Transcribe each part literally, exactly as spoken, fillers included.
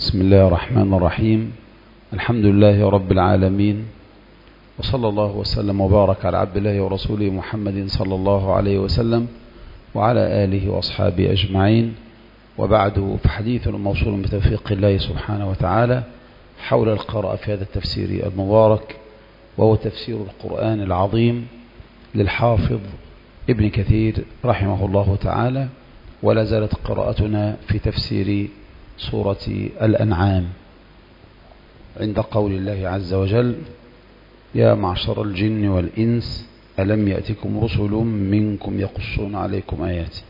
بسم الله الرحمن الرحيم. الحمد لله رب العالمين، وصلى الله وسلم وبارك على عبد الله ورسوله محمد صلى الله عليه وسلم وعلى آله وأصحابه أجمعين. وبعد، فحديث موصول بتوفيق الله سبحانه وتعالى حول القراءة في هذا التفسير المبارك، وهو تفسير القرآن العظيم للحافظ ابن كثير رحمه الله تعالى. ولا زالت قراءتنا في تفسير سورة الأنعام عند قول الله عز وجل: يا معشر الجن والإنس ألم يأتكم رسل منكم يقصون عليكم آياتي.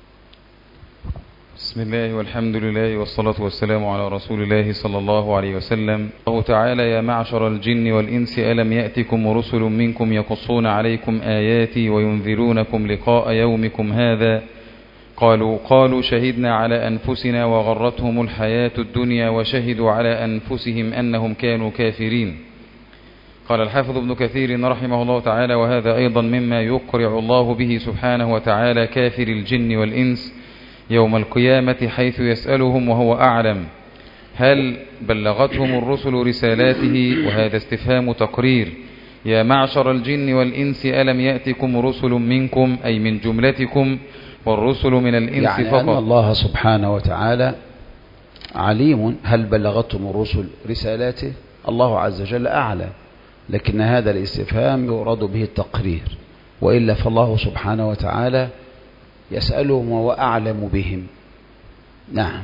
بسم الله والحمد لله والصلاة والسلام على رسول الله صلى الله عليه وسلم. الله تعالى: يا معشر الجن والإنس ألم يأتكم رسل منكم يقصون عليكم آياتي وينذرونكم لقاء يومكم هذا قالوا قالوا شهدنا على أنفسنا وغرتهم الحياة الدنيا وشهدوا على أنفسهم أنهم كانوا كافرين. قال الحافظ ابن كثير رحمه الله تعالى: وهذا أيضا مما يقرع الله به سبحانه وتعالى كافر الجن والإنس يوم القيامة، حيث يسألهم وهو أعلم: هل بلغتهم الرسل رسالاته؟ وهذا استفهام تقرير. يا معشر الجن والإنس ألم يأتكم رسل منكم، أي من جملتكم، والرسل من الإنس يعني فقط. أن الله سبحانه وتعالى عليم هل بلغتهم الرسل رسالاته، الله عز وجل أعلم، لكن هذا الاستفهام يراد به التقرير، وإلا فالله سبحانه وتعالى يسألهم وهو أعلم بهم. نعم.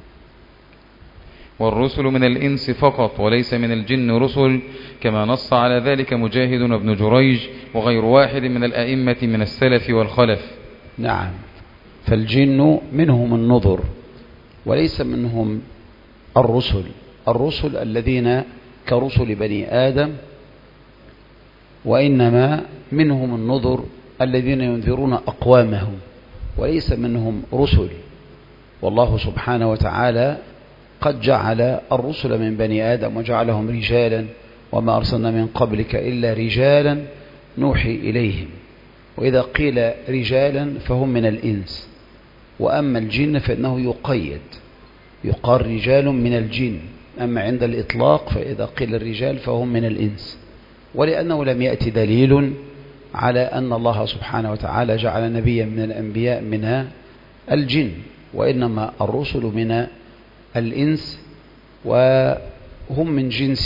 والرسل من الإنس فقط وليس من الجن رسل، كما نص على ذلك مجاهد وابن جريج وغير واحد من الأئمة من السلف والخلف. نعم. فالجن منهم النذر وليس منهم الرسل. الرسل الذين كرسل بني آدم، وإنما منهم النذر الذين ينذرون أقوامهم، وليس منهم رسل. والله سبحانه وتعالى قد جعل الرسل من بني آدم وجعلهم رجالا، وما أرسلنا من قبلك إلا رجالا نوحي إليهم. وإذا قيل رجالا فهم من الإنس، وأما الجن فإنه يقيد، يقال رجال من الجن. أما عند الإطلاق فإذا قيل الرجال فهم من الإنس، ولأنه لم يأتي دليل على أن الله سبحانه وتعالى جعل نبيا من الأنبياء من الجن، وإنما الرسل من الإنس، وهم من جنس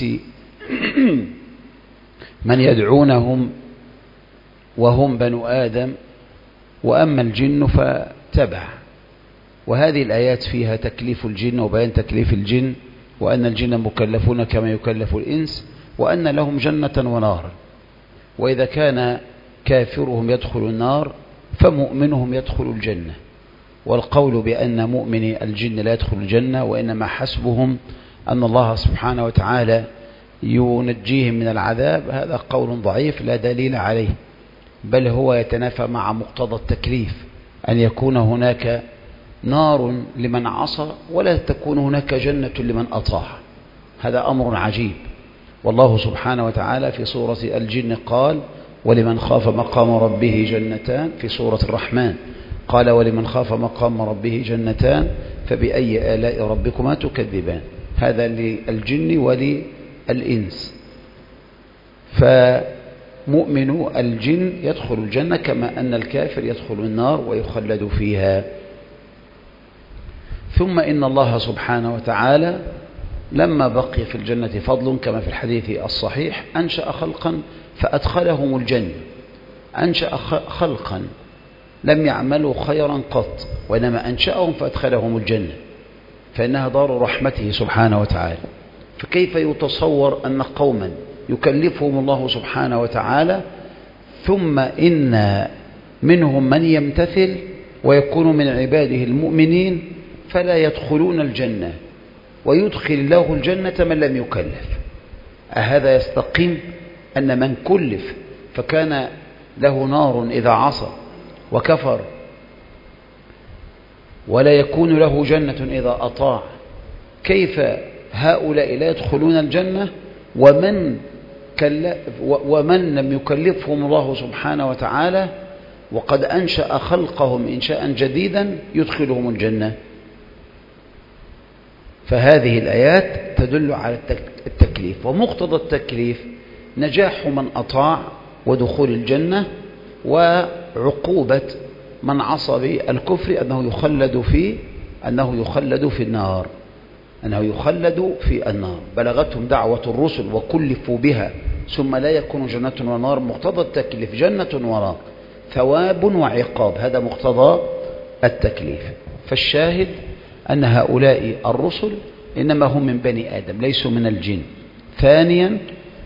من يدعونهم وهم بنو آدم، وأما الجن فتبع. وهذه الآيات فيها تكليف الجن وبيان تكليف الجن، وأن الجن مكلفون كما يكلف الإنس، وأن لهم جنة ونار. وإذا كان كافرهم يدخل النار فمؤمنهم يدخل الجنة. والقول بأن مؤمني الجن لا يدخل الجنة وإنما حسبهم أن الله سبحانه وتعالى ينجيهم من العذاب، هذا قول ضعيف لا دليل عليه، بل هو يتنافى مع مقتضى التكليف، أن يكون هناك نار لمن عصى ولا تكون هناك جنة لمن أطاع. هذا أمر عجيب. والله سبحانه وتعالى في سورة الجن قال: ولمن خاف مقام ربه جنتان. في سورة الرحمن قال: ولمن خاف مقام ربه جنتان فبأي آلاء ربكما تكذبان. هذا للجن وللإنس. فمؤمن الجن يدخل الجنة كما أن الكافر يدخل النار ويخلد فيها. ثم إن الله سبحانه وتعالى لما بقي في الجنة فضل كما في الحديث الصحيح أنشأ خلقا فأدخلهم الجنة. أنشأ خلقا لم يعملوا خيرا قط، وإنما أنشأهم فأدخلهم الجنة، فإنها دار رحمته سبحانه وتعالى. فكيف يتصور أن قوما يكلفهم الله سبحانه وتعالى ثم إن منهم من يمتثل ويكون من عباده المؤمنين فلا يدخلون الجنة، ويدخل الله الجنة من لم يكلف؟ أهذا يستقيم؟ أن من كلف فكان له نار إذا عصى وكفر، ولا يكون له جنة إذا أطاع، كيف هؤلاء لا يدخلون الجنة ومن, ومن لم يكلفهم الله سبحانه وتعالى وقد أنشأ خلقهم إنشاء جديدا يدخلهم الجنة؟ فهذه الآيات تدل على التكليف، ومقتضى التكليف نجاح من أطاع ودخول الجنة، وعقوبة من عصى بالكفر أنه يخلد في أنه يخلد في النار أنه يخلد في النار. بلغتهم دعوة الرسل وكلفوا بها ثم لا يكون جنة ونار. مقتضى التكليف جنة ونار، ثواب وعقاب، هذا مقتضى التكليف. فالشاهد أن هؤلاء الرسل إنما هم من بني آدم ليسوا من الجن. ثانيا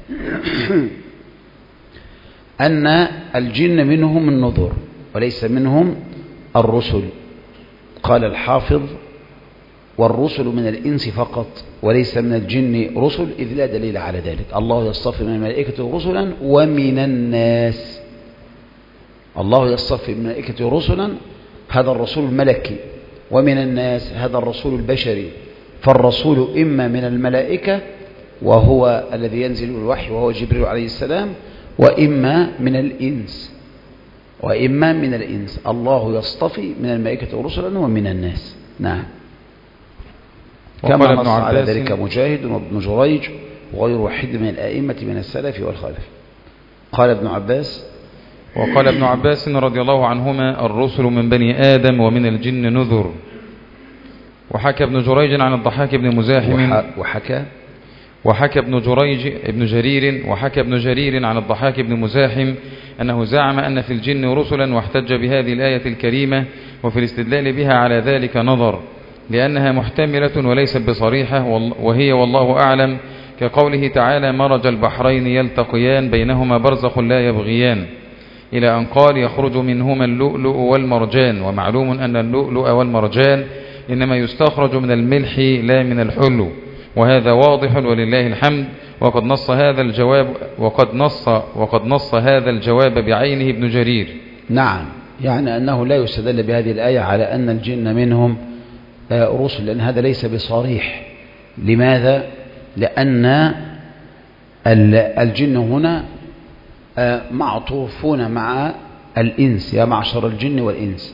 أن الجن منهم النذر وليس منهم الرسل. قال الحافظ: والرسل من الإنس فقط وليس من الجن رسل، إذ لا دليل على ذلك. الله يصطفي من الملائكة رسلا ومن الناس. الله يصطفي من الملائكة رسلا، هذا الرسول الملكي، ومن الناس هذا الرسول البشري. فالرسول إما من الملائكة وهو الذي ينزل الوحي وهو جبريل عليه السلام، وإما من الإنس وإما من الإنس. الله يصطفي من الملائكة رسلا ومن الناس. نعم. كما نص على ذلك مجاهد وابن جريج وغير واحد من الآئمة من السلف والخلف. قال ابن عباس: وقال ابن عباس رضي الله عنهما: الرسل من بني آدم ومن الجن نذر. وحكى ابن جريج عن الضحاك بن مزاحم وحكى وحكى ابن جريج ابن جرير وحكى ابن جرير عن الضحاك بن مزاحم أنه زعم أن في الجن رسلا، واحتج بهذه الآية الكريمة وفي الاستدلال بها على ذلك نظر، لأنها محتملة وليست بصريحة، وهي والله أعلم كقوله تعالى: مرج البحرين يلتقيان بينهما برزخ لا يبغيان، إلى أن قال: يخرج منهما اللؤلؤ والمرجان. ومعلوم أن اللؤلؤ والمرجان إنما يستخرج من الملح لا من الحلو، وهذا واضح ولله الحمد. وقد نص هذا الجواب وقد نص وقد نص هذا الجواب بعينه ابن جرير. نعم، يعني أنه لا يستدل بهذه الآية على أن الجن منهم رسل، لأن هذا ليس بصريح. لماذا؟ لأن الجن هنا معطوفون مع الإنس، يا معشر الجن والإنس،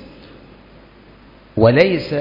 وليس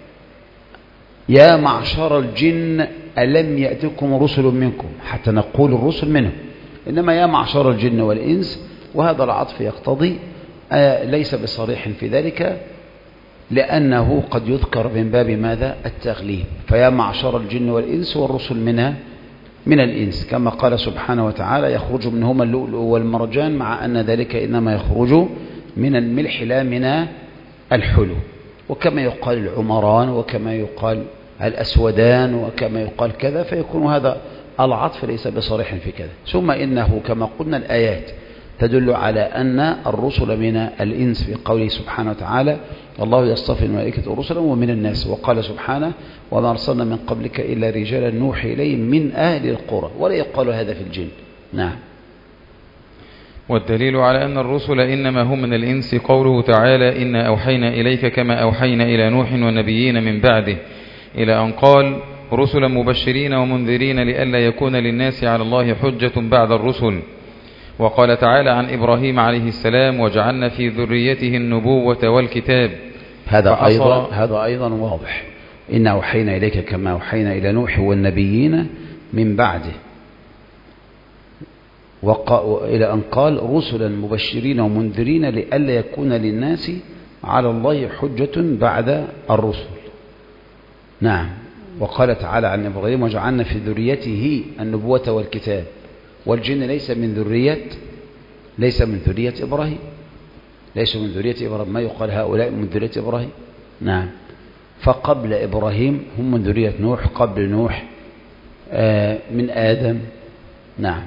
يا معشر الجن ألم يأتكم رسل منكم حتى نقول الرسل منهم، إنما يا معشر الجن والإنس. وهذا العطف يقتضي ليس بصريح في ذلك، لأنه قد يذكر من باب ماذا؟ التغليب. فيا معشر الجن والإنس والرسل منها من الإنس، كما قال سبحانه وتعالى: يخرج منهما اللؤلؤ والمرجان، مع أن ذلك إنما يخرج من الملح لا من الحلو. وكما يقال العمران، وكما يقال الأسودان، وكما يقال كذا، فيكون هذا العطف ليس بصريح في كذا. ثم إنه كما قلنا الآيات تدل على أن الرسل من الإنس في قوله سبحانه وتعالى: الله يصطفي الملائكة رسلا ومن الناس. وقال سبحانه: وما أرسلنا من قبلك إلا رجالا نوحي إليهم من أهل القرى. ولا يقال هذا في الجن. نعم. والدليل على أن الرسل إنما هم من الإنس قوله تعالى: إنا أوحينا إليك كما أوحينا إلى نوح والنبيين من بعده، إلى أن قال: رسلا مبشرين ومنذرين لئلا يكون للناس على الله حجة بعد الرسل. وقال تعالى عن إبراهيم عليه السلام: وجعلنا في ذريته النبوة والكتاب. هذا أيضا هذا أيضا واضح. إنا أوحينا إليك كما أوحينا إلى نوح والنبيين من بعده، وإلى أن قال: رسلا مبشرين ومنذرين لئلا يكون للناس على الله حجة بعد الرسل. نعم. وقال تعالى عن إبراهيم: وجعلنا في ذريته النبوة والكتاب. والجن ليس من ذرية ليس من ذرية إبراهيم، ليس من ذرية إبراهيم. ما يقال هؤلاء من ذرية إبراهيم. نعم. فقبل إبراهيم هم من ذرية نوح، قبل نوح آه من آدم. نعم.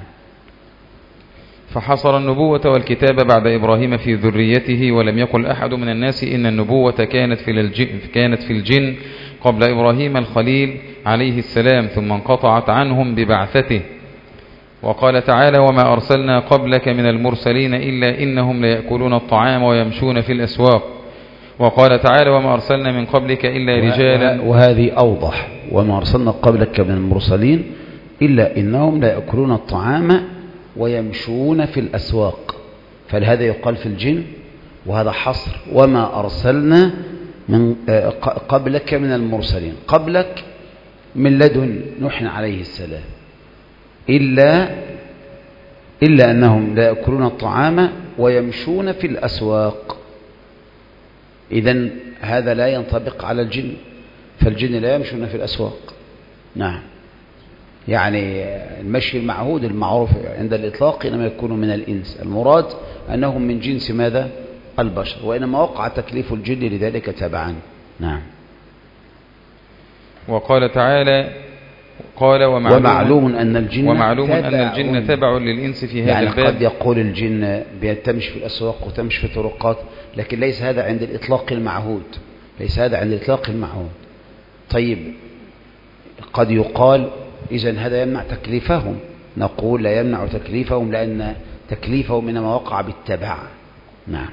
فحصر النبوة والكتاب بعد إبراهيم في ذريته، ولم يقل أحد من الناس إن النبوة كانت في الجن, كانت في الجن قبل إبراهيم الخليل عليه السلام، ثم انقطعت عنهم ببعثته. وقال تعالى: وما أرسلنا قبلك من المرسلين إلا إنهم ليأكلون الطعام ويمشون في الأسواق. وقال تعالى: وما أرسلنا من قبلك إلا رجالا. وهذه أوضح: وما أرسلنا قبلك من المرسلين إلا إنهم ليأكلون الطعام ويمشون في الأسواق. فلهذا يقال في الجن، وهذا حصر: وما أرسلنا من قبلك من المرسلين. قبلك من لدن نوح عليه السلام، إلا إلا أنهم لا يأكلون الطعام ويمشون في الأسواق. إذن هذا لا ينطبق على الجن، فالجن لا يمشون في الأسواق. نعم، يعني المشي المعهود المعروف عند الإطلاق إنما يكون من الإنس، المراد أنهم من جنس ماذا؟ البشر، وإنما وقع تكليف الجن لذلك تبعا. نعم. وقال تعالى قال ومعلوم, ومعلوم أن الجن ومعلوم أن الجن تبع للإنس في هذا يعني الباب. قد يقول الجن تمشي في الأسواق وتمشي في الطرقات، لكن ليس هذا عند الإطلاق المعهود، ليس هذا عند الإطلاق المعهود. طيب قد يقال إذن هذا يمنع تكليفهم، نقول لا يمنع تكليفهم لأن تكليفهم إنما وقع بالتبع. نعم.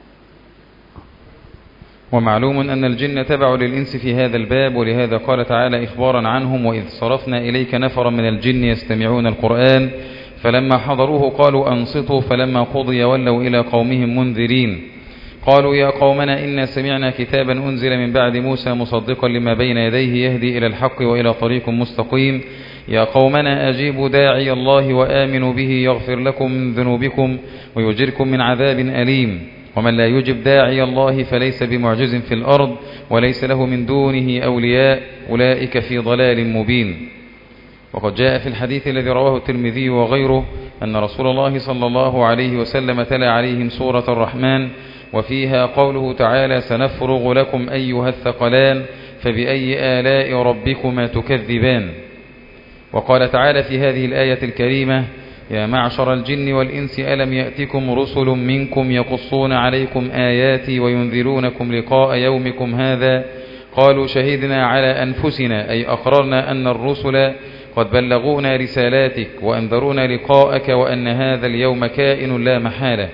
ومعلوم أن الجن تبع للإنس في هذا الباب، ولهذا قال تعالى إخبارا عنهم وإذ صرفنا إليك نفرا من الجن يستمعون القرآن فلما حضروه قالوا أنصتوا فلما قضي ولوا إلى قومهم منذرين قالوا يا قومنا إنا سمعنا كتابا أنزل من بعد موسى مصدقا لما بين يديه يهدي إلى الحق وإلى طريق مستقيم يا قومنا أجيبوا داعي الله وآمنوا به يغفر لكم من ذنوبكم ويجركم من عذاب أليم ومن لا يجب داعي الله فليس بمعجز في الأرض وليس له من دونه أولياء أولئك في ضلال مبين. وقد جاء في الحديث الذي رواه الترمذي وغيره أن رسول الله صلى الله عليه وسلم تلا عليهم سورة الرحمن وفيها قوله تعالى سنفرغ لكم أيها الثقلان فبأي آلاء ربكما تكذبان. وقال تعالى في هذه الآية الكريمة يا معشر الجن والإنس ألم يأتكم رسل منكم يقصون عليكم آياتي وينذرونكم لقاء يومكم هذا قالوا شهدنا على أنفسنا أي أقررنا أن الرسل قد بلغونا رسالاتك وأنذرونا لقاءك وأن هذا اليوم كائن لا محالة.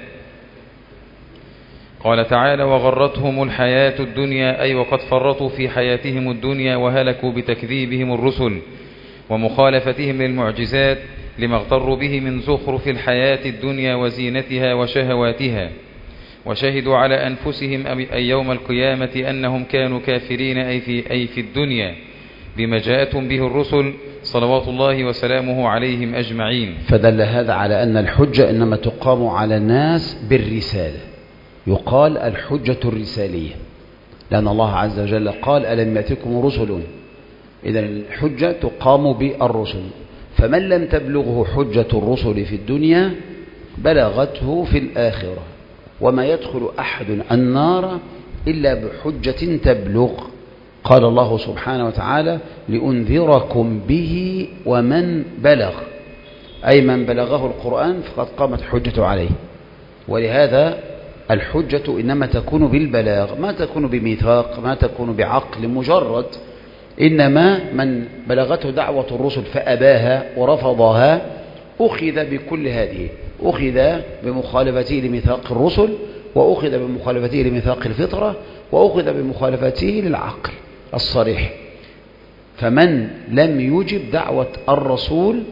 قال تعالى وغرتهم الحياة الدنيا أي وقد فرطوا في حياتهم الدنيا وهلكوا بتكذيبهم الرسل ومخالفتهم للمعجزات لما اغتروا به من زخرف الحياة الدنيا وزينتها وشهواتها وشهدوا على أنفسهم أي يوم القيامة أنهم كانوا كافرين أي في, أي في الدنيا بما جاءتهم به الرسل صلوات الله وسلامه عليهم أجمعين. فدل هذا على أن الحجة إنما تقام على الناس بالرسالة، يقال الحجة الرسالية، لأن الله عز وجل قال ألم يأتكم رسل، إذا الحجة تقام بالرسل، فمن لم تبلغه حجة الرسل في الدنيا بلغته في الآخرة، وما يدخل أحد النار إلا بحجة تبلغ. قال الله سبحانه وتعالى لأنذركم به ومن بلغ، أي من بلغه القرآن فقد قامت حجته عليه. ولهذا الحجة إنما تكون بالبلاغ، ما تكون بميثاق، ما تكون بعقل مجرد، إنما من بلغته دعوة الرسل فأباها ورفضها أخذ بكل هذه، أخذ بمخالفته لميثاق الرسل، وأخذ بمخالفته لميثاق الفطرة، وأخذ بمخالفته للعقل الصريح. فمن لم يجب دعوة الرسول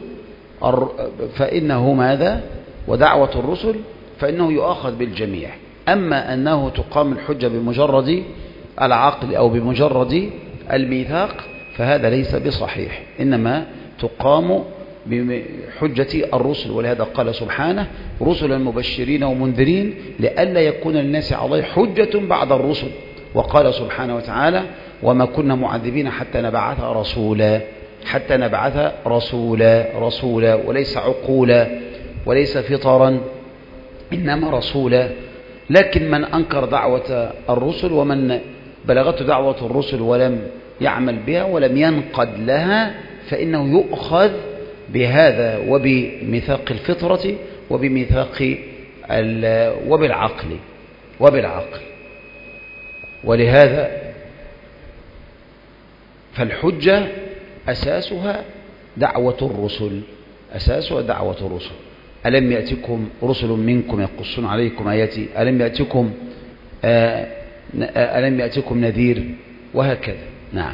فإنه ماذا؟ ودعوة الرسل فإنه يؤخذ بالجميع. أما أنه تقام الحجة بمجرد العقل أو بمجرد الميثاق فهذا ليس بصحيح، إنما تقام بحجة الرسل. ولهذا قال سبحانه رسلا مبشرين ومنذرين لئلا يكون للناس عليه حجة بعد الرسل. وقال سبحانه وتعالى وما كنا معذبين حتى نبعث رسولا، حتى نبعث رسولا، رسولا وليس عقولا وليس فطرا، إنما رسولا. لكن من أنكر دعوة الرسل ومن بلغته دعوة الرسل ولم يعمل بها ولم ينقد لها فإنه يؤخذ بهذا وبميثاق الفطرة وبميثاق وبالعقل وبالعقل ولهذا فالحجة أساسها دعوة الرسل، أساسها دعوة الرسل. ألم يأتكم رسل منكم يقصون عليكم آياتي، ألم يأتكم آه ألم يأتكم نذير، وهكذا. نعم.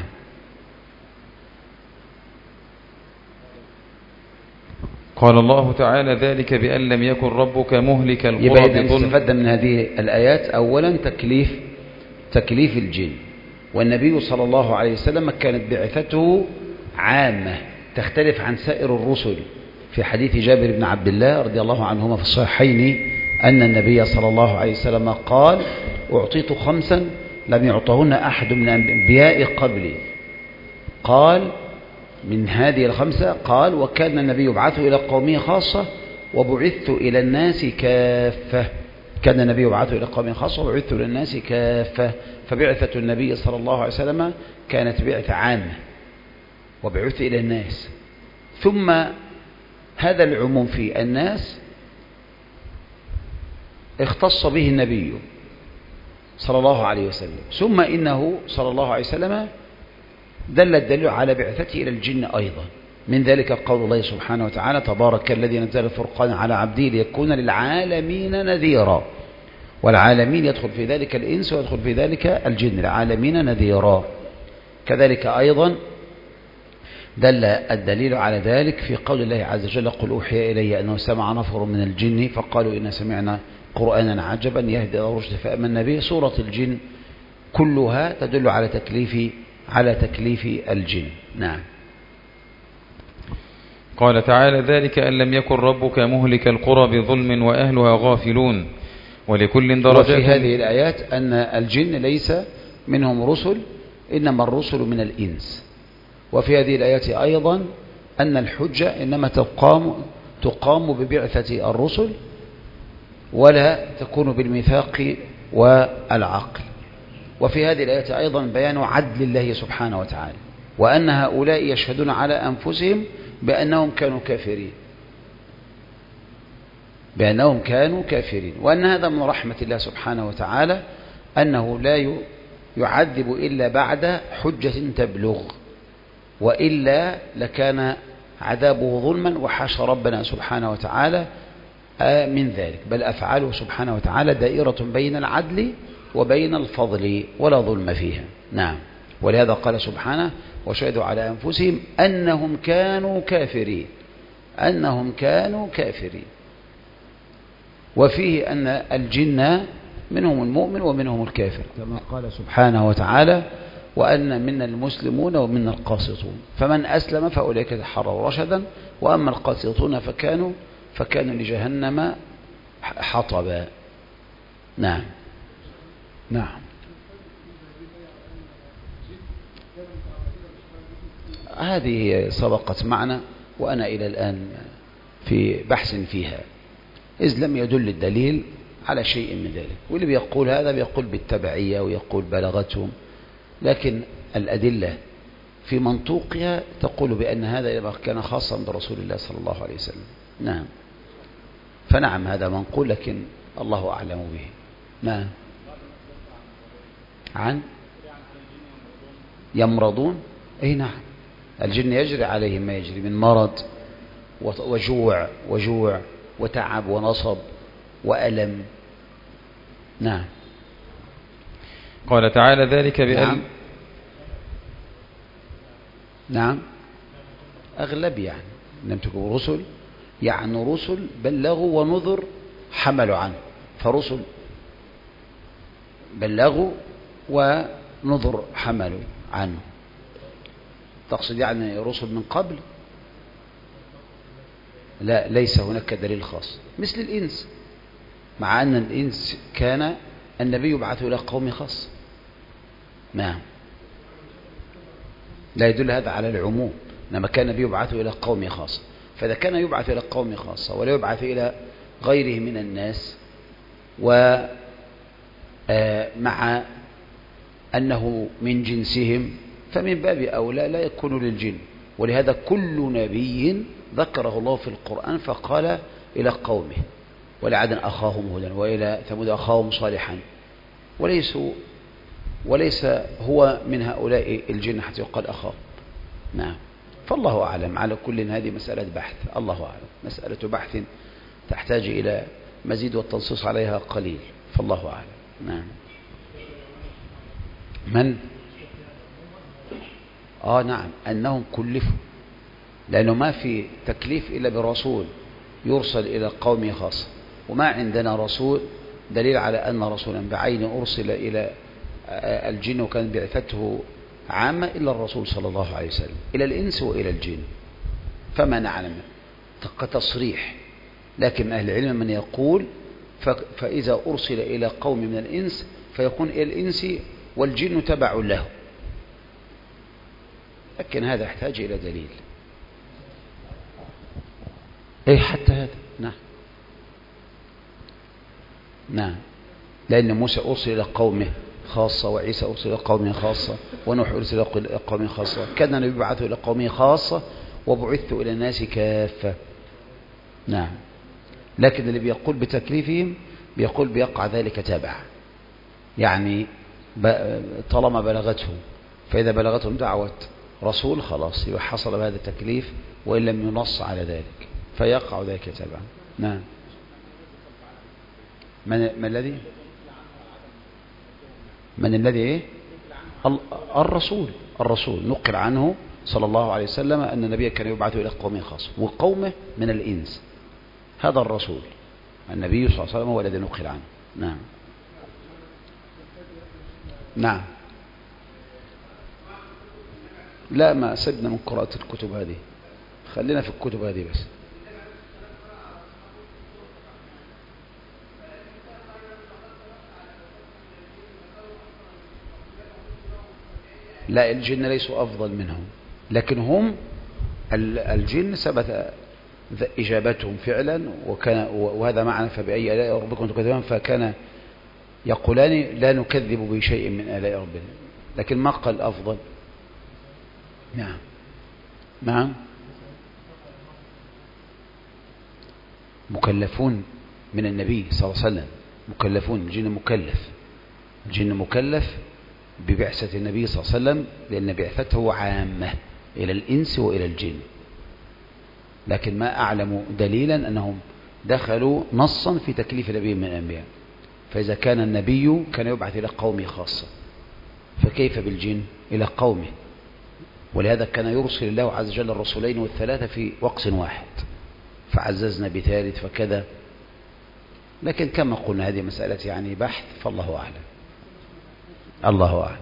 قال الله تعالى ذلك بأن لم يكن ربك مهلك القرى بظلم. استفدنا من هذه الآيات أولا تكليف تكليف الجن، والنبي صلى الله عليه وسلم كانت بعثته عامة تختلف عن سائر الرسل. في حديث جابر بن عبد الله رضي الله عنهما في الصحيحين أن النبي صلى الله عليه وسلم قال: أعطيت خمسا لم يعطهن أحد من الأنبياء قبلي. قال: من هذه الخمسة، قال: وكان النبي يبعث إلى قومه خاصة وبعثت إلى الناس كافة. كان النبي يبعث إلى قومه خاصة وبعثت إلى الناس كافة. فبعثة النبي صلى الله عليه وسلم كانت بعثة عامة وبعث إلى الناس، ثم هذا العموم في الناس اختص به النبي صلى الله عليه وسلم، ثم إنه صلى الله عليه وسلم دل الدليل على بعثته إلى الجن أيضا. من ذلك قول الله سبحانه وتعالى: تبارك الذي نزل الفرقان على عبده ليكون للعالمين نذيرا. والعالمين يدخل في ذلك الإنس ويدخل في ذلك الجن، العالمين نذيرا. كذلك أيضا دل الدليل على ذلك في قول الله عز وجل: قل أوحي إلي أنه سمع نفر من الجن فقالوا إنا سمعنا قرآنا عجبا يهدي إلى الرشد فآمنا به. سورة الجن كلها تدل على تكليف على تكليف الجن. نعم. قال تعالى: ذلك أن لم يكن ربك مهلك القرى بظلم وأهلها غافلون ولكل درجات. وفي هذه الآيات أن الجن ليس منهم رسل، إنما الرسل من الإنس. وفي هذه الآيات أيضا أن الحجة إنما تقام تقام ببعثة الرسل ولا تكون بالميثاق والعقل. وفي هذه الآيات أيضا بيان عدل الله سبحانه وتعالى، وأن هؤلاء يشهدون على أنفسهم بأنهم كانوا كافرين بأنهم كانوا كافرين وأن هذا من رحمة الله سبحانه وتعالى، أنه لا يعذب إلا بعد حجة تبلغ، وإلا لكان عذابه ظلما، وحاشا ربنا سبحانه وتعالى من ذلك، بل أفعاله سبحانه وتعالى دائرة بين العدل وبين الفضل ولا ظلم فيها. نعم. ولهذا قال سبحانه: وشهدوا على أنفسهم أنهم كانوا كافرين أنهم كانوا كافرين. وفيه أن الجن منهم المؤمن ومنهم الكافر، كما قال سبحانه وتعالى: وأن منا المسلمون ومنا القاسطون، فمن أسلم فأولئك تحروا رشدا، وأما القاسطون فكانوا فكانوا لجهنم حطبا. نعم. نعم. هذه سبقت معنا وأنا إلى الآن في بحث فيها، إذ لم يدل الدليل على شيء من ذلك. واللي بيقول هذا بيقول بالتبعية ويقول بلغتهم، لكن الأدلة في منطوقها تقول بأن هذا كان خاصا برسول الله صلى الله عليه وسلم. نعم. فنعم هذا منقول، لكن الله أعلم به. نعم. عن يمرضون. أي نعم، الجن يجري عليهم ما يجري من مرض وجوع وجوع وتعب ونصب وألم. نعم. قال تعالى: ذلك بأن نعم. نعم. أغلب يعني لم تكن رسل، يعني رسل بلغوا ونذر حملوا عنه، فرسل بلغوا ونذر حملوا عنه. تقصد يعني رسل من قبل؟ لا، ليس هناك دليل خاص مثل الإنس، مع أن الإنس كان النبي يبعث إلى قوم خاص. نعم. لا يدل هذا على العموم، إنما كان النبي يبعث إلى قوم خاص. فإذا كان يبعث إلى قوم خاصة ولا يبعث إلى غيره من الناس، ومع أنه من جنسهم، فمن باب أولى لا يكون للجن. ولهذا كل نبي ذكره الله في القرآن فقال إلى قومه: ولعاد أخاهم هودا وإلى ثمود أخاهم صالحا، وليسوا وليس هو من هؤلاء الجن حتى يقال أخاه. نعم. فالله أعلم. على كل هذه مسألة بحث، الله أعلم، مسألة بحث تحتاج إلى مزيد والتنصيص عليها قليل، فالله أعلم. نعم. من؟ آه نعم، أنهم كلفوا، لأنه ما في تكليف إلا برسول يرسل إلى قوم خاصة، وما عندنا رسول دليل على أن رسولا بعين أرسل إلى الجن وكان بعثته عامة إلا الرسول صلى الله عليه وسلم، إلى الإنس وإلى الجن، فما نعلم كتصريح. لكن أهل العلم من يقول فإذا أرسل إلى قوم من الإنس فيكون إلى الإنس والجن تبع له، لكن هذا يحتاج إلى دليل. إيه حتى هذا نعم نعم لأن موسى أرسل إلى قومه خاصة، وعيسى أرسل إلى قومه خاصة، ونوح أرسل إلى قومه خاصة، كان النبي يبعث إلى قومه خاصة، وبعثت إلى الناس كافة. نعم. لكن اللي بيقول بتكليفهم بيقول بيقع ذلك تابع، يعني طالما بلغتهم، فإذا بلغتهم دعوة رسول خلاص يبقى حصل بهذا التكليف، وإن لم ينص على ذلك فيقع ذلك تابعا. نعم. من, من الذي من الذي ايه الرسول الرسول نقل عنه صلى الله عليه وسلم أن النبي كان يبعث إلى قومه خاصة، وقومه من الإنس. هذا الرسول النبي صلى الله عليه وسلم هو الذي نقل عنه. نعم نعم لا، ما سبنا من قراءة الكتب هذه، خلينا في الكتب هذه بس. لا، الجن ليسوا أفضل منهم، لكن هم الجن ثبت إجابتهم فعلا، وكان وهذا معنى فبأي آلاء ربكم تكذبان، فكان يقولان لا نكذب بشيء من آلاء ربنا، لكن ما قال أفضل. نعم نعم مكلفون من النبي صلى الله عليه وسلم، مكلفون. الجن مكلف، الجن مكلف ببعثة النبي صلى الله عليه وسلم، لأن بعثته عامة إلى الإنس وإلى الجن، لكن ما أعلم دليلا أنهم دخلوا نصا في تكليف نبي من الأنبياء. فإذا كان النبي كان يبعث إلى قومه خاصة، فكيف بالجن إلى قومه؟ ولهذا كان يرسل الله عز وجل الرسولين والثلاثة في وقت واحد، فعززنا بثالث فكذا. لكن كما قلنا هذه مسألة يعني بحث، فالله أعلم. الله أعلم.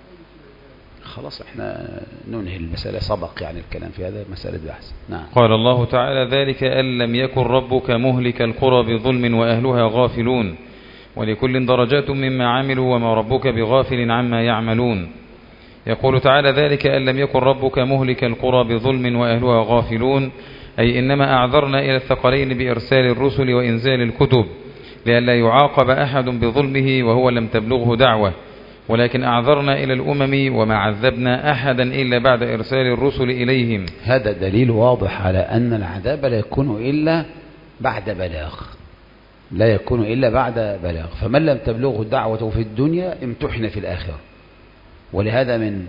خلاص احنا ننهي المسألة، سبق يعني الكلام في هذا مسألة بحث. نعم. قال الله تعالى: ذلك أن لم يكن ربك مهلك القرى بظلم وأهلها غافلون ولكل درجات مما عملوا وما ربك بغافل عما يعملون. يقول تعالى: ذلك أن لم يكن ربك مهلك القرى بظلم وأهلها غافلون، أي إنما أعذرنا إلى الثقلين بإرسال الرسل وإنزال الكتب لئلا يعاقب أحد بظلمه وهو لم تبلغه دعوة، ولكن أعذرنا إلى الأمم وما عذبنا أحدا إلا بعد إرسال الرسل إليهم. هذا دليل واضح على أن العذاب لا يكون إلا بعد بلاغ، لا يكون إلا بعد بلاغ. فمن لم تبلغه الدعوة في الدنيا امتحن في الآخرة. ولهذا من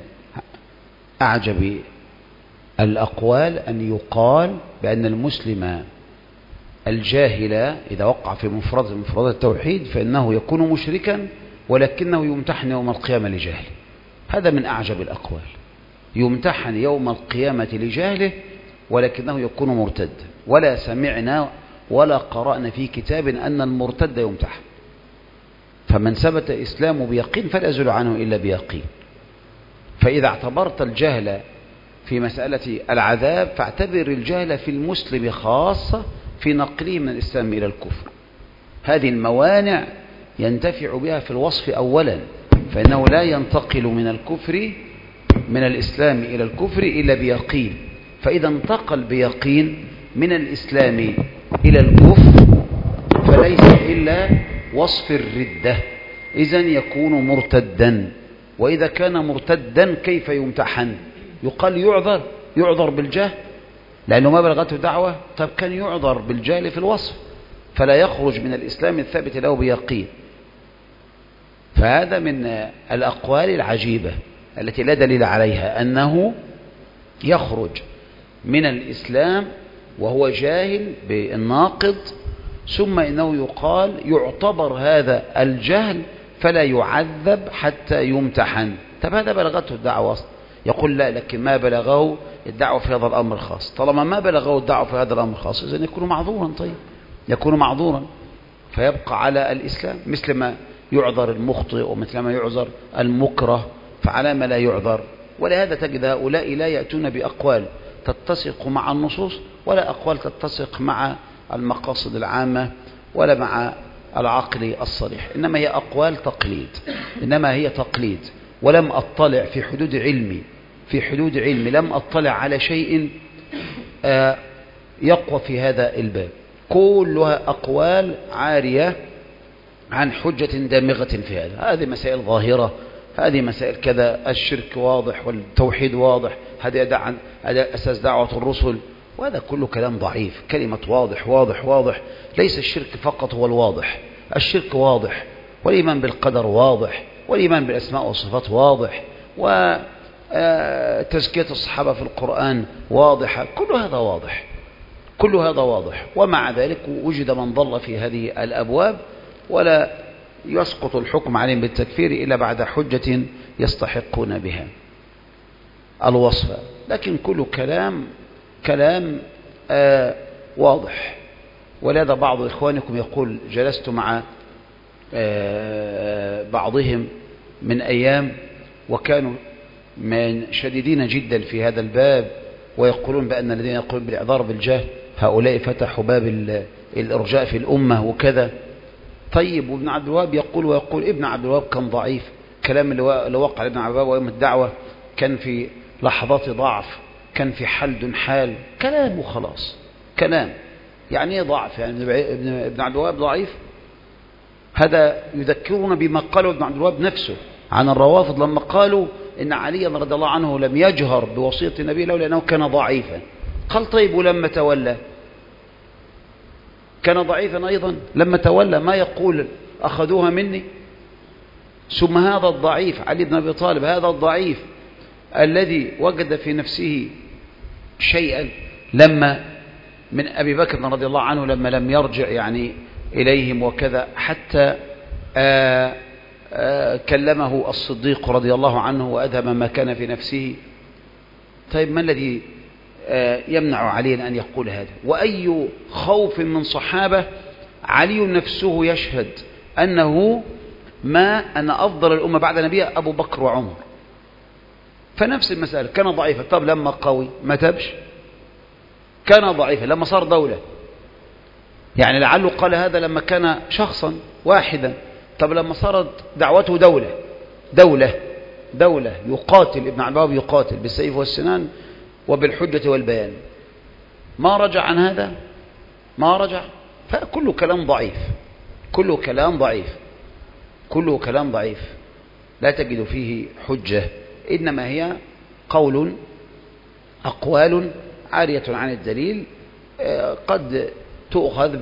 أعجب الأقوال أن يقال بأن المسلم الجاهل إذا وقع في مفرد من مفردات التوحيد فإنه يكون مشركا، ولكنه يمتحن يوم القيامة لجهله. هذا من أعجب الأقوال، يمتحن يوم القيامة لجهله ولكنه يكون مرتد. ولا سمعنا ولا قرأنا في كتاب أن المرتد يمتحن. فمن ثبت إسلامه بيقين فلا يزول عنه إلا بيقين. فإذا اعتبرت الجهل في مسألة العذاب فاعتبر الجهل في المسلم خاصة في نقله من الإسلام إلى الكفر. هذه الموانع ينتفع بها في الوصف أولا، فإنه لا ينتقل من الكفر من الإسلام إلى الكفر إلا بيقين. فإذا انتقل بيقين من الإسلام إلى الكفر فليس إلا وصف الردة، إذن يكون مرتدا. وإذا كان مرتدا كيف يمتحن؟ يقال يعذر يعذر بالجهل لأنه ما بلغته دعوة. طب كان يعذر بالجهل في الوصف فلا يخرج من الإسلام الثابت له بيقين. فهذا من الأقوال العجيبة التي لا دليل عليها أنه يخرج من الإسلام وهو جاهل بالناقض، ثم إنه يقال يعتبر هذا الجهل فلا يعذب حتى يمتحن. طب هذا بلغته الدعوة، يقول لا، لكن ما بلغه الدعوة في هذا الأمر الخاص. طالما ما بلغه الدعوة في هذا الأمر الخاص إذن يكون معذورا. طيب يكون معذورا فيبقى على الإسلام، مثل ما يعذر المخطئ ومثل ما يعذر المكره، فعلى ما لا يعذر ولهذا تجد هؤلاء لا يأتون بأقوال تتسق مع النصوص ولا أقوال تتسق مع المقاصد العامة ولا مع العقل الصريح، إنما هي أقوال تقليد، إنما هي تقليد. ولم أطلع في حدود علمي في حدود علمي لم أطلع على شيء يقوى في هذا الباب، كلها أقوال عارية عن حجة دامغة في هذا. هذه مسائل ظاهرة، هذه مسائل كذا، الشرك واضح والتوحيد واضح، هذا أساس دعوة الرسل، وهذا كله كلام ضعيف. كلمة واضح واضح واضح، ليس الشرك فقط هو الواضح، الشرك واضح، والإيمان بالقدر واضح، والإيمان بالأسماء والصفات واضح، وتزكية الصحابة في القرآن واضحة، كل هذا واضح، كل هذا واضح. ومع ذلك وجد من ضل في هذه الأبواب، ولا يسقط الحكم عليهم بالتكفير إلا بعد حجة يستحقون بها الوصف. لكن كل كلام كلام آه واضح. ولهذا بعض إخوانكم يقول جلست مع آه بعضهم من أيام وكانوا من شديدين جدا في هذا الباب، ويقولون بأن الذين يقولون بالإعذار بالجهل هؤلاء فتحوا باب الإرجاء في الأمة وكذا. طيب، وابن عبد الوهاب يقول ويقول ابن عبد الوهاب كان ضعيف، كلام اللي وقع ابن عبد الوهاب ويوم الدعوة كان في لحظات ضعف، كان في حل حال، كلام وخلاص، كلام. يعني ايه ضعف؟ يعني ابن عبد الوهاب ضعيف؟ هذا يذكرنا بما قاله ابن عبد الوهاب نفسه عن الروافض لما قالوا إن علي رضي الله عنه لم يجهر بوصية النبي له لأنه كان ضعيفا. قال طيب، ولما تولى كان ضعيفا أيضا؟ لما تولى ما يقول أخذوها مني؟ ثم هذا الضعيف علي بن أبي طالب، هذا الضعيف الذي وجد في نفسه شيئا لما من أبي بكر رضي الله عنه لما لم يرجع يعني إليهم وكذا، حتى آآ آآ كلمه الصديق رضي الله عنه وأذهب ما كان في نفسه. طيب، ما الذي يمنع علي أن يقول هذا؟ وأي خوف من صحابة علي نفسه يشهد أنه ما أن أفضل الأمة بعد نبيها أبو بكر وعمر، فنفس المسألة كان ضعيفا. طب لما قوي ما تبش؟ كان ضعيفا لما صار دولة، يعني لعله قال هذا لما كان شخصا واحدا. طب لما صارت دعوته دولة دولة دولة يقاتل ابن عبد الوهاب، يقاتل بالسيف والسنان وبالحجة والبيان، ما رجع عن هذا؟ ما رجع. فكل كلام ضعيف، كل كلام ضعيف، كله كلام ضعيف لا تجد فيه حجة، إنما هي قول أقوال عارية عن الدليل، قد تؤخذ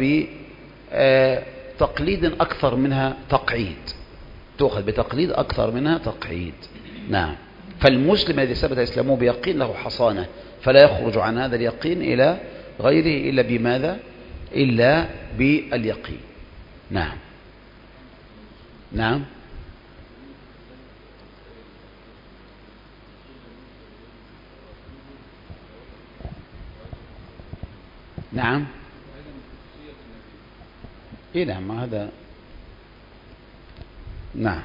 بتقليد أكثر منها تقعيد، تؤخذ بتقليد أكثر منها تقعيد. نعم. فالمسلم الذي ثبت إسلامه بيقين له حصانة، فلا يخرج عن هذا اليقين إلى غيره إلا بماذا؟ إلا باليقين. نعم. نعم. نعم. إيه نعم هذا. نعم.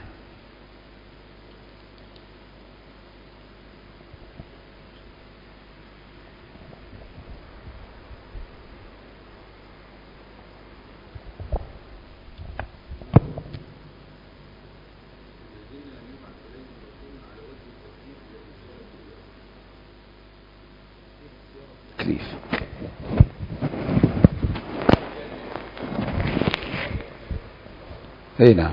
تكليف. اي نعم.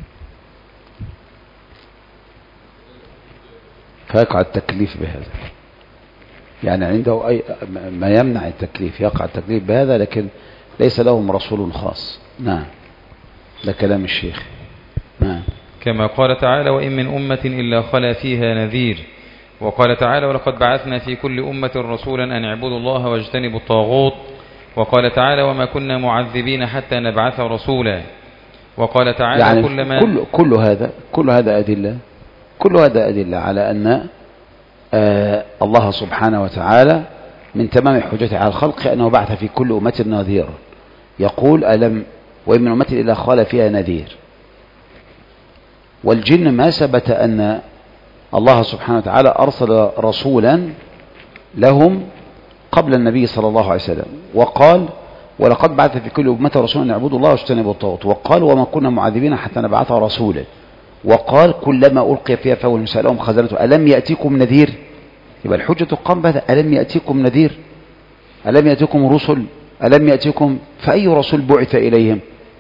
فيقع التكليف بهذا، يعني عنده أي ما يمنع التكليف، يقع التكليف بهذا، لكن ليس لهم رسول خاص. نعم. ده كلام الشيخ. نعم. كما قال تعالى: وإن من أمة إلا خلا فيها نذير. وقال تعالى: ولقد بعثنا في كل أمة رسولا أن اعبدوا الله واجتنبوا الطاغوت. وقال تعالى: وما كنا معذبين حتى نبعث رسولا. وقال تعالى: يعني كلما كل, كل هذا كل هذا أدلة كل هذا أدلة على أن آه الله سبحانه وتعالى من تمام حجته على الخلق أنه بعث في كل أمة نذيرا. يقول: ألم وإن من أمة إلا خال فيها نذير. والجن ما ثبت أن الله سبحانه وتعالى أرسل رسولا لهم قبل النبي صلى الله عليه وسلم، وقال ولقد بعث في كل أمة رسولا أن يعبدوا الله واجتنبوا الطاغوت، وقال وما كنا معذبين حتى نبعث رسولا، وقال كلما ألقي فيها فوج سألهم خزنته ألم يأتيكم نذير. يبقى الحجة تقام بهذا، ألم يأتيكم نذير، ألم يأتيكم رسل، ألم يأتيكم، فأي رسول بعث إليهم؟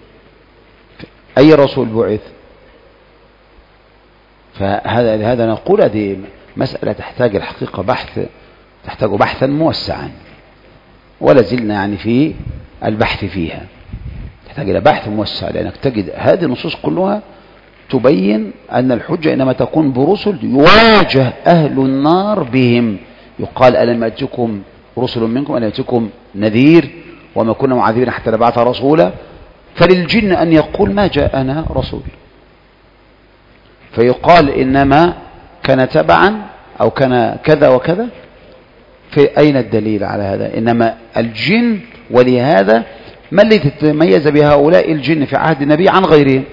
أي رسول بعث؟ فهذا لهذا نقول هذه مسألة تحتاج الحقيقة بحث، تحتاج بحثا موسعا، ولا زلنا يعني في البحث فيها، تحتاج إلى بحث موسع، لأنك تجد هذه النصوص كلها تبين أن الحجة إنما تكون برسل يواجه أهل النار بهم، يقال ألم يأتكم رسل منكم ألم يأتكم نذير وما كنا معذبين حتى نبعث رسولا، فللجن أن يقول ما جاءنا رسول، فيقال إنما كان تبعا أو كان كذا وكذا، في أين الدليل على هذا؟ إنما الجن، ولهذا ما الذي تتميز بهؤلاء الجن في عهد النبي عن غيرهم؟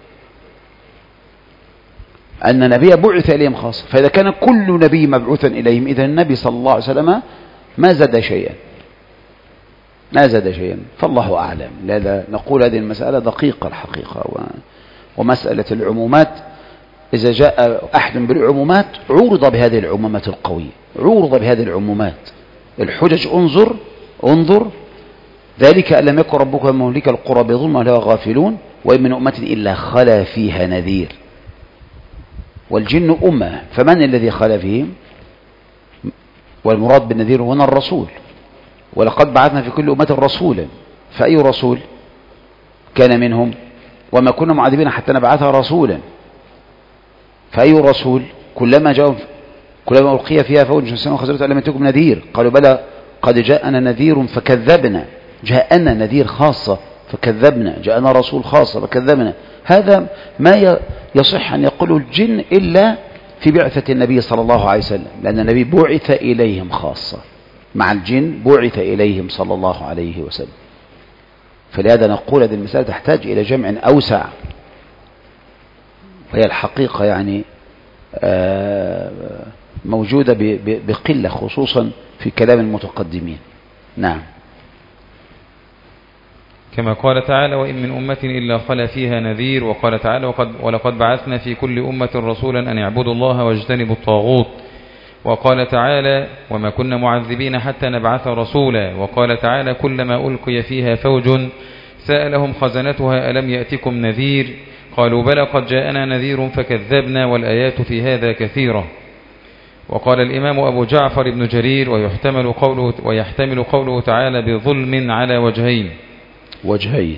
أن النبي بعث إليهم خاصة، فإذا كان كل نبي مبعوثا إليهم إذا النبي صلى الله عليه وسلم ما زاد شيئا، ما زاد شيئا، فالله أعلم. لذا نقول هذه المسألة دقيقة الحقيقة، ومسألة العمومات إذا جاء أحد بالعمومات عورض بهذه العمومات القوية، عورض بهذه العمومات الحجج، انظر انظر ذلك أن لم يكن ربك مهلك القرى بظلم ولا غافلون وإن من أمة إلا خلا فيها نذير، والجن أمة، فمن الذي خلا فيهم؟ والمراد بالنذير هنا الرسول، ولقد بعثنا في كل أمة رسولا، فأي رسول كان منهم؟ وما كنا معذبين حتى نبعث رسولا، فأي رسول؟ كلما جاء كلما ألقي فيها فوج سألهم خزنتها ألم يأتكم نذير قالوا بلى قد جاءنا نذير فكذبنا، جاءنا نذير خاصة فكذبنا، جاءنا رسول خاصة فكذبنا. هذا ما يصح أن يقوله الجن إلا في بعثة النبي صلى الله عليه وسلم، لأن النبي بعث إليهم خاصة، مع الجن بعث إليهم صلى الله عليه وسلم. فلهذا نقول هذه المسألة تحتاج إلى جمع أوسع، وهي الحقيقة يعني موجودة بقلة خصوصا في كلام المتقدمين. نعم. كما قال تعالى وإن من أمة إلا خلا فيها نذير، وقال تعالى وقد ولقد بعثنا في كل أمة رسولا أن يعبدوا الله واجتنبوا الطاغوت، وقال تعالى وما كنا معذبين حتى نبعث رسولا، وقال تعالى كلما ألقي فيها فوج سألهم خزنتها ألم يأتكم نذير قالوا بلى قد جاءنا نذير فكذبنا، والآيات في هذا كثيرة. وقال الإمام أبو جعفر بن جرير ويحتمل قوله, ويحتمل قوله تعالى بظلم على وجهين وجهين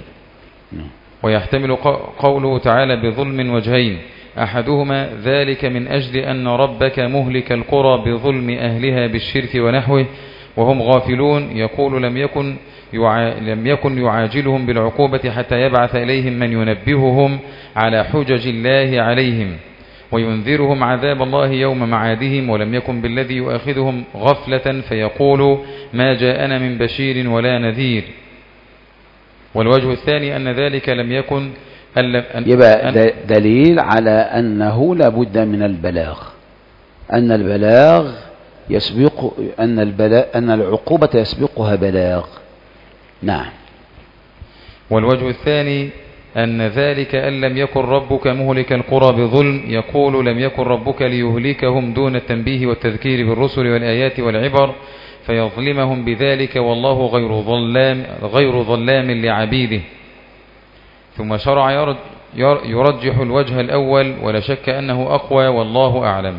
ويحتمل قوله تعالى بظلم وجهين، أحدهما ذلك من أجل أن ربك مهلك القرى بظلم أهلها بالشرك ونحوه وهم غافلون، يقول لم يكن يع... لم يكن يعاجلهم بالعقوبة حتى يبعث إليهم من ينبههم على حجج الله عليهم وينذرهم عذاب الله يوم معادهم، ولم يكن بالذي يؤاخذهم غفلة فيقول ما جاءنا من بشير ولا نذير. والوجه الثاني أن ذلك لم يكن أن يبقى دليل على أنه لا بد من البلاغ، أن البلاغ يسبق أن البلاغ أن العقوبة يسبقها بلاغ. نعم. والوجه الثاني أن ذلك أن لم يكن ربك مهلك القرى بظلم، يقول لم يكن ربك ليهلكهم دون التنبيه والتذكير بالرسل والآيات والعبر فيظلمهم بذلك، والله غير ظلام غير ظلام لعبيده. ثم شرع يرجح الوجه الأول ولا شك أنه أقوى والله أعلم.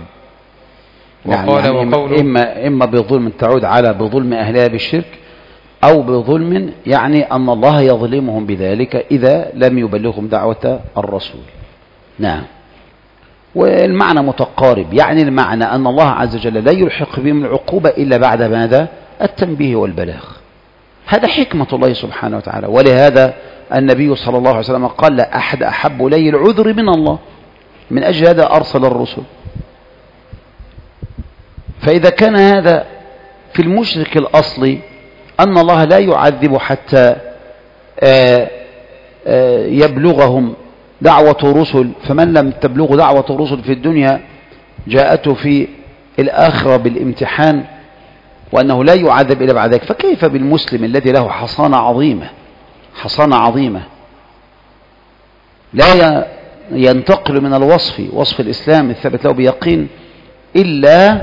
وقال يعني وقوله إما, إما بظلم تعود على بظلم أهلها بالشرك، أو بظلم يعني أن الله يظلمهم بذلك إذا لم يبلغهم دعوة الرسول. نعم. والمعنى متقارب، يعني المعنى أن الله عز وجل لا يلحق بهم العقوبة إلا بعد ماذا؟ التنبيه والبلاغ. هذا حكمة الله سبحانه وتعالى، ولهذا النبي صلى الله عليه وسلم قال لا أحد أحب إلي العذر من الله، من أجل هذا أرسل الرسل. فإذا كان هذا في المشرك الأصلي أن الله لا يعذب حتى آآ آآ يبلغهم دعوة رسل، فمن لم تبلغ دعوة رسل في الدنيا جاءته في الآخرة بالامتحان وأنه لا يعذب إلا بعد ذلك، فكيف بالمسلم الذي له حصانة عظيمة حصانة عظيمة لا ينتقل من الوصف وصف الإسلام الثابت له بيقين إلا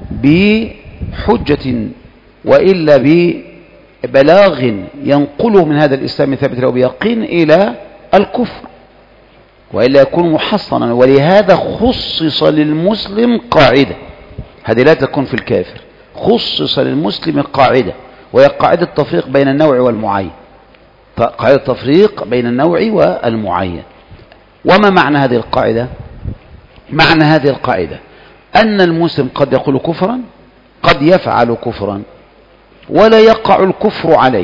بحجة وإلا ببلاغ ينقله من هذا الإسلام الثابت له بيقين إلى الكفر، وإلا يكون محصنا. ولهذا خصص للمسلم قاعدة، هذه لا تكون في الكافر، خصص للمسلم قاعدة، وهي قاعدة التفريق بين النوع والمعين، قاعدة التفريق بين النوع والمعين. وما معنى هذه القاعدة؟ معنى هذه القاعدة أن المسلم قد يقول كفرا، قد يفعل كفرا، ولا يقع الكفر عليه.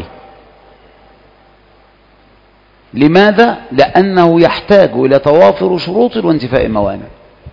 لماذا؟ لأنه يحتاج إلى توافر شروط وانتفاء موانع.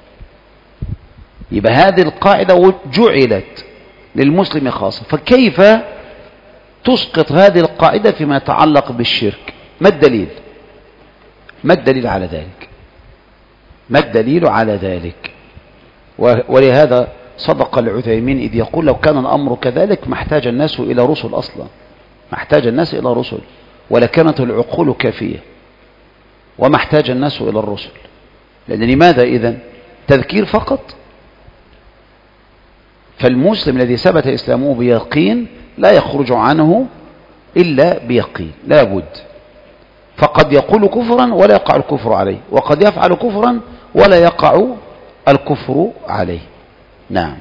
يبقى هذه القاعدة جعلت للمسلم خاصة. فكيف تسقط هذه القاعدة فيما يتعلق بالشرك؟ ما الدليل؟ ما الدليل على ذلك؟ ما الدليل على ذلك؟ ولهذا صدق العثيمين إذ يقول لو كان الأمر كذلك ما احتاج الناس إلى رسل أصلا، ما احتاج الناس إلى رسل، ولكانت العقول كافية، وما احتاج الناس إلى الرسل. لأن لماذا إذن؟ تذكير فقط. فالمسلم الذي ثبت إسلامه بيقين لا يخرج عنه إلا بيقين، لا بد. فقد يقول كفرا ولا يقع الكفر عليه، وقد يفعل كفرا ولا يقع الكفر عليه. نعم.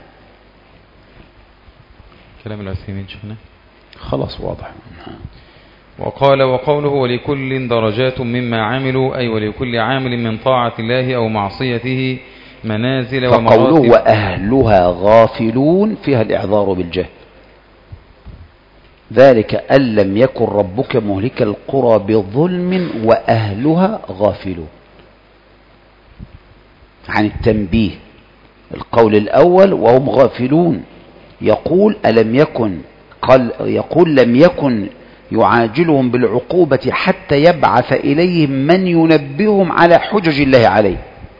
كلام العثيمين شفنا خلاص واضح. وقال وقوله ولكل درجات مما عملوا، أي ولكل عامل من طاعة الله أو معصيته منازل ومراتب. فقوله وأهلها غافلون فيها الإعذار بالجهل، ذلك أن لم يكن ربك مهلك القرى بظلم وأهلها غافلون، عن التنبيه. القول الأول وهم غافلون، يقول ألم يكن قال يقول لم يكن يعاجلهم بالعقوبة حتى يبعث إليهم من ينبههم على حجج الله عليه.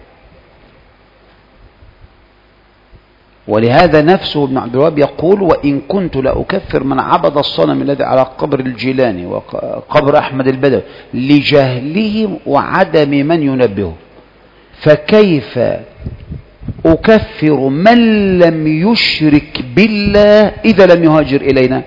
ولهذا نفسه ابن عبد الوهاب يقول وإن كنت لأكفر من عبد الصنم الذي على قبر الجيلاني وقبر أحمد البدوي لجهلهم وعدم من ينبهه، فكيف أكفر من لم يشرك بالله إذا لم يهاجر إلينا؟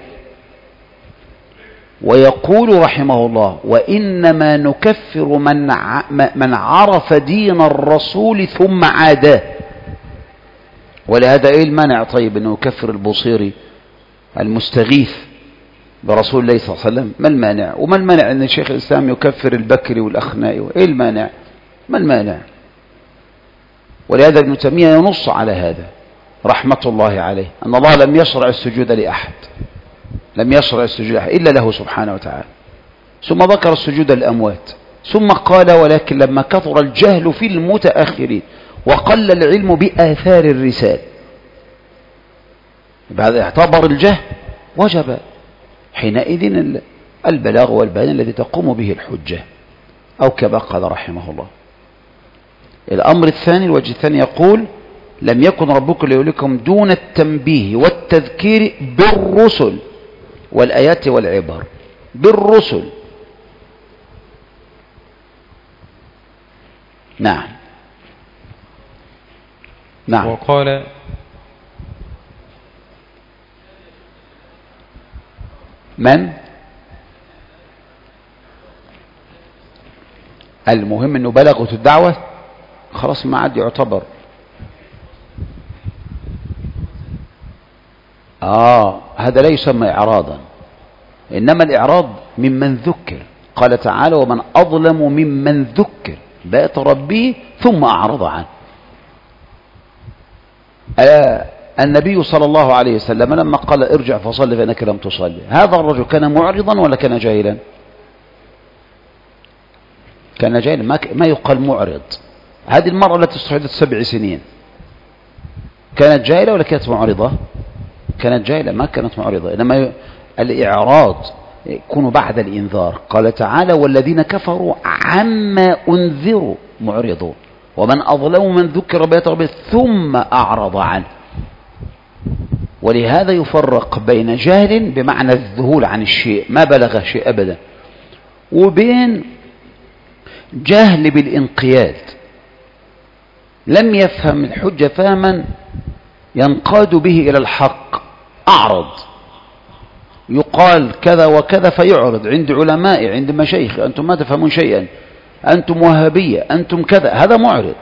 ويقول رحمه الله وإنما نكفر من من عرف دين الرسول ثم عاداه. ولهذا ايه المانع طيب انه يكفر البوصيري المستغيث برسول الله صلى الله عليه وسلم؟ ما المانع؟ وما المانع ان الشيخ الاسلام يكفر البكري والاخنائي؟ ايه المانع؟ ما المانع؟ ولهذا ابن تيمية ينص على هذا رحمة الله عليه، ان الله لم يشرع السجود لاحد، لم يشرع السجود لأحد الا له سبحانه وتعالى. ثم ذكر السجود للاموات، ثم قال ولكن لما كثر الجهل في المتاخرين وقل العلم بآثار الرسال، بعد اعتبر الجهل وجب حينئذ البلاغ والبيان الذي تقوم به الحجة، أو كما قال رحمه الله. الأمر الثاني الوجه الثاني يقول لم يكن ربك ليهلكهم دون التنبيه والتذكير بالرسل والآيات والعبر. بالرسل، نعم نعم. وقال من؟ المهم انه بلغت الدعوة خلاص ما عاد يعتبر. اه هذا لا يسمى اعراضا، انما الاعراض ممن ذكر. قال تعالى ومن اظلم ممن ذكر بآيات ربه ثم اعرض عنه. آه النبي صلى الله عليه وسلم لما قال ارجع فصل فإنك لم تصلي، هذا الرجل كان معرضا ولا كان جاهلا؟ كان جاهلا. ما, ما يقال معرض. هذه المرأة التي استشهدت سبع سنين كانت جاهلة ولا كانت معرضة؟ كانت جاهلة، ما كانت معرضة. إنما الإعراض يكون بعد الإنذار. قال تعالى والذين كفروا عما أنذروا معرضون. ومن أظلم من ذكر بآيات ربه ثم أعرض عنه. ولهذا يفرق بين جهل بمعنى الذهول عن الشيء ما بلغ شيء أبدا، وبين جهل بالانقياد، لم يفهم الحجة فهما ينقاد به إلى الحق، أعرض، يقال كذا وكذا فيعرض عند علماء عند مشايخ، أنتم ما تفهمون شيئا، أنتم وهابية، أنتم كذا، هذا معرض.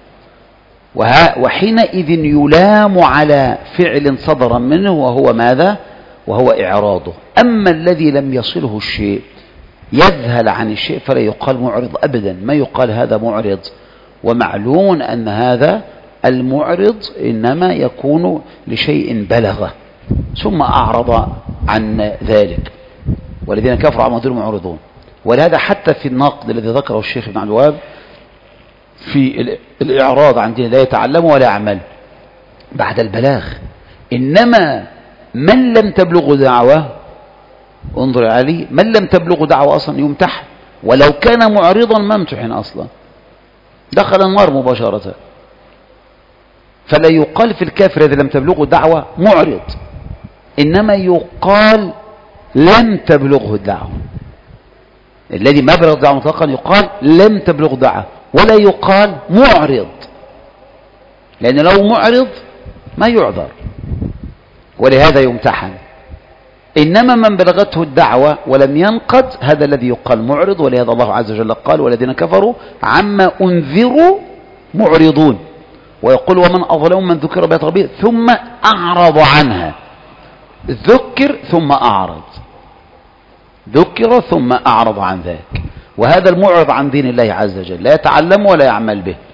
وحينئذ يلام على فعل صدر منه وهو ماذا؟ وهو إعراضه. أما الذي لم يصله الشيء يذهل عن الشيء فلا يقال معرض أبدا، ما يقال هذا معرض. ومعلوم أن هذا المعرض إنما يكون لشيء بلغه ثم أعرض عن ذلك، والذين كفروا عما دون معرضون. ولهذا حتى في النقد الذي ذكره الشيخ ابن عبد الوهاب في الإعراض عن دين لا يتعلم ولا يعمل بعد البلاغ، إنما من لم تبلغ دعوة، انظر علي، من لم تبلغ دعوة أصلا يمتحن، ولو كان معرضا ما امتحن أصلا، دخل النار مباشرة. فلا يقال في الكافر إذا لم تبلغه دعوة معرض، إنما يقال لم تبلغه الدعوة. الذي ما بلغ دعوة مطلقا يقال لم تبلغ دعوة، ولا يقال معرض، لأن لو معرض ما يعذر ولهذا يمتحن. إنما من بلغته الدعوة ولم ينقد هذا الذي يقال معرض. ولهذا الله عز وجل قال والذين كفروا عما أنذروا معرضون، ويقول ومن أظلم من ذكر بآيات ربه ثم أعرض عنها. ذكر ثم أعرض، ذكر ثم أعرض عن ذلك، وهذا المعرض عن دين الله عز وجل لا يتعلم ولا يعمل به.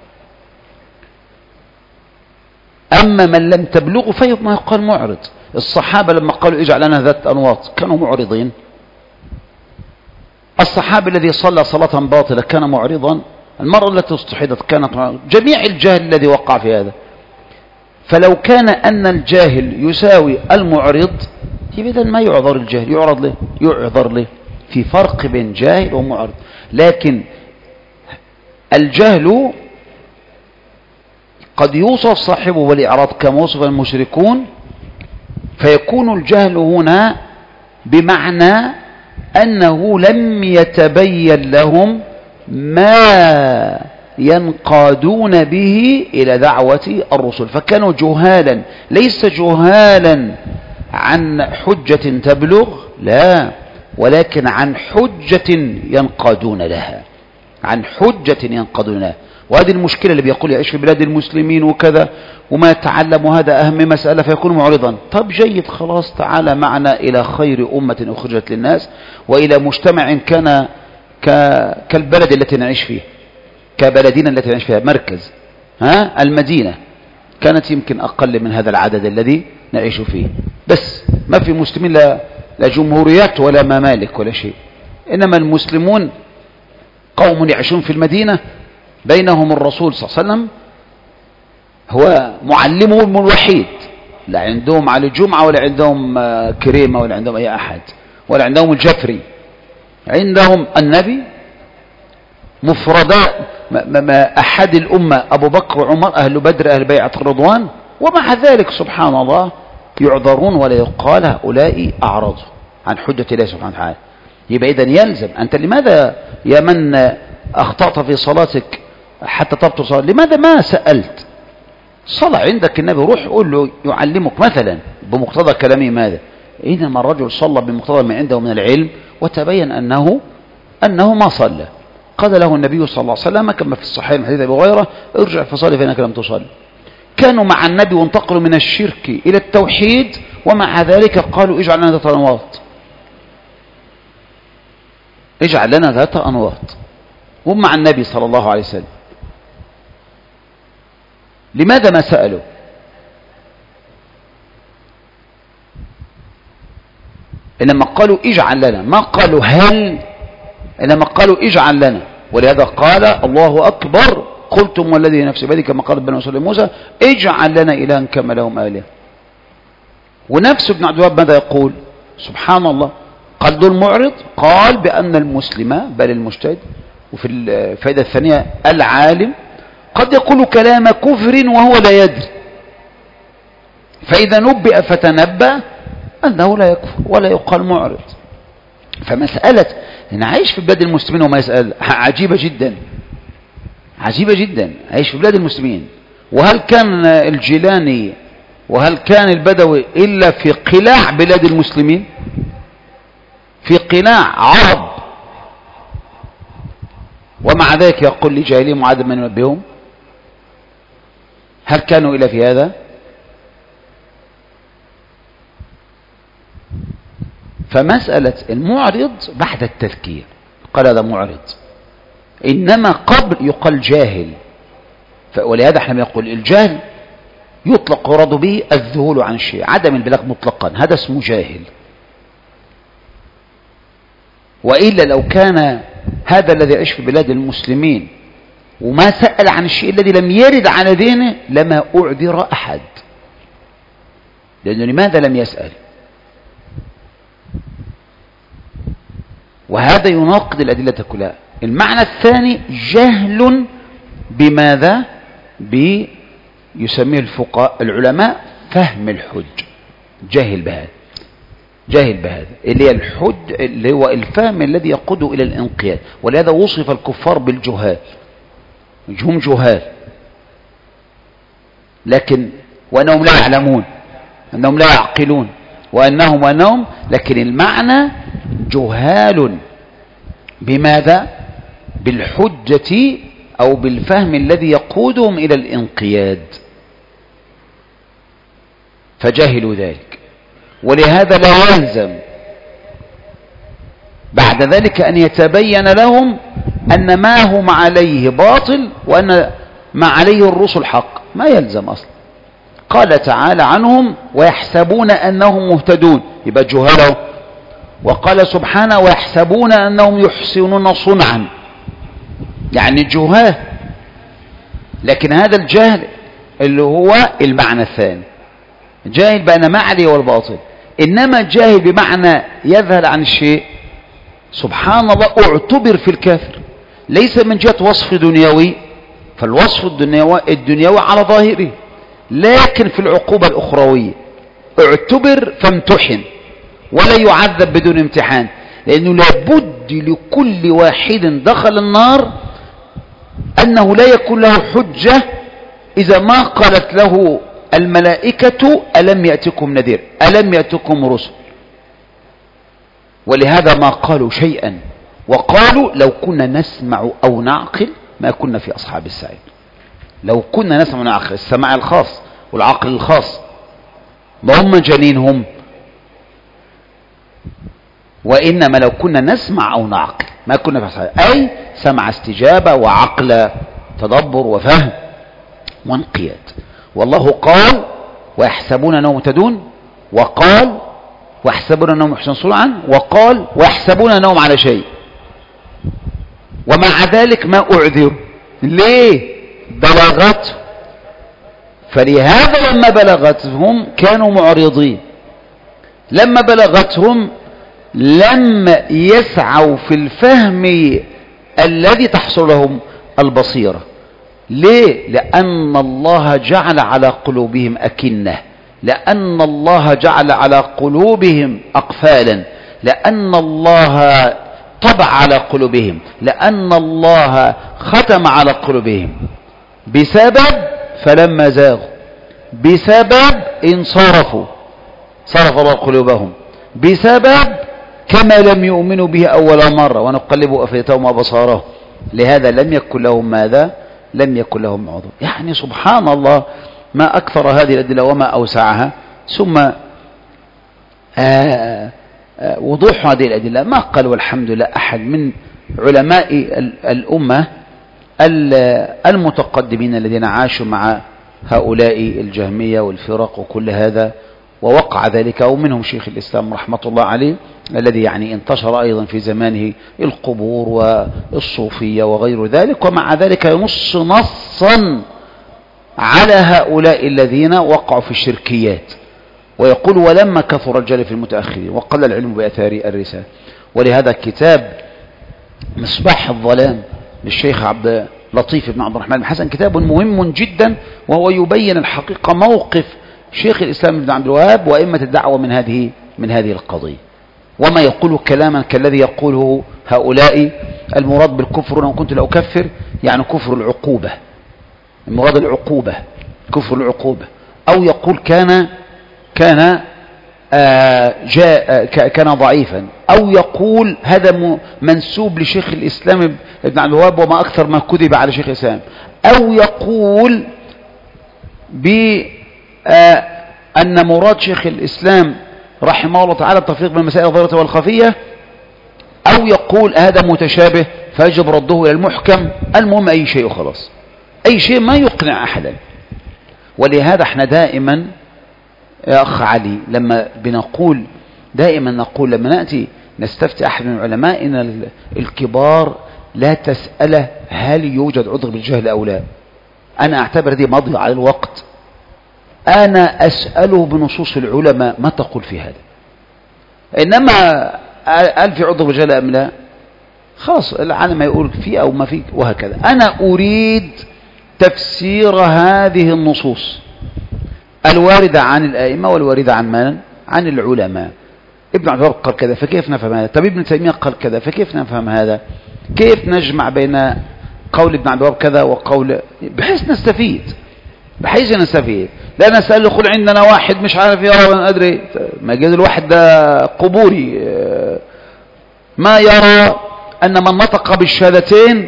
أما من لم تبلغه فما يقال معرض. الصحابة لما قالوا اجعل لنا ذات أنواط كانوا معرضين. الصحابي الذي صلى صلاة باطلة كان معرضا. المرأة التي استحيضت كانت معرضة. جميع الجهل الذي وقع في هذا. فلو كان أن الجاهل يساوي المعرض إذا ما يعذر الجاهل، يعرض له يعذر له. في فرق بين جاهل ومعرض. لكن الجهل قد يوصف صاحبه بالإعراض كما وصف المشركون، فيكون الجهل هنا بمعنى أنه لم يتبين لهم ما ينقادون به إلى دعوة الرسل، فكانوا جهالا، ليس جهالا عن حجة تبلغ، لا، ولكن عن حجة ينقادون لها، عن حجة ينقادون لها. وهذه المشكلة اللي بيقول يعيش في بلاد المسلمين وكذا وما يتعلم، هذا أهم مسألة، فيكون معرضا. طب جيد، خلاص، تعالى معنا إلى خير أمة أخرجت للناس وإلى مجتمع كان كالبلد التي نعيش فيه، كبلدنا التي نعيش فيها، مركز ها المدينة كانت يمكن أقل من هذا العدد الذي نعيش فيه، بس ما في مسلمين، لا, لا جمهوريات ولا ممالك ولا شيء، إنما المسلمون قوم يعيشون في المدينة بينهم الرسول صلى الله عليه وسلم هو معلمهم الوحيد، لا عندهم على الجمعة ولا عندهم كريمة ولا عندهم أي أحد ولا عندهم الجفري، عندهم النبي مفرداء أحد الأمة أبو بكر وعمر أهل بدر أهل بيعة الرضوان، ومع ذلك سبحان الله يعذرون ولا يقال هؤلاء أعرضوا عن حجة الله سبحانه وتعالى. يبقى إذن يلزم أنت لماذا يا من أخطأت في صلاتك حتى تبطل صلاة، لماذا ما سألت؟ صلى عندك النبي، روح قول له يعلمك مثلا بمقتضى كلامه ماذا. إنما الرجل صلى بمقتضى ما عنده من العلم وتبين أنه أنه ما صلى. قال له النبي صلى الله عليه وسلم كما في الصحيح من حديث أبي هريرة ارجع فصلي فإنك لم تصلي. كانوا مع النبي وانتقلوا من الشرك إلى التوحيد، ومع ذلك قالوا اجعل لنا ذات أنواط، اجعل لنا ذات أنواط، هم مع النبي صلى الله عليه وسلم. لماذا ما سألوا؟ إنما قالوا اجعل لنا، ما قالوا هل، إنما قالوا اجعل لنا. ولهذا قال الله أكبر قلتم والذي نفسي بيده كما قال بني إسرائيل موسى اجعل لنا إلها كما لهم آلهة. ونفس ابن عبد الوهاب ماذا يقول؟ سبحان الله، قال دول معرض، قال بأن المسلم بل المجتهد، وفي الفائدة الثانية العالم قد يقول كلام كفر وهو لا يدري، فإذا نبئ فتنبأ أنه لا يكفر ولا يقال معرض. فمسألة أن عايش في بلاد المسلمين ومسألة عجيبة جدا، عجيبة جدا. عايش في بلاد المسلمين، وهل كان الجيلاني وهل كان البدوي إلا في قلاع بلاد المسلمين، في قلاع عرب، ومع ذلك يقول لي جاهلين وعدم من ينبههم؟ هل كانوا إلا في هذا؟ فمسألة المعرض بعد التذكير قال هذا معرض، إنما قبل يقال جاهل. ولهذا احنا يقول الجهل يطلق يراد به الذهول عن الشيء، عدم البلاغ مطلقا، هذا اسمه جاهل. وإلا لو كان هذا الذي يعيش في بلاد المسلمين وما سأل عن الشيء الذي لم يرد على دينه لما أعذر أحد، لأنه لماذا لم يسأل؟ وهذا يناقض الأدلة كلها. المعنى الثاني جهل بماذا؟ بيسميه الفقهاء العلماء فهم الحج، جاهل بهذا، جاهل بهذا اللي هي الحج اللي هو الفهم الذي يقود إلى الانقياد. ولهذا وصف الكفار بالجهال، هم جهال، لكن وأنهم لا يعلمون، أنهم لا يعقلون، وأنهم وأنهم لكن المعنى جهال بماذا؟ بالحجة أو بالفهم الذي يقودهم إلى الانقياد، فجهلوا ذلك. ولهذا لا يلزم بعد ذلك أن يتبين لهم أن ما هم عليه باطل وأن ما عليه الرسل حق، ما يلزم أصلا. قال تعالى عنهم ويحسبون أنهم مهتدون، يبقى جهاله. وقال سبحانه ويحسبون أنهم يحسنون صنعا، يعني جهال. لكن هذا الجهل اللي هو المعنى الثاني، جاهل بأن ما عليه والباطل. إنما جاهل بمعنى يذهل عن الشيء، سبحان الله، اعتبر في الكافر ليس من جهة وصف دنيوي، فالوصف الدنيوي, الدنيوي على ظاهره، لكن في العقوبة الأخروية اعتبر فامتحن ولا يعذب بدون امتحان. لأنه لابد لكل واحد دخل النار أنه لا يكون له حجة إذا ما قالت له الملائكة ألم يأتكم نذير، ألم يأتكم رسل. ولهذا ما قالوا شيئا، وقالوا لو كنا نسمع أو نعقل ما كنا في أصحاب السعير. لو كنا نسمع ونعقل، السماع الخاص والعقل الخاص، ما هم جنينهم، وإنما لو كنا نسمع أو نعقل ما كنا في أصحاب، أي سمع استجابة وعقل تدبر وفهم وانقياد. والله قال ويحسبون أنهم مهتدون، وقال ويحسبون أنهم يحسنون صنعا، وقال ويحسبون أنهم على شيء، ومع ذلك ما أعذروا. ليه؟ بلغت. فلهذا لما بلغتهم كانوا معرضين، لما بلغتهم لم يسعوا في الفهم الذي تحصل لهم البصيرة. ليه؟ لأن الله جعل على قلوبهم أكنة، لأن الله جعل على قلوبهم أقفالا، لأن الله طبع على قلوبهم، لأن الله ختم على قلوبهم بسبب فلما زاغوا، بسبب انصرفوا صرف الله قلوبهم، بسبب كما لم يؤمنوا به أول مرة ونقلب أفئدتهم وأبصارهم. لهذا لم يكن لهم ماذا؟ لم يكن لهم عذر. يعني سبحان الله ما أكثر هذه الأدلة وما أوسعها. ثم آآ آآ وضوح هذه الأدلة ما قال والحمد لله أحد من علماء الأمة المتقدمين الذين عاشوا مع هؤلاء الجهمية والفرق وكل هذا، ووقع ذلك، أو منهم شيخ الإسلام رحمة الله عليه الذي يعني انتشر أيضا في زمانه القبور والصوفية وغير ذلك، ومع ذلك ينص نصا على هؤلاء الذين وقعوا في الشركيات، ويقول ولما كثر الجهل في المتأخرين وقل العلم بأثار الرسالة. ولهذا كتاب مصباح الظلام للشيخ عبد لطيف بن عبد الرحمن بن حسن، كتاب مهم جدا، وهو يبين الحقيقة موقف شيخ الإسلام ابن عبد الوهاب وأئمة الدعوة من هذه من هذه القضية، وما يقول كلاما كالذي يقوله هؤلاء. المراد بالكفر أنا كنت لأكفر يعني كفر العقوبة، المراد العقوبة، كفر العقوبة. أو يقول كان كان آه جاء كان ضعيفا، أو يقول هذا منسوب لشيخ الإسلام ابن عبد الوهاب وما أكثر ما كذب على شيخ الإسلام، أو يقول بأن آه مراد شيخ الإسلام رحمه الله تعالى التفريق بين المسائل الظاهرة والخفية، أو يقول هذا متشابه فيجب رده إلى المحكم. المهم أي شيء خلاص، أي شيء ما يقنع أحدا. ولهذا احنا دائما يا أخ علي لما بنقول دائما نقول لما نأتي نستفتي أحد من علمائنا الكبار لا تسأله هل يوجد عذر بالجهل أو لا، أنا أعتبر دي مضي على الوقت. أنا أسأله بنصوص العلماء ما تقول في هذا، إنما هل في عذر بالجهل أم لا خلاص العالم يقول فيه أو ما فيه وهكذا. أنا أريد تفسير هذه النصوص الواردة عن الآئمة والواردة عن من؟ عن العلماء. ابن عبد الوهاب قال كذا فكيف نفهم هذا؟ طب ابن تيمية قال كذا فكيف نفهم هذا؟ كيف نجمع بين قول ابن عبد الوهاب كذا وقول، بحيث نستفيد بحيث نستفيد. لا نسأل يقول عندنا واحد مش عارف يرى ما أدري، ما جاز الواحد ده قبوري ما يرى أن من نطق بالشهادتين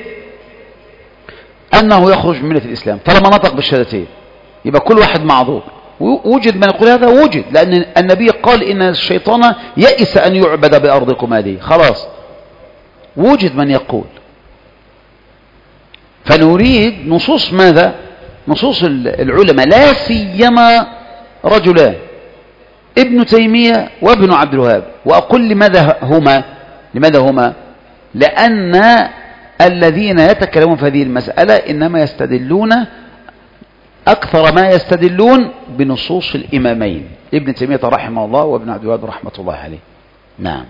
أنه يخرج من ملة الإسلام. طالما نطق بالشهادتين يبقى كل واحد معذور. وجد من يقول هذا، وجد، لأن النبي قال إن الشيطان يئس أن يعبد بأرضكم هذه، خلاص وجد من يقول. فنريد نصوص ماذا؟ نصوص العلماء، لا سيما رجلان ابن تيمية وابن عبد الوهاب. وأقول لماذا هما لماذا هما لأن الذين يتكلمون في هذه المسألة إنما يستدلون أكثر ما يستدلون بنصوص الإمامين ابن تيمية رحمه الله وابن عبد الوهاب رحمة الله عليه. نعم.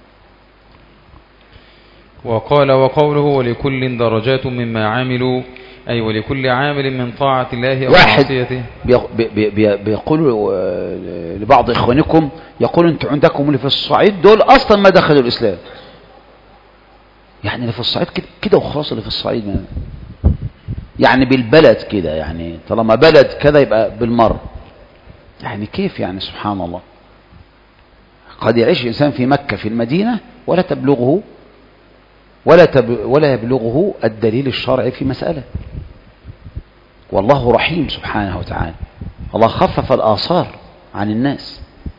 وقال وقوله ولكل درجات مما عملوا، أي ولكل عامل من طاعة الله أو معصيته. بيقول لبعض إخوانكم يقول أنتم عندكم اللي في الصعيد دول أصلا ما دخلوا الإسلام، يعني اللي في الصعيد كده وخلاص، اللي في الصعيد ما يعني بالبلد كده، يعني طالما بلد كذا يبقى بالمر، يعني كيف يعني؟ سبحان الله. قد يعيش إنسان في مكة في المدينة ولا تبلغه ولا تب ولا يبلغه الدليل الشرعي في مسألة. والله رحيم سبحانه وتعالى، الله خفف الآثار عن الناس،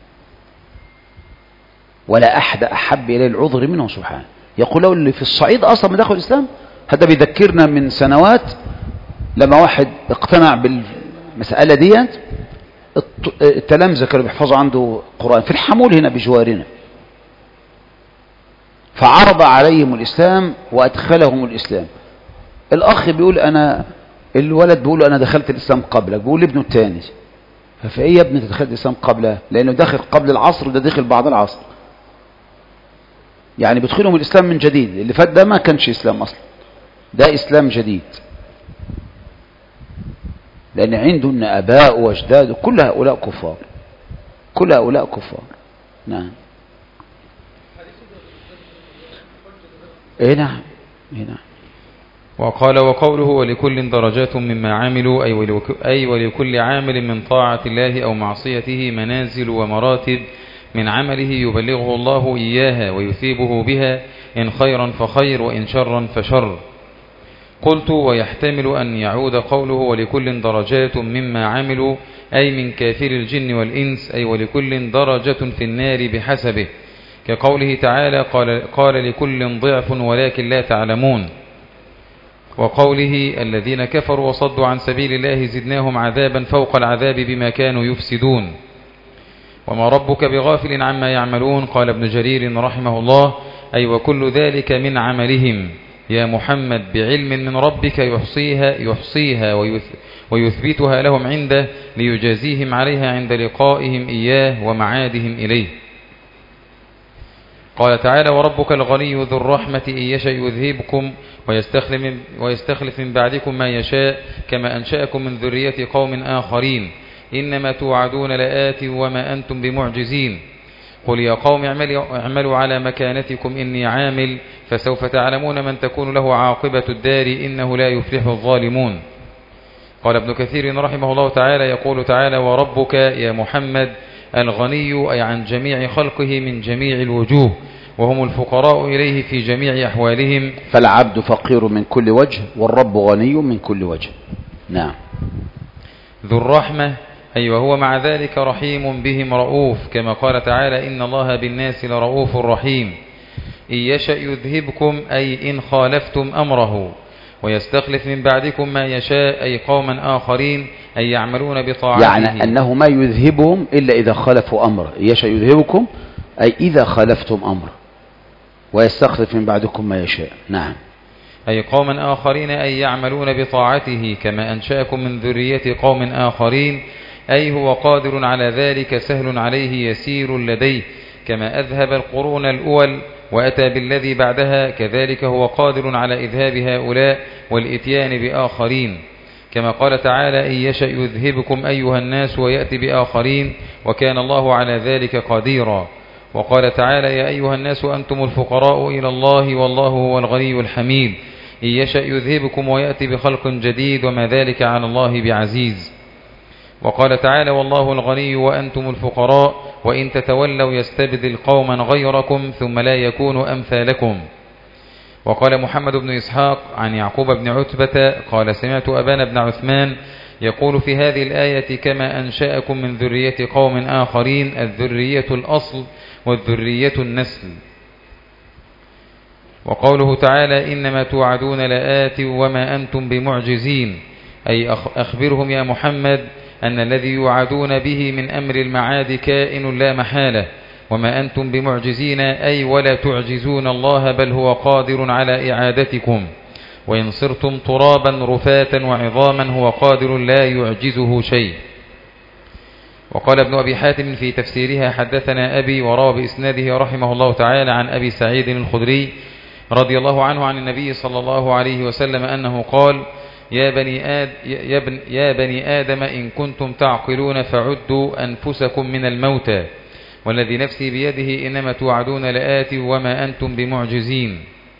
ولا أحد أحب إليه العذر منه سبحانه. يقول له اللي في الصعيد أصلا ما دخل الإسلام. هذا بيذكرنا من سنوات لما واحد اقتنع بالمسألة ديت، التلامذة كانوا بيحفظوا عنده قرآن في الحمول هنا بجوارنا، فعرض عليهم الإسلام وأدخلهم الإسلام. الأخ بيقول أنا، الولد بيقول أنا دخلت الإسلام قبلك، بيقول لابنه الثاني ففي يا ابني دخلت الإسلام قبله؟ لأنه داخل قبل العصر وده داخل بعد العصر، يعني بيدخلهم الإسلام من جديد. اللي فات ده ما كانش إسلام أصلا، ده إسلام جديد، لأن عندهم أباء وأجداد كل هؤلاء كفار، كل هؤلاء كفار. نعم. إيه نعم إيه نعم. وقال وقوله ولكل درجات مما عملوا، أي, أي ولكل عامل من طاعة الله أو معصيته منازل ومراتب من عمله يبلغه الله إياها ويثيبه بها، إن خيرا فخير وإن شرا فشر. قلت ويحتمل أن يعود قوله ولكل درجات مما عملوا أي من كافر الجن والإنس، أي ولكل درجة في النار بحسبه، كقوله تعالى قال, قال لكل ضعف ولكن لا تعلمون، وقوله الذين كفروا وصدوا عن سبيل الله زدناهم عذابا فوق العذاب بما كانوا يفسدون، وما ربك بغافل عما يعملون. قال ابن جرير رحمه الله أي وكل ذلك من عملهم يا محمد بعلم من ربك يحصيها, يحصيها ويثبتها لهم عنده ليجازيهم عليها عند لقائهم إياه ومعادهم إليه. قال تعالى وربك الغني ذو الرحمة إن يشأ يذهبكم ويستخلف من, ويستخلف من بعدكم ما يشاء كما أنشأكم من ذرية قوم آخرين إنما توعدون لآت وما أنتم بمعجزين قل يا قوم اعملوا على مكانتكم إني عامل فسوف تعلمون من تكون له عاقبة الدار إنه لا يفلح الظالمون. قال ابن كثير رحمه الله تعالى يقول تعالى وربك يا محمد الغني أي عن جميع خلقه من جميع الوجوه وهم الفقراء إليه في جميع أحوالهم. فالعبد فقير من كل وجه والرب غني من كل وجه. نعم. ذو الرحمة أي وهو مع ذلك رحيم بهم رؤوف كما قال تعالى إن الله بالناس لرؤوف رحيم. إن يشأ يذهبكم أي إن خالفتم أمره ويستخلف من بعدكم ما يشاء أي قوما آخرين أي يعملون بطاعته يعني أنه ما يذهبهم إلا إذا خالفوا أمره. يشأ يذهبكم أي إذا خالفتم أمره ويستخلف من بعدكم ما يشاء. نعم. أي قوما آخرين أي يعملون بطاعته كما أنشأكم من ذرية قوم آخرين أي هو قادر على ذلك سهل عليه يسير لديه كما أذهب القرون الأول وأتى بالذي بعدها كذلك هو قادر على إذهاب هؤلاء والإتيان بآخرين كما قال تعالى إن يشأ يذهبكم أيها الناس ويأتي بآخرين وكان الله على ذلك قديرا. وقال تعالى يا أيها الناس أنتم الفقراء إلى الله والله هو الغني الحميد إن يشأ يذهبكم ويأتي بخلق جديد وما ذلك على الله بعزيز. وقال تعالى والله الغني وأنتم الفقراء وإن تتولوا يستبدل قوما غيركم ثم لا يكونوا أمثالكم. وقال محمد بن إسحاق عن يعقوب بن عتبة قال سمعت أبان بن عثمان يقول في هذه الآية كما أنشأكم من ذرية قوم آخرين الذرية الأصل والذرية النسل. وقوله تعالى إنما توعدون لآت وما أنتم بمعجزين أي أخبرهم يا محمد أن الذي يوعدون به من أمر المعاد كائن لا محالة وما أنتم بمعجزين أي ولا تعجزون الله بل هو قادر على إعادتكم وإن صرتم ترابا رفاتا وعظاما هو قادر لا يعجزه شيء. وقال ابن أبي حاتم في تفسيرها حدثنا أبي وروى بإسناده رحمه الله تعالى عن أبي سعيد الخدري رضي الله عنه عن النبي صلى الله عليه وسلم أنه قال يا بني, آد يا, بن يا بني آدم إن كنتم تعقلون فعدوا أنفسكم من الموتى والذي نفسي بيده إنما توعدون لآت وما أنتم بمعجزين.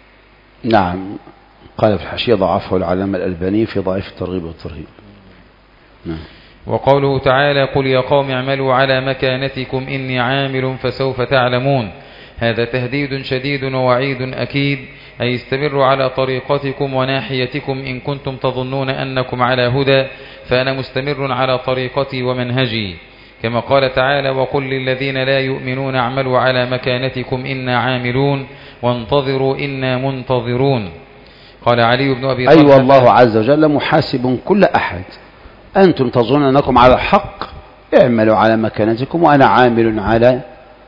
نعم. قال في الحاشية ضعفه العلامة الألباني في ضعيف الترغيب والترهيب. نعم. وقوله تعالى قل يا قوم اعملوا على مكانتكم إني عامل فسوف تعلمون هذا تهديد شديد ووعيد أكيد أي استمروا على طريقتكم وناحيتكم إن كنتم تظنون أنكم على هدى فأنا مستمر على طريقتي ومنهجي كما قال تعالى وقل للذين لا يؤمنون اعملوا على مكانتكم إنا عاملون وانتظروا إنا منتظرون. قال علي بن أبي طلحة أيوة الله عز وجل محاسب كل أحد أنتم تظنون أنكم على الحق اعملوا على مكانتكم وأنا عامل على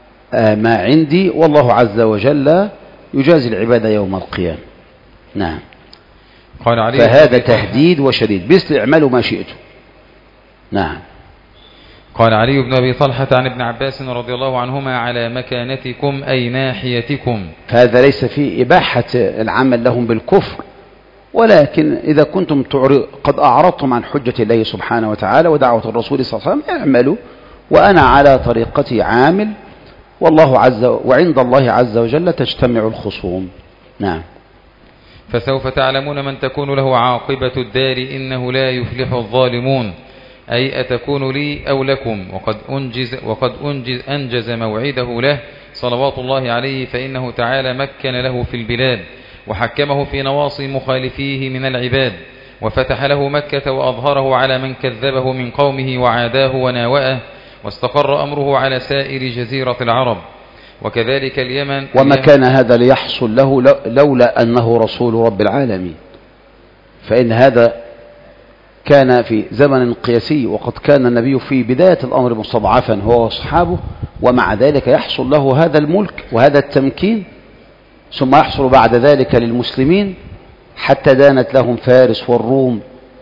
ما عندي والله عز وجل يجازي العباد يوم القيامة. نعم. قال علي فهذا تهديد وشديد بس اعملوا ما شئتم. نعم. قال علي بن أبي طلحة عن ابن عباس رضي الله عنهما على مكانتكم أي ناحيتكم. هذا ليس في إباحة العمل لهم بالكفر ولكن إذا كنتم قد أعرضتم عن حجة الله سبحانه وتعالى ودعوة الرسول صلى الله عليه وسلم اعملوا وأنا على طريقتي عامل والله عز وعند الله عز وجل تجتمع الخصوم. نعم. فسوف تعلمون من تكون له عاقبة الدار إنه لا يفلح الظالمون أي أتكون لي أو لكم وقد أنجز, وقد أنجز, أنجز موعده له صلوات الله عليه فإنه تعالى مكن له في البلاد وحكمه في نواصي مخالفيه من العباد وفتح له مكة وأظهره على من كذبه من قومه وعاداه وناوأه واستقر أمره على سائر جزيرة العرب وكذلك اليمن. وما كان هذا ليحصل له لولا أنه رسول رب العالمين فإن هذا كان في زمن قياسي وقد كان النبي في بداية الأمر مستضعفا هو وأصحابه ومع ذلك يحصل له هذا الملك وهذا التمكين ثم يحصل بعد ذلك للمسلمين حتى دانت لهم فارس والروم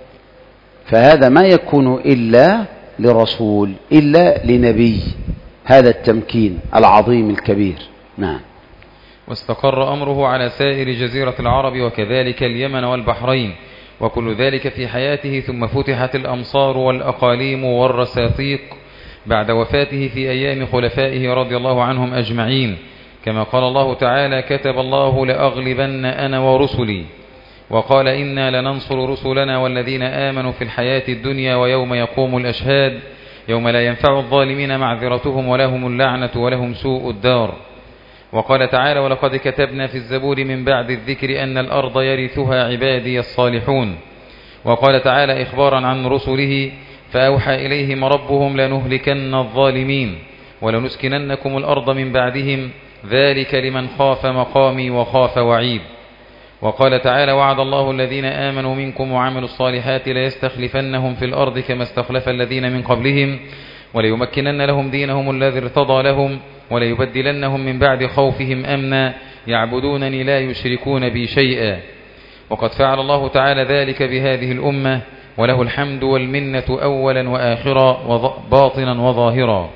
فهذا ما يكون إلا لرسول إلا لنبي هذا التمكين العظيم الكبير. نعم. واستقر أمره على سائر جزيرة العرب وكذلك اليمن والبحرين، وكل ذلك في حياته، ثم فتحت الأمصار والأقاليم والرساطيق بعد وفاته في أيام خلفائه رضي الله عنهم أجمعين، كما قال الله تعالى: كتب الله لأغلبن أنا ورسلي، وقال: إنا لننصر رسلنا والذين آمنوا في الحياة الدنيا ويوم يقوم الأشهاد، يوم لا ينفع الظالمين معذرتهم ولهم اللعنة ولهم سوء الدار. وقال تعالى: ولقد كتبنا في الزبور من بعد الذكر أن الأرض يرثها عبادي الصالحون. وقال تعالى إخبارا عن رسله: فأوحى إليهم ربهم لنهلكن الظالمين ولنسكننكم الأرض من بعدهم ذلك لمن خاف مقامي وخاف وعيد. وقال تعالى: وعد الله الذين آمنوا منكم وعملوا الصالحات ليستخلفنهم في الأرض كما استخلف الذين من قبلهم وليمكنن لهم دينهم الذي ارتضى لهم وليبدلنهم من بعد خوفهم أمنا يعبدونني لا يشركون بي شيئا. وقد فعل الله تعالى ذلك بهذه الأمة، وله الحمد والمنة أولا وآخرا باطنا وظاهرا.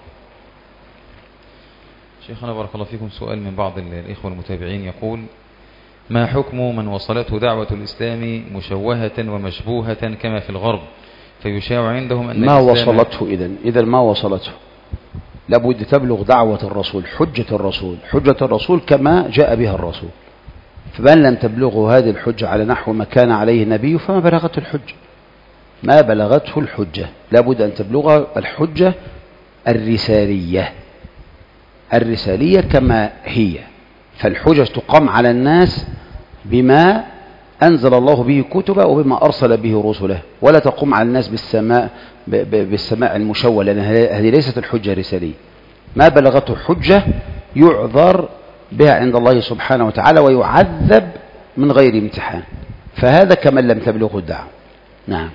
شيخنا بارك الله فيكم، سؤال من بعض الإخوة المتابعين يقول: ما حكم من وصلته دعوة الإسلام مشوهة ومشبوهة كما في الغرب، فيشاع عندهم أن ما وصلته إذن إذن ما وصلته لابد تبلغ دعوة الرسول، حجة الرسول حجة الرسول كما جاء بها الرسول، فمن لم تبلغه هذه الحجة على نحو ما كان عليه النبي فما بلغته الحجة ما بلغته الحجة لابد أن تبلغ الحجة الرسالية الرسالية كما هي. فالحجج تقام على الناس بما أنزل الله به كتبه وبما أرسل به رسله، ولا تقوم على الناس بالسماء بالسماء المشوه، لأن هذه ليست الحجة الرسالية. ما بلغته حجة يعذر بها عند الله سبحانه وتعالى ويعذب من غير امتحان، فهذا كمن لم تبلغه الدعوة. نعم.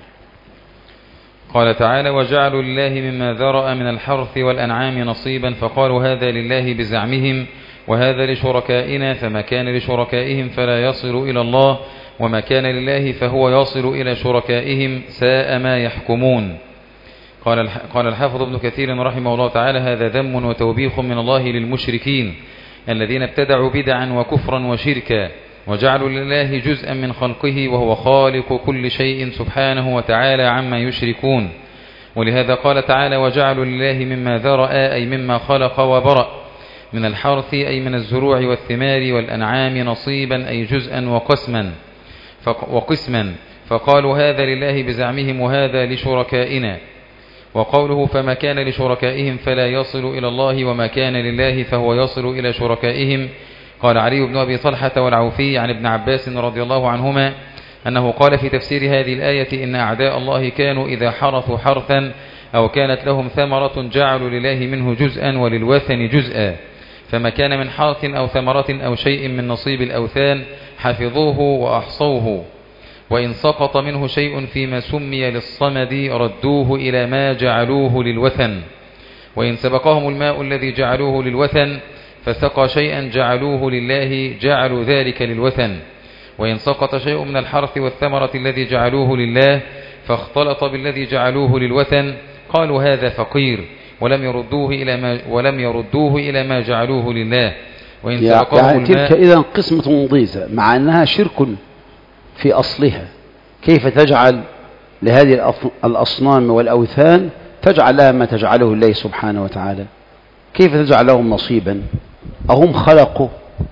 قال تعالى: وجعلوا لله مما ذرأ من الحرث والأنعام نصيبا فقالوا هذا لله بزعمهم وهذا لشركائنا، فما كان لشركائهم فلا يصل إلى الله وما كان لله فهو يصل إلى شركائهم ساء ما يحكمون. قال قال الحافظ ابن كثير رحمه الله تعالى: هذا ذم وتوبيخ من الله للمشركين الذين ابتدعوا بدعا وكفرا وشركا وجعلوا لله جزءا من خلقه وهو خالق كل شيء سبحانه وتعالى عما يشركون. ولهذا قال تعالى: وجعلوا لله مما ذرأ أي مما خلق وبرأ من الحرث أي من الزروع والثمار والأنعام نصيبا أي جزءا وقسما وقسما فقالوا هذا لله بزعمهم وهذا لشركائنا. وقوله فما كان لشركائهم فلا يصل إلى الله وما كان لله فهو يصل إلى شركائهم. قال علي بن أبي طلحة والعوفي عن ابن عباس رضي الله عنهما أنه قال في تفسير هذه الآية: إن أعداء الله كانوا إذا حرثوا حرثا أو كانت لهم ثمرة جعلوا لله منه جزءا وللوثن جزءا، فما كان من حرث أو ثمرة أو شيء من نصيب الأوثان حفظوه وأحصوه، وإن سقط منه شيء فيما سمي للصمد ردوه إلى ما جعلوه للوثن، وإن سبقهم الماء الذي جعلوه للوثن فسقى شيئا جعلوه لله جعلوا ذلك للوثن، وإن سقط شيء من الحرث والثمرة الذي جعلوه لله فاختلط بالذي جعلوه للوثن قالوا هذا فقير ولم يردوه إلى ما ولم يردوه إلى ما جعلوه لله. وإن سبقهم يعني الماء تلك إذن قسمة ضيزة مع أنها شرك في أصلها. كيف تجعل لهذه الأصنام والأوثان تجعل لها ما تجعله الله سبحانه وتعالى؟ كيف تجعل لهم نصيبا؟ أهم خلقوا؟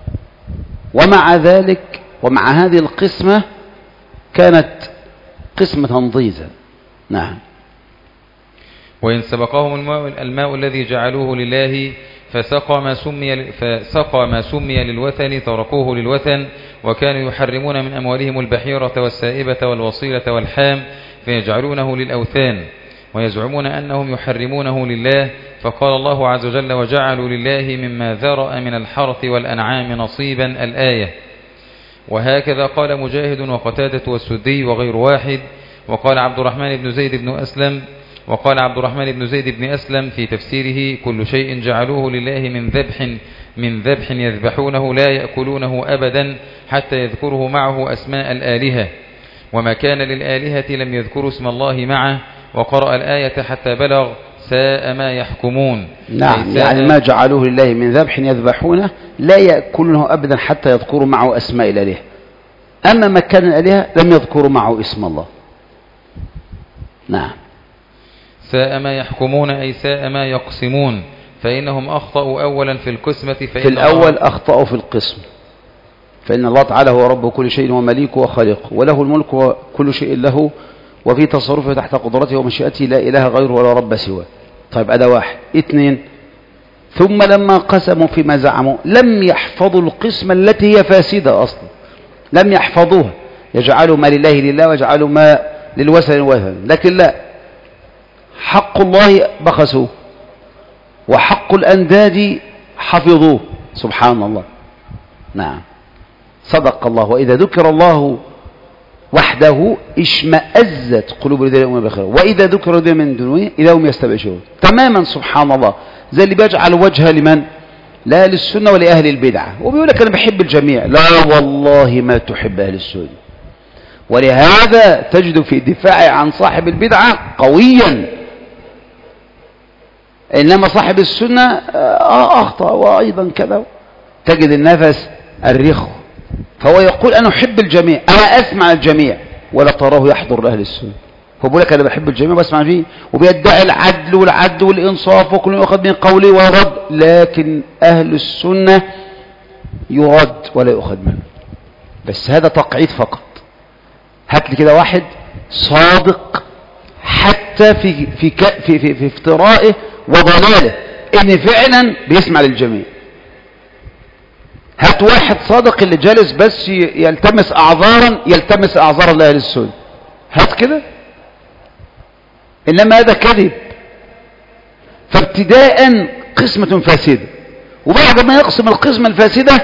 ومع ذلك ومع هذه القسمة كانت قسمة ضيزة. نعم. وإن سبقهم الماء, الماء الذي جعلوه لله فسقى ما سمي فسقى ما سمي للوثن تركوه للوثن، وكانوا يحرمون من أموالهم البحيرة والسائبة والوصيلة والحام فيجعلونه للأوثان ويزعمون أنهم يحرمونه لله. فقال الله عز وجل: وجعلوا لله مما ذرأ من الحرث والأنعام نصيبا الآية. وهكذا قال مجاهد وقتادة والسدي وغير واحد. وقال عبد الرحمن بن زيد بن أسلم وقال عبد الرحمن بن زيد بن أسلم في تفسيره: كل شيء جعلوه لله من ذبح من ذبح يذبحونه لا يأكلونه أبدا حتى يذكره معه أسماء الآلهة، وما كان للآلهة لم يذكروا اسم الله معه. وقرأ الآية حتى بلغ ساء ما يحكمون. نعم، يعني ما جعلوه لله من ذبح يذبحونه لا يأكلونه أبدا حتى يذكروا معه أسماء الآلهة، أما مكان الآلهة لم يذكروا معه اسم الله. نعم. ساء ما يحكمون أي ساء ما يقسمون، فإنهم أخطأوا أولا في القسمة. فإن في الأول أخطأوا في القسم، فإن الله تعالى هو رب كل شيء ومليكه وخالقه وله الملك وكل شيء له، وفي تصرفه تحت قدرته ومشيئته لا إله غيره ولا رب سواه. طيب هذا واحد. اثنين، ثم لما قسموا فيما زعموا لم يحفظوا القسمة التي هي فاسدة أصلا، لم يحفظوها، يجعلوا ما لله لله ويجعلوا ما للوثن وثن، لكن لا، حق الله بخسوه وحق الأنداد حفظوه، سبحان الله. نعم، صدق الله. وإذا ذكر الله وحده اشمأزت قلوب الذين يؤمنون بالآخرة وإذا ذكر الذين من دونه إذا هم يستبشرون. تماما سبحان الله، زي اللي بيجعل وجهه لمن؟ لا للسنة ولأهل البدعة، وبيقول لك أنا بحب الجميع. لا والله ما تحب أهل السنة، ولهذا تجد في دفاع عن صاحب البدعة قويا، إنما صاحب السنة آه أخطأ وأيضا كذا، تجد النفس الرخو. فهو يقول أنا أحب الجميع، أنا أسمع الجميع، ولا تراه يحضر لأهل السنة. هو بيقول لك أنا بحب الجميع وبسمع فيه، وبيدعي العدل والعدل والإنصاف وكل يأخذ من قوله ويرد، لكن أهل السنة يرد ولا يأخذ منه. بس هذا تقعيد فقط. هات لي كده واحد صادق حتى في في في في, في افترائه وضلاله إن فعلا بيسمع للجميع. هات واحد صادق اللي جالس بس يلتمس أعذارا يلتمس أعذارا لأهل السنة، هات كده. إنما هذا كذب. فابتداء قسمة فاسدة، وبعد ما يقسم القسمة الفاسدة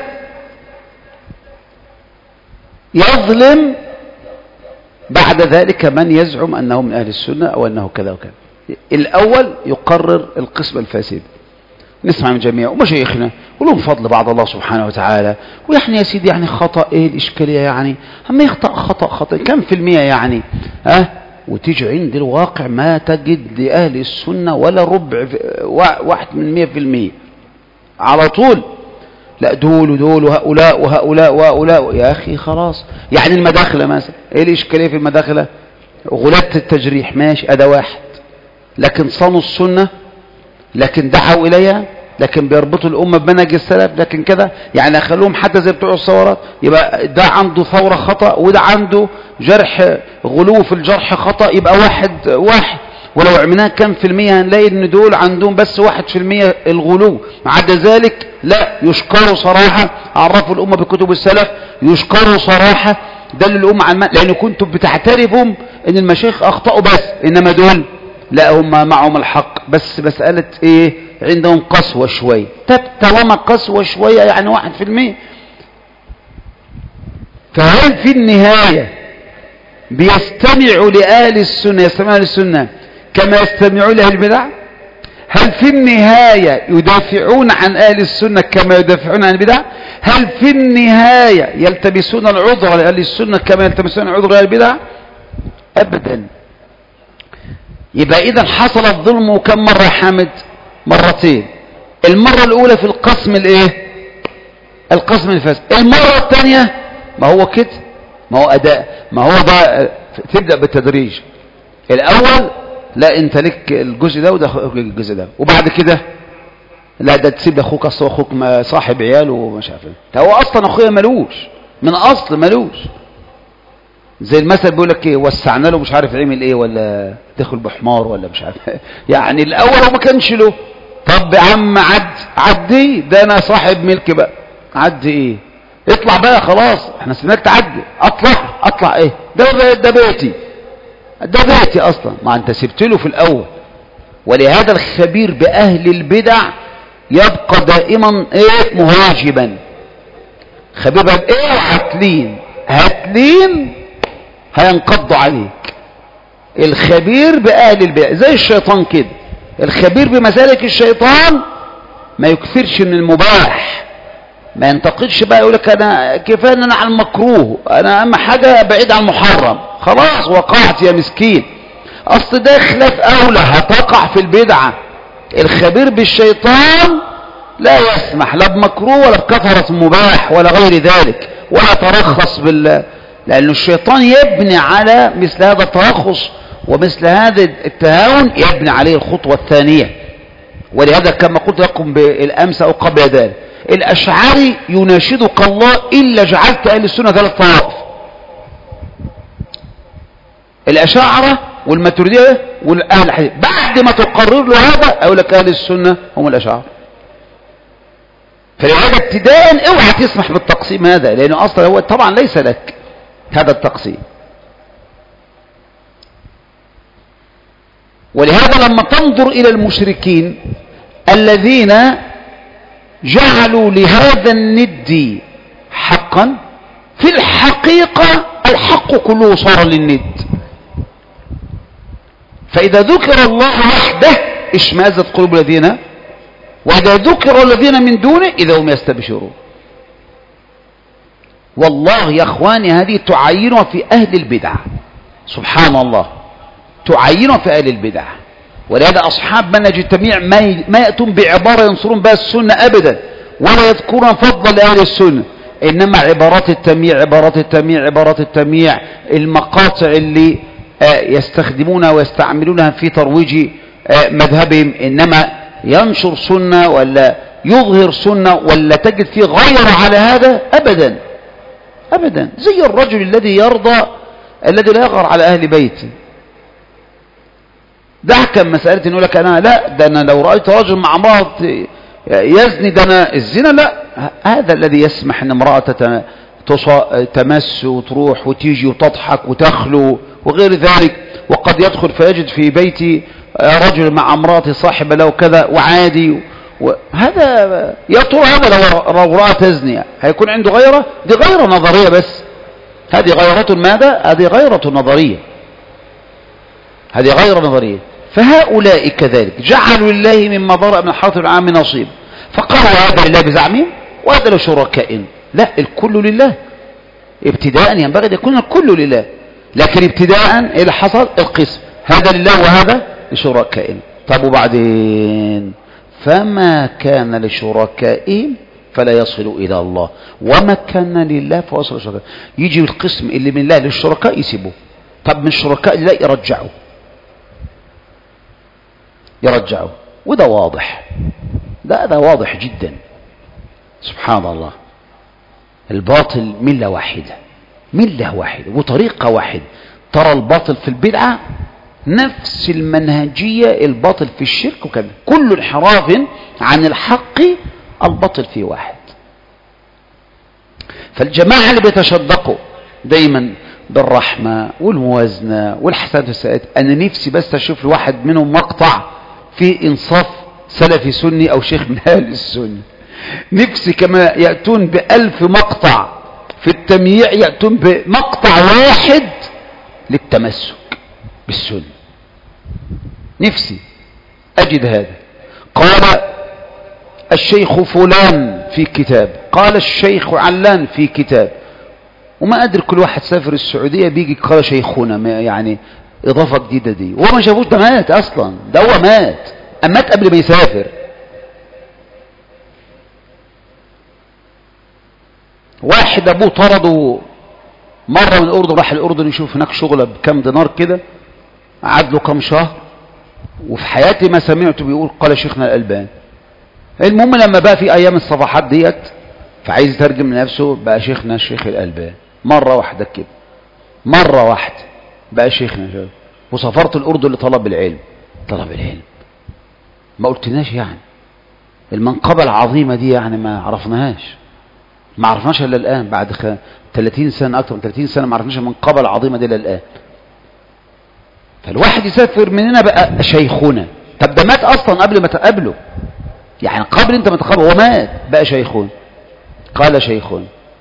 يظلم بعد ذلك من يزعم أنه من أهل السنة أو أنه كذا وكذا. الأول يقرر القسمة الفاسدة، نسمع من جميع ومشايخنا ولهم فضل بعض الله سبحانه وتعالى، ويعني يا سيدي يعني خطأ ايه الإشكالية؟ يعني هم يخطأ خطأ خطأ كم في المية يعني؟ ها أه؟ وتيجي عند الواقع ما تجد لأهل السنة ولا ربع واحد من مية في المية على طول. لا دول ودول وهؤلاء وهؤلاء وهؤلاء. يا أخي خلاص، يعني المداخلة مثلا ايه الإشكالية في المداخلة؟ غلاة التجريح ماشي، أدا واحد، لكن صنوا السنة، لكن دعوا إليها، لكن بيربطوا الأمة بمنهج السلف، لكن كذا يعني أخلوهم حتى زي بتوع الثورات، يبقى ده عنده ثورة خطأ وده عنده جرح غلو في الجرح خطأ، يبقى واحد واحد. ولو عملناه كم في المية هنلاقي ان دول عندهم بس واحد في المية الغلو. عدا ذلك لا، يشكروا صراحة، عرفوا الأمة بكتب السلف، يشكروا صراحة، دلوا الأمة عن ما، لأن كنتم بتعترفوا ان المشايخ أخطأوا بس، إنما دول لا هم معهم الحق، بس مسألة ايه؟ عندهم قسوة شوية. طالما قسوة شوية يعني واحد في المية. فهل في النهاية بيستمعوا لأهل السنة، يستمعوا للسنة كما يستمعوا لأهل البدع؟ هل في النهاية يدافعون عن أهل السنة كما يدافعون عن البدع؟ هل في النهاية يلتمسون العذر لأهل السنة كما يلتمسون العذر لأهل البدع؟ أبدا. يبقى إذا حصل الظلم كم مرة يا حامد؟ مرتين. المرة الأولى في القسم الإيه؟ القسم الفاسد. المرة الثانية ما هو كده، ما هو أداء، ما هو بقى تبدأ بالتدريج. الأول لا أنت لك الجزء ده وده الجزء ده، وبعد كده لا ده تسيب لأخوك، أصل أخوك صاحب عياله ومش عارف ايه، هو أصلا أخويا ملوش من أصل، ملوش. زي المثل بيقول لك ايه، وسعنا له مش عارف عمل ايه، ولا دخل بحمار ولا مش عارف يعني الاول هو ما كانش له. طب يا عم عد عدي، ده انا صاحب ملك بقى، عدي ايه؟ اطلع بقى خلاص، احنا سمعت تعدي، اطلع اطلع ايه؟ ده ده بيتي، ده بيتي اصلا، ما انت سبت له في الاول. ولهذا الخبير باهل البدع يبقى دائما ايه؟ مهاجبا. خبير بايه؟ هتلين هتلين هينقضوا عليك. الخبير بأهل البدع زي الشيطان كده، الخبير بمسالك الشيطان ما يكثرش من المباح، ما ينتقدش بقى يقول لك انا كفايه ان انا على المكروه، انا اهم حاجه بعيد عن المحرم، خلاص وقعت يا مسكين. اصل ده خلاف اولى، هتقع في البدعة. الخبير بالشيطان لا يسمح لا بمكروه ولا بكفرة مباح ولا غير ذلك، ولا ترخص بال لأن الشيطان يبني على مثل هذا الترخص ومثل هذا التهاون، يبني عليه الخطوة الثانية. ولهذا كما قلت لكم بالأمس أو قبل ذلك، الأشعري يناشدك الله إلا جعلت أهل السنة ثلاث طوائف: الأشاعرة والماتريدية والأهل الحديث. بعد ما تقرر له هذا أقول لك أهل السنة هم الأشاعرة. فلهذا ابتداء اوعى تسمح بالتقسيم هذا، لأنه أصلا هو طبعا ليس لك هذا التقسيم. ولهذا لما تنظر إلى المشركين الذين جعلوا لهذا الند حقا، في الحقيقة الحق كله صار للند. فإذا ذكر الله وحده اشمأزت قلوب الذين، وإذا ذكر الذين من دونه إذا هم يستبشرون. والله يا أخواني هذه تعينها في أهل البدع، سبحان الله، تعينها في أهل البدع. ولهذا أصحاب منهج التمييع ما يأتون بعبارة ينصرون بها السنة أبدا، ولا يذكرون فضل أهل السنة، إنما عبارات التمييع عبارات التمييع عبارات التمييع، المقاطع اللي يستخدمونها ويستعملونها في ترويج مذهبهم، إنما ينشر سنة ولا يظهر سنة ولا تجد فيه غير على هذا أبدا أبدا. زي الرجل الذي يرضى الذي لا يغر على أهل بيته. ده حكم مسألة إنه لك أنا لا، ده أنا لو رأيت رجل مع امرأة يزني ده أنا الزنا لا. هذا الذي يسمح أن امرأة تمس وتروح وتيجي وتضحك وتخلو وغير ذلك، وقد يدخل فيجد في بيتي رجل مع امرأة صاحبة له كذا وعادي، وهذا يا ترى هذا لو رأى تزني هيكون عنده غيرة؟ دي غيرة نظرية بس. هذه غيرة ماذا؟ هذه غيرة نظرية، هذه غير نظرية. فهؤلاء كذلك جعلوا لله مما ضرأ من حرث العام نصيب، فقالوا هذا لله بزعمهم وهذا لشركائهم. لا، الكل لله. ابتداء ينبغي أن يكون الكل لله، لكن ابتداء إلى حصل القسم، هذا لله وهذا لشركائهم. طب وبعدين فما كان لشركائهم فلا يصل إلى الله، وما كان لله فوصل للشركاء. يجي القسم اللي من الله للشركاء يسيبوه، طب من الشركاء لا يرجعوا يرجعوا وده واضح، ده ده واضح جدا. سبحان الله، الباطل ملة واحدة، ملة واحدة وطريقة واحدة. ترى الباطل في البدعة نفس المنهجية، الباطل في الشرك وكذا، كل انحراف عن الحق الباطل فيه واحد. فالجماعة اللي بيتشدقوا دايما بالرحمة والموازنة والحسنات والسيئات، أنا نفسي بس أشوف لواحد منهم مقطع في إنصاف سلفي سني أو شيخ من أهل السنة. نفسي كما يأتون بألف مقطع في التمييع يأتون بمقطع واحد للتمسك بالسنة. نفسي أجد هذا. قال الشيخ فلان في كتاب، قال الشيخ علان في كتاب، وما أدري كل واحد سافر السعودية بيجي قال شيخنا، يعني إضافة جديدة دي. وهو ما شافوش، ده مات أصلا، ده هو مات أمات قبل ما يسافر. واحد أبوه طرده مرة من الأردن، راح الأردن يشوف هناك شغلة بكم دينار كده، قعد له كم شهر، وفي حياتي ما سمعته بيقول قال شيخنا الألباني. المهم لما بقى في أيام الصفحات ديت فعايز يترجم لنفسه، بقى شيخنا الشيخ الألباني مرة واحدة كده، مرة واحدة بقى شيخنا شيخ. وسافرت الأردن لطلب العلم، طلب العلم ما قلتناش يعني المنقبة العظيمة دي، يعني ما عرفناهاش، ما عرفناش إلا الآن بعد ثلاثين سنة، أكثر من ثلاثين سنة ما عرفناش المنقبة العظيمة دي إلا الآن. فالواحد يسافر مننا بقى شيخنا. طب ده مات أصلا قبل ما تقابله، يعني قبل أنت ما تقابله هو مات بقى شيخون، قال شيخون.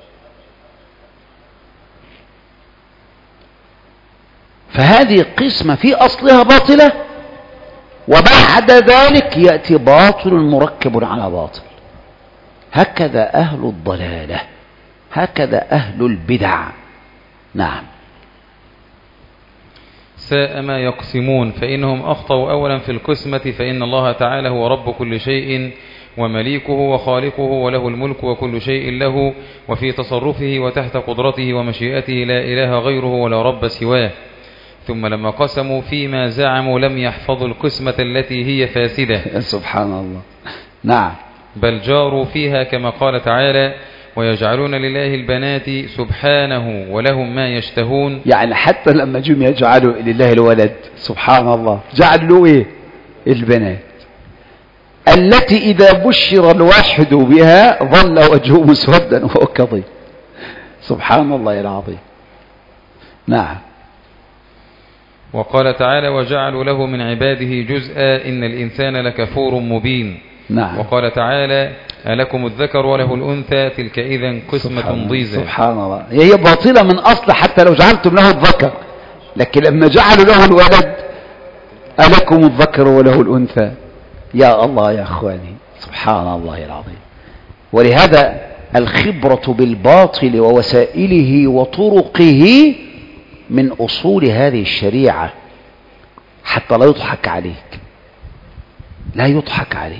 فهذه قسمة في أصلها باطلة، وبعد ذلك يأتي باطل مركب على باطل. هكذا أهل الضلالة، هكذا أهل البدع. نعم. ساء ما يقسمون، فإنهم أخطأوا أولا في القسمة، فإن الله تعالى هو رب كل شيء ومليكه وخالقه، وله الملك وكل شيء له، وفي تصرفه وتحت قدرته ومشيئته، لا إله غيره ولا رب سواه. ثم لما قسموا فيما زعموا لم يحفظوا القسمة التي هي فاسدة. سبحان الله. نعم. بل جاروا فيها كما قال تعالى: ويجعلون لله البنات سبحانه ولهم ما يشتهون. يعني حتى لما جم يجعلوا لله الولد سبحان الله جعلوا ايه؟ البنات التي إذا بشر الواحد بها ظل وجهه مسودا وهو كظيم. سبحان الله العظيم. نعم. وقال تعالى: وجعلوا له من عباده جزءا إن الإنسان لكفور مبين. نعم. وقال تعالى: ألكم الذكر وله الأنثى تلك إذن قسمة ضيزى. سبحان الله. هي باطلة من أصل حتى لو جعلتم له الذكر، لكن لما جعلوا له الولد ألكم الذكر وله الأنثى. يا الله يا أخواني سبحان الله العظيم. ولهذا الخبرة بالباطل ووسائله وطرقه من أصول هذه الشريعة، حتى لا يضحك عليك، لا يضحك عليك.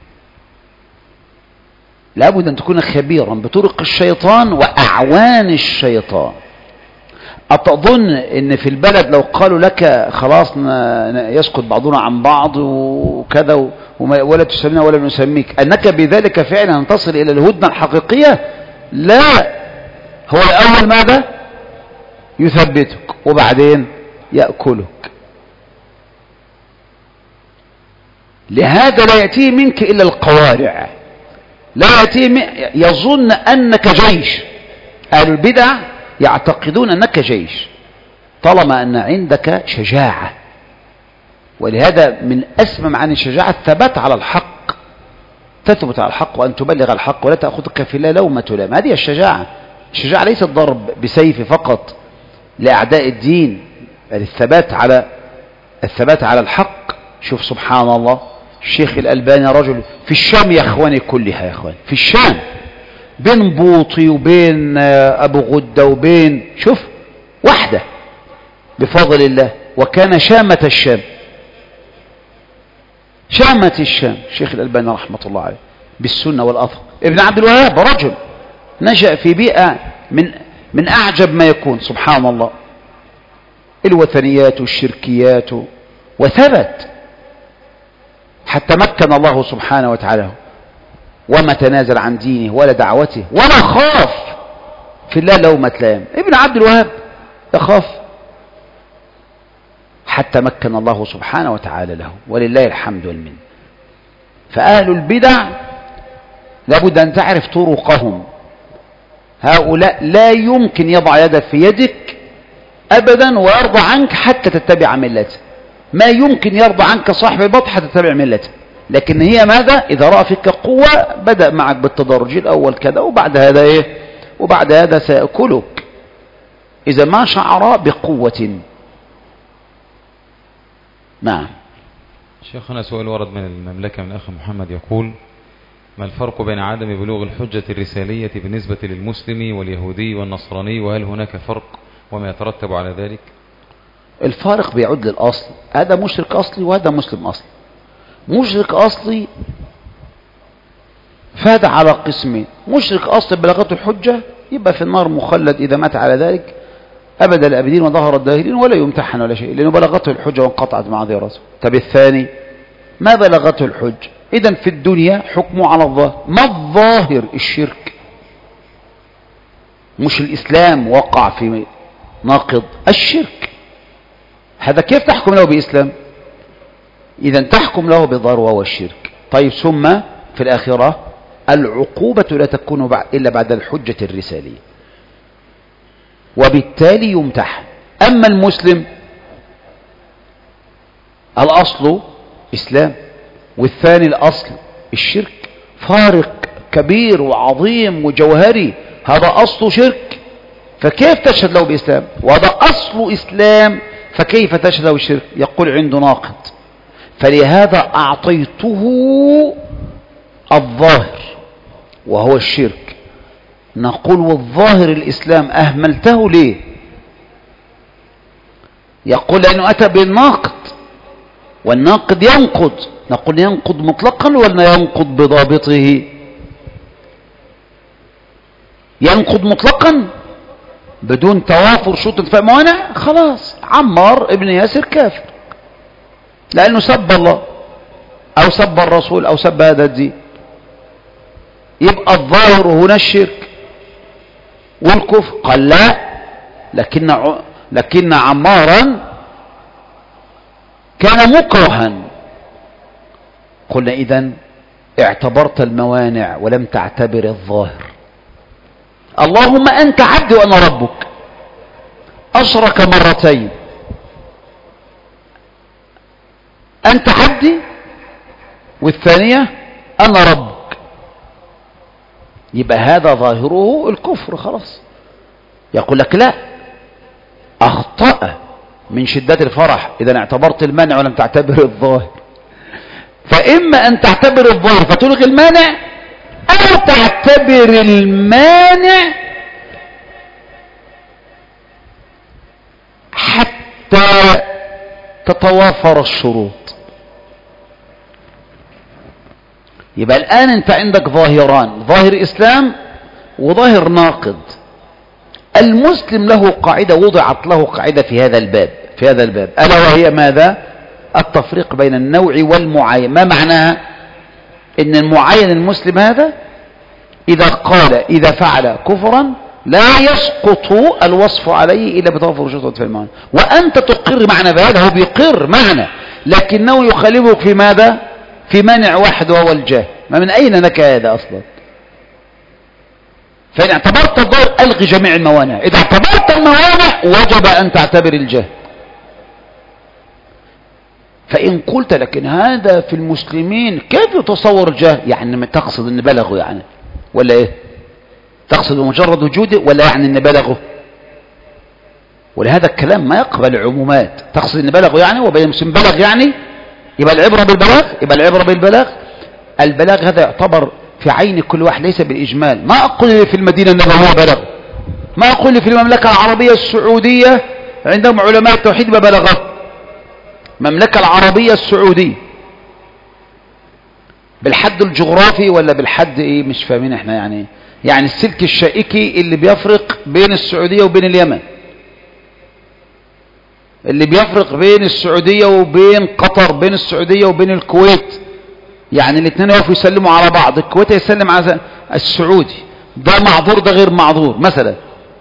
لابد أن تكون خبيرا بطرق الشيطان وأعوان الشيطان. أتظن أن في البلد لو قالوا لك خلاص يسكت بعضنا عن بعض وكذا ولا تسمينا ولا نسميك أنك بذلك فعلا تصل إلى الهدنة الحقيقية؟ لا. هو الأول ماذا؟ يثبتك وبعدين يأكلك. لهذا لا يأتيه منك إلا القوارع، لا يأتيه يظن أنك جيش. أهل البدع يعتقدون أنك جيش طالما أن عندك شجاعة. ولهذا من أسمى معاني الشجاعة الثبات على الحق، تثبت على الحق وأن تبلغ الحق ولا تأخذك في الله لومة لائم. هذه الشجاعة. الشجاعة ليست ضرب بسيف فقط لأعداء الدين، بل الثبات على الثبات على الحق. شوف سبحان الله، الشيخ الألباني رجل في الشام يا أخواني كلها، يا أخواني في الشام بين بوطي وبين أبو غدة وبين شوف واحدة بفضل الله، وكان شامة الشام، شامة الشام الشيخ الألباني رحمة الله عليه بالسنة والأثر. ابن عبد الوهاب رجل نشأ في بيئة من من أعجب ما يكون سبحان الله، الوثنيات والشركيات، وثبت حتى مكن الله سبحانه وتعالى، وما تنازل عن دينه ولا دعوته ولا خاف في الله لومة لائم. ابن عبد الوهاب يخاف حتى مكن الله سبحانه وتعالى له، ولله الحمد والمنه. فأهل البدع لابد أن تعرف طرقهم. هؤلاء لا يمكن يضع يده في يدك أبدا ويرضى عنك حتى تتبع ملته. ما يمكن يرضى عنك صاحب الباطل حتى تتبع ملته. لكن هي ماذا؟ إذا رأى فيك قوة بدأ معك بالتدرج، الأول كذا وبعد هذا إيه؟ وبعد هذا سيأكلك إذا ما شعر بقوة. نعم. شيخنا سؤال ورد من المملكة من أخ محمد يقول: ما الفرق بين عدم بلوغ الحجة الرسالية بالنسبة للمسلم واليهودي والنصراني، وهل هناك فرق وما يترتب على ذلك؟ الفارق بيعود للأصل، هذا مشرك أصلي وهذا مسلم أصلي. مشرك أصلي فهذا على قسمين: مشرك أصلي بلغته الحجة يبقى في النار مخلد إذا مات على ذلك أبدا الأبدين وظهر الداهرين ولا يمتحن ولا شيء، لأنه بلغته الحجة وانقطعت معذرته. طب الثاني ما بلغته الحجة، إذن في الدنيا حكمه على الظاهر. ما الظاهر؟ الشرك، مش الإسلام وقع في ناقض الشرك. هذا كيف تحكم له بإسلام؟ إذن تحكم له بظاهر وهو الشرك. طيب ثم في الآخرة العقوبة لا تكون إلا بعد الحجة الرسالية، وبالتالي يمتحن. أما المسلم الأصل إسلام والثاني الأصل الشرك، فارق كبير وعظيم وجوهري. هذا أصل شرك فكيف تشهد له بإسلام، وهذا أصل إسلام فكيف تشهد له بالشرك؟ يقول عنده ناقض. فلهذا أعطيته الظاهر وهو الشرك. نقول والظاهر الإسلام أهملته ليه؟ يقول لأنه أتى بالناقض، والناقض ينقض. نقول ينقض مطلقا ولا ينقض بضابطه؟ ينقض مطلقا بدون توافر شروط انتفاء موانع، خلاص عمار ابن ياسر كافر لأنه سب الله أو سب الرسول أو سب هذا الدين. يبقى الظاهر هنا الشرك والكفر. قال لا، لكن لكن عمارا كان مكرها. قلنا إذن اعتبرت الموانع ولم تعتبر الظاهر. اللهم أنت عبدي وأنا ربك، أشرك مرتين. أنت عبدي والثانية أنا ربك، يبقى هذا ظاهره الكفر خلاص. يقول لك لا، أخطأ من شدة الفرح إذا اعتبرت المانع ولم تعتبر الظاهر. فإما أن تعتبر الظاهر فتلغي المانع، أو تعتبر المانع حتى تتوافر الشروط. يبقى الآن أنت عندك ظاهران، ظاهر إسلام وظاهر ناقض. المسلم له قاعدة، وضعت له قاعدة في هذا الباب في هذا الباب ألا وهي ماذا؟ التفريق بين النوع والمعين. ما معناها؟ إن المعين المسلم هذا إذا قال إذا فعل كفرا لا يسقط الوصف عليه إلا بتوافر شروط في المعنى، وأنت تقر معنى بهذا. هو بيقر معنى لكنه يخالفك في ماذا؟ في مانع واحد وهو الجهل. ما من أين لك هذا أصلا؟ فإن اعتبرت الظاهر ألغي جميع الموانع. إذا اعتبرت الموانع وجب أن تعتبر الجهل. فإن قلت لكن هذا في المسلمين كيف يتصور الجهل؟ يعني تقصد أن بلغوا يعني ولا إيه؟ تقصد مجرد وجوده ولا يعني أن بلغوا؟ ولهذا الكلام ما يقبل عمومات. تقصد أن بلغوا يعني وبين المسلم بلغ يعني يبقى العبرة بالبلاغ. يبقى العبرة بالبلاغ. البلاغ هذا يعتبر في عين كل واحد ليس بالإجمال. ما أقول في المدينة النبوية بلغ، ما أقول في المملكة العربية السعودية عندهم علماء التوحيد ببلغه. المملكة العربية السعودية بالحد الجغرافي ولا بالحد ايه؟ مش فاهمين احنا يعني يعني السلك الشائكي اللي بيفرق بين السعودية وبين اليمن، اللي بيفرق بين السعودية وبين قطر، بين السعودية وبين الكويت. يعني الاثنين يقفوا يسلموا على بعض، الكويت يسلم على السعودي، ده معذور ده غير معذور مثلا.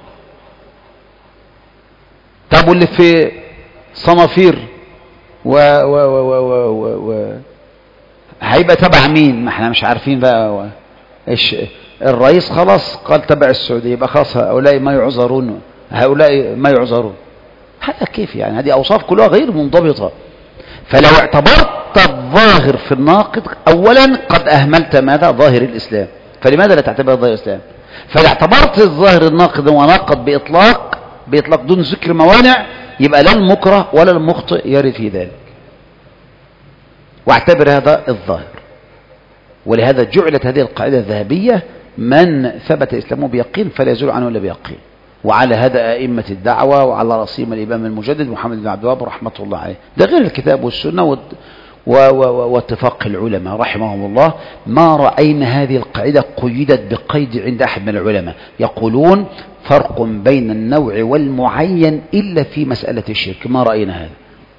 طب واللي في صنافير و و و و و و و هيبقى تبع مين؟ ما احنا مش عارفين بقى. و... ايش الرئيس خلاص قال تبع السعودية، يبقى خلاص هؤلاء ما يعذرون، هؤلاء ما يعذرون. هذا كيف يعني؟ هذه أوصاف كلها غير منضبطة. فلو اعتبرت الظاهر في الناقض أولا قد أهملت ماذا؟ ظاهر الإسلام. فلماذا لا تعتبر ظاهر الإسلام؟ فإذا اعتبرت الظاهر الناقض وناقض بإطلاق بإطلاق دون ذكر موانع، يبقى لا المكره ولا المخطئ يرد في ذلك. واعتبر هذا الظاهر. ولهذا جعلت هذه القاعدة الذهبية: من ثبت إسلامه بيقين فلا يزول عنه إلا بيقين. وعلى هذا أئمة الدعوة، وعلى رأسهم الإمام المجدد محمد بن عبد الوهاب رحمة الله عليه. ده غير الكتاب والسنة واتفاق العلماء رحمهم الله. ما رأينا هذه القاعدة قيدت بقيد عند أحد من العلماء. يقولون فرق بين النوع والمعين إلا في مسألة الشرك. ما رأينا هذا.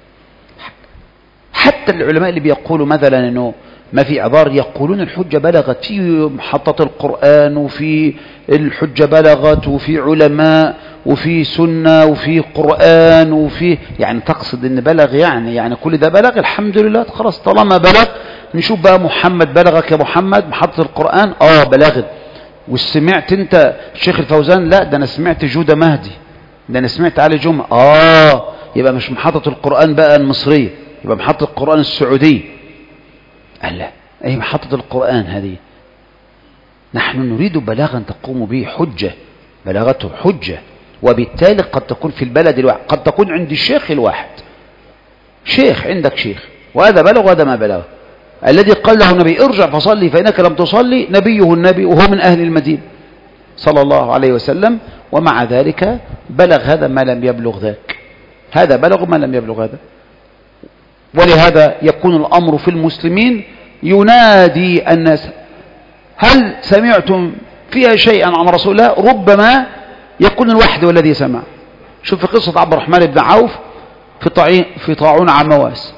حتى العلماء اللي بيقولوا مثلا أنه ما في اعذار، يقولون الحجة بلغت في محطة القرآن، وفي الحجة بلغت، وفي علماء، وفي سنة، وفي قرآن، وفي يعني تقصد ان بلغ يعني يعني كل ده بلغ الحمد لله خلاص. طالما بلغ نشوف بقى محمد بلغك يا محمد محطة القرآن؟ اه بلغت. وسمعت انت الشيخ الفوزان؟ لا ده انا سمعت جودة مهدي، ده انا سمعت علي جمعة. اه يبقى مش محطة القرآن بقى المصرية، يبقى محطة القرآن السعودية. قال لا، أي محطة القرآن هذه نحن نريد بلاغا تقوم به حجة، بلاغته حجة. وبالتالي قد تكون في البلد الواحد، قد تكون عند الشيخ الواحد. شيخ عندك شيخ وهذا بلغ وهذا ما بلغ. الذي قال له النبي ارجع فصلي فإنك لم تصلي نبيه النبي وهو من أهل المدينة صلى الله عليه وسلم، ومع ذلك بلغ هذا ما لم يبلغ ذاك. هذا بلغ ما لم يبلغ هذا. ولهذا يكون الأمر في المسلمين ينادي الناس هل سمعتم فيها شيئا عن رسول الله؟ ربما يكون الوحد والذي سمع. شوف في قصة عبد الرحمن بن عوف في في طاعون عمواس،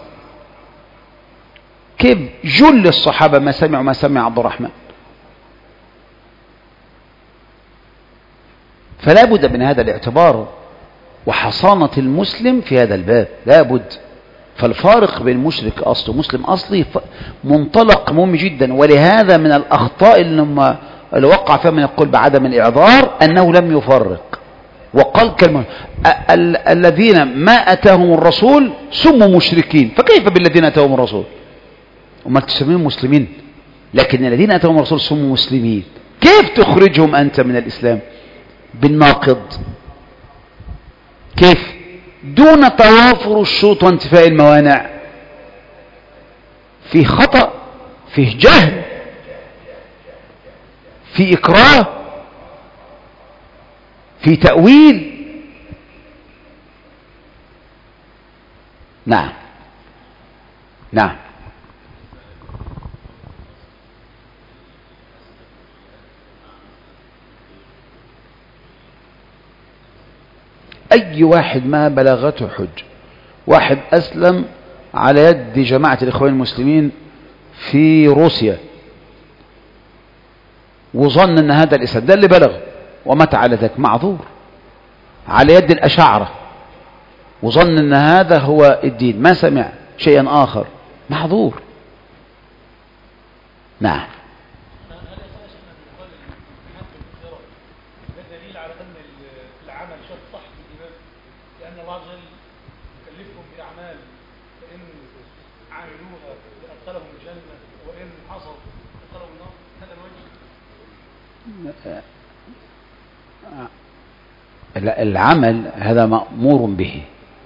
كيف جل الصحابة ما سمعوا ما سمع عبد الرحمن. فلا بد من هذا الاعتبار وحصانة المسلم في هذا الباب، لا بد. فالفارق بين مشرك أصلي ومسلم أصلي منطلق مهم جدا. ولهذا من الأخطاء اللي, اللي وقع فيها من يقول بعدم الإعذار أنه لم يفرق وقال كلمة ال الذين ما أتاهم الرسول سموا مشركين، فكيف بالذين أتاهم الرسول؟ وما تسميهم مسلمين، لكن الذين أتاهم الرسول سموا مسلمين. كيف تخرجهم أنت من الإسلام؟ بالناقض. كيف؟ دون توافر الشروط وانتفاء الموانع. فيه خطأ، فيه جهل، فيه إكراه، فيه تأويل. نعم نعم. أي واحد ما بلغته حج، واحد أسلم على يد جماعة الإخوان المسلمين في روسيا وظن أن هذا الإسلام ده اللي بلغ ومات على ذلك، معذور. على يد الأشاعرة وظن أن هذا هو الدين، ما سمع شيئا آخر، معذور. نعم. العمل هذا مأمور به،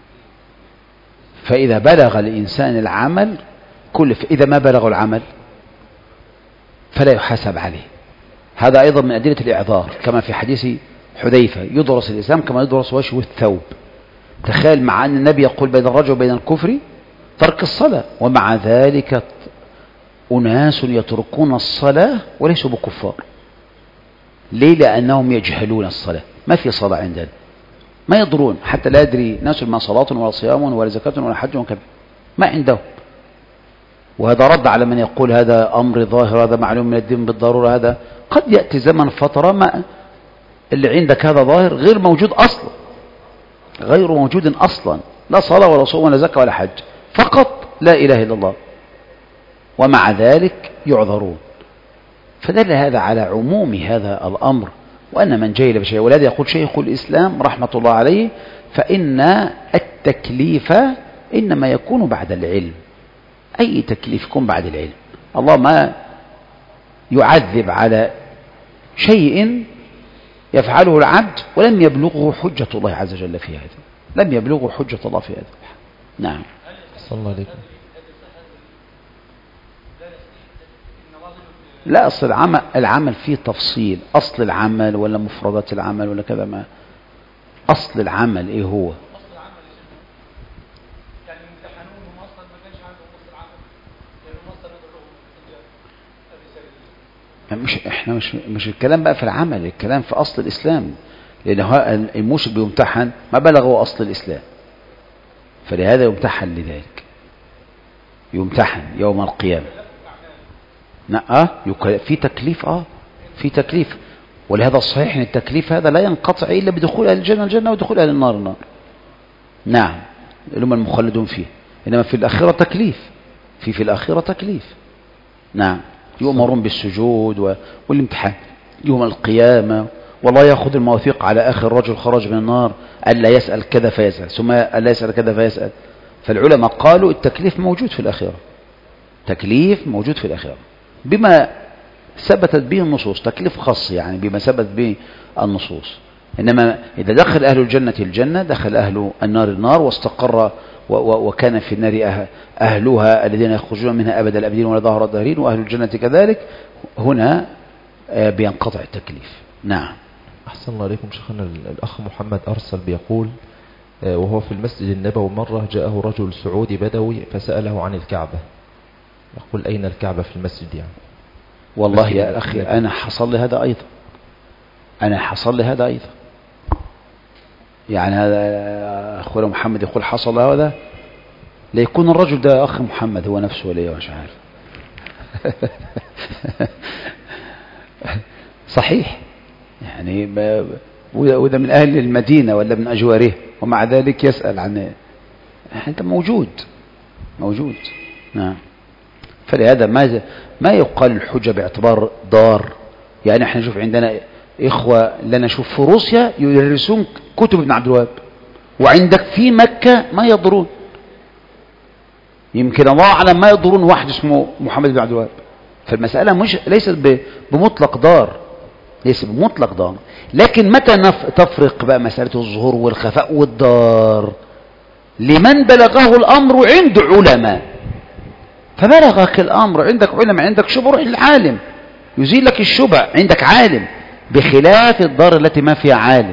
فإذا بلغ الإنسان العمل كل، إذا ما بلغ العمل فلا يحاسب عليه. هذا أيضا من أدلة الإعذار، كما في حديث حذيفة يدرس الإسلام كما يدرس وجه الثوب. تخيل مع أن النبي يقول بين الرجل وبين الكفر ترك الصلاة، ومع ذلك أناس يتركون الصلاة وليسوا بكفار. ليه؟ لأنهم يجهلون الصلاة، ما في صلاة عندنا، ما يدرون، حتى لا يدري ناس ما صلاة ولا صيام ولا زكاة ولا حج وكذا، ما عندهم. وهذا رد على من يقول هذا أمر ظاهر، هذا معلوم من الدين بالضرورة. هذا قد يأتي زمن فترة ما اللي عندك هذا ظاهر غير موجود أصلا، غير موجود أصلا، لا صلاة ولا صوم ولا زكاة ولا حج، فقط لا إله إلا الله، ومع ذلك يعذرون. فدل هذا على عموم هذا الأمر، وأن من جهل بشيء. ولهذا يقول شيخ الإسلام رحمة الله عليه فإن التكليف إنما يكون بعد العلم. أي تكليف يكون بعد العلم. الله ما يعذب على شيء يفعله العبد ولم يبلغه حجة الله عز وجل في هذا، لم يبلغه حجة الله في هذا. نعم. صلى الله عليكم. لا، أصل العمل, العمل فيه تفصيل، أصل العمل ولا مفردات العمل ولا كذا، ما أصل العمل إيه هو؟ أصل العمل يعني امتحنوهم أصلا ما كانش عندهم أصل العمل، يعني أصلا ندعوهم مش إحنا مش مش الكلام بقى في العمل، الكلام في أصل الإسلام، لأن المشرك بيمتحن ما بلغوا أصل الإسلام، فلهذا يمتحن لذلك، يمتحن يوم القيامة. اه في تكليف، اه في تكليف. ولهذا الصحيح ان التكليف هذا لا ينقطع الا بدخول اهل الجنه الجنه ودخول اهل النار النار. نعم، اللي هم المخلدون فيه. انما في الاخره تكليف، في في الاخره تكليف. نعم، يؤمرون بالسجود والامتحان يوم القيامه، والله ياخذ المواثيق على اخر رجل خرج من النار الا يسال كذا فيسال، ثم الا يسال كذا فيسال. فالعلماء قالوا التكليف موجود في الاخره، تكليف موجود في الاخره بما ثبتت به النصوص، تكليف خاص يعني بما ثبت به النصوص. إنما إذا دخل أهل الجنة الجنة، دخل أهل النار النار، واستقر وكان في النار أهلها الذين يخرجون منها أبد الأبدين ولا ظهر الدهرين، وأهل الجنة كذلك، هنا بينقطع التكليف. نعم. أحسن الله عليكم شيخنا. الأخ محمد أرسل بيقول وهو في المسجد النبوي مرة جاءه رجل سعودي بدوي فسأله عن الكعبة، يقول أين الكعبة في المسجد يعني؟ والله يا أخي أنا حصل لي هذا أيضا، أنا حصل لي هذا أيضا، يعني هذا أخونا محمد يقول حصل هذا، ليكون الرجل ده أخ محمد هو نفسه ولا مش عارف. صحيح يعني، وده من أهل المدينة ولا من أجواره، ومع ذلك يسأل عن، أنت موجود موجود. نعم. فلهذا ما ما يقال الحجة باعتبار دار. يعني احنا نشوف عندنا إخوة لنا نشوف في روسيا يدرسون كتب ابن عبد الوهاب، وعندك في مكة ما يضرون، يمكن الله أعلم ما يضرون واحد اسمه محمد بن عبد الوهاب. فالمسألة مش ليست بمطلق دار، ليس بمطلق دار، لكن متى تفرق بقى مسألة الظهور والخفاء والدار؟ لمن بلغه الأمر عند علماء، فبلغك الأمر عندك علماء، عندك شبه، روح للعالم يزيل لك الشبه، عندك عالم، بخلاف الدار التي ما فيها عالم.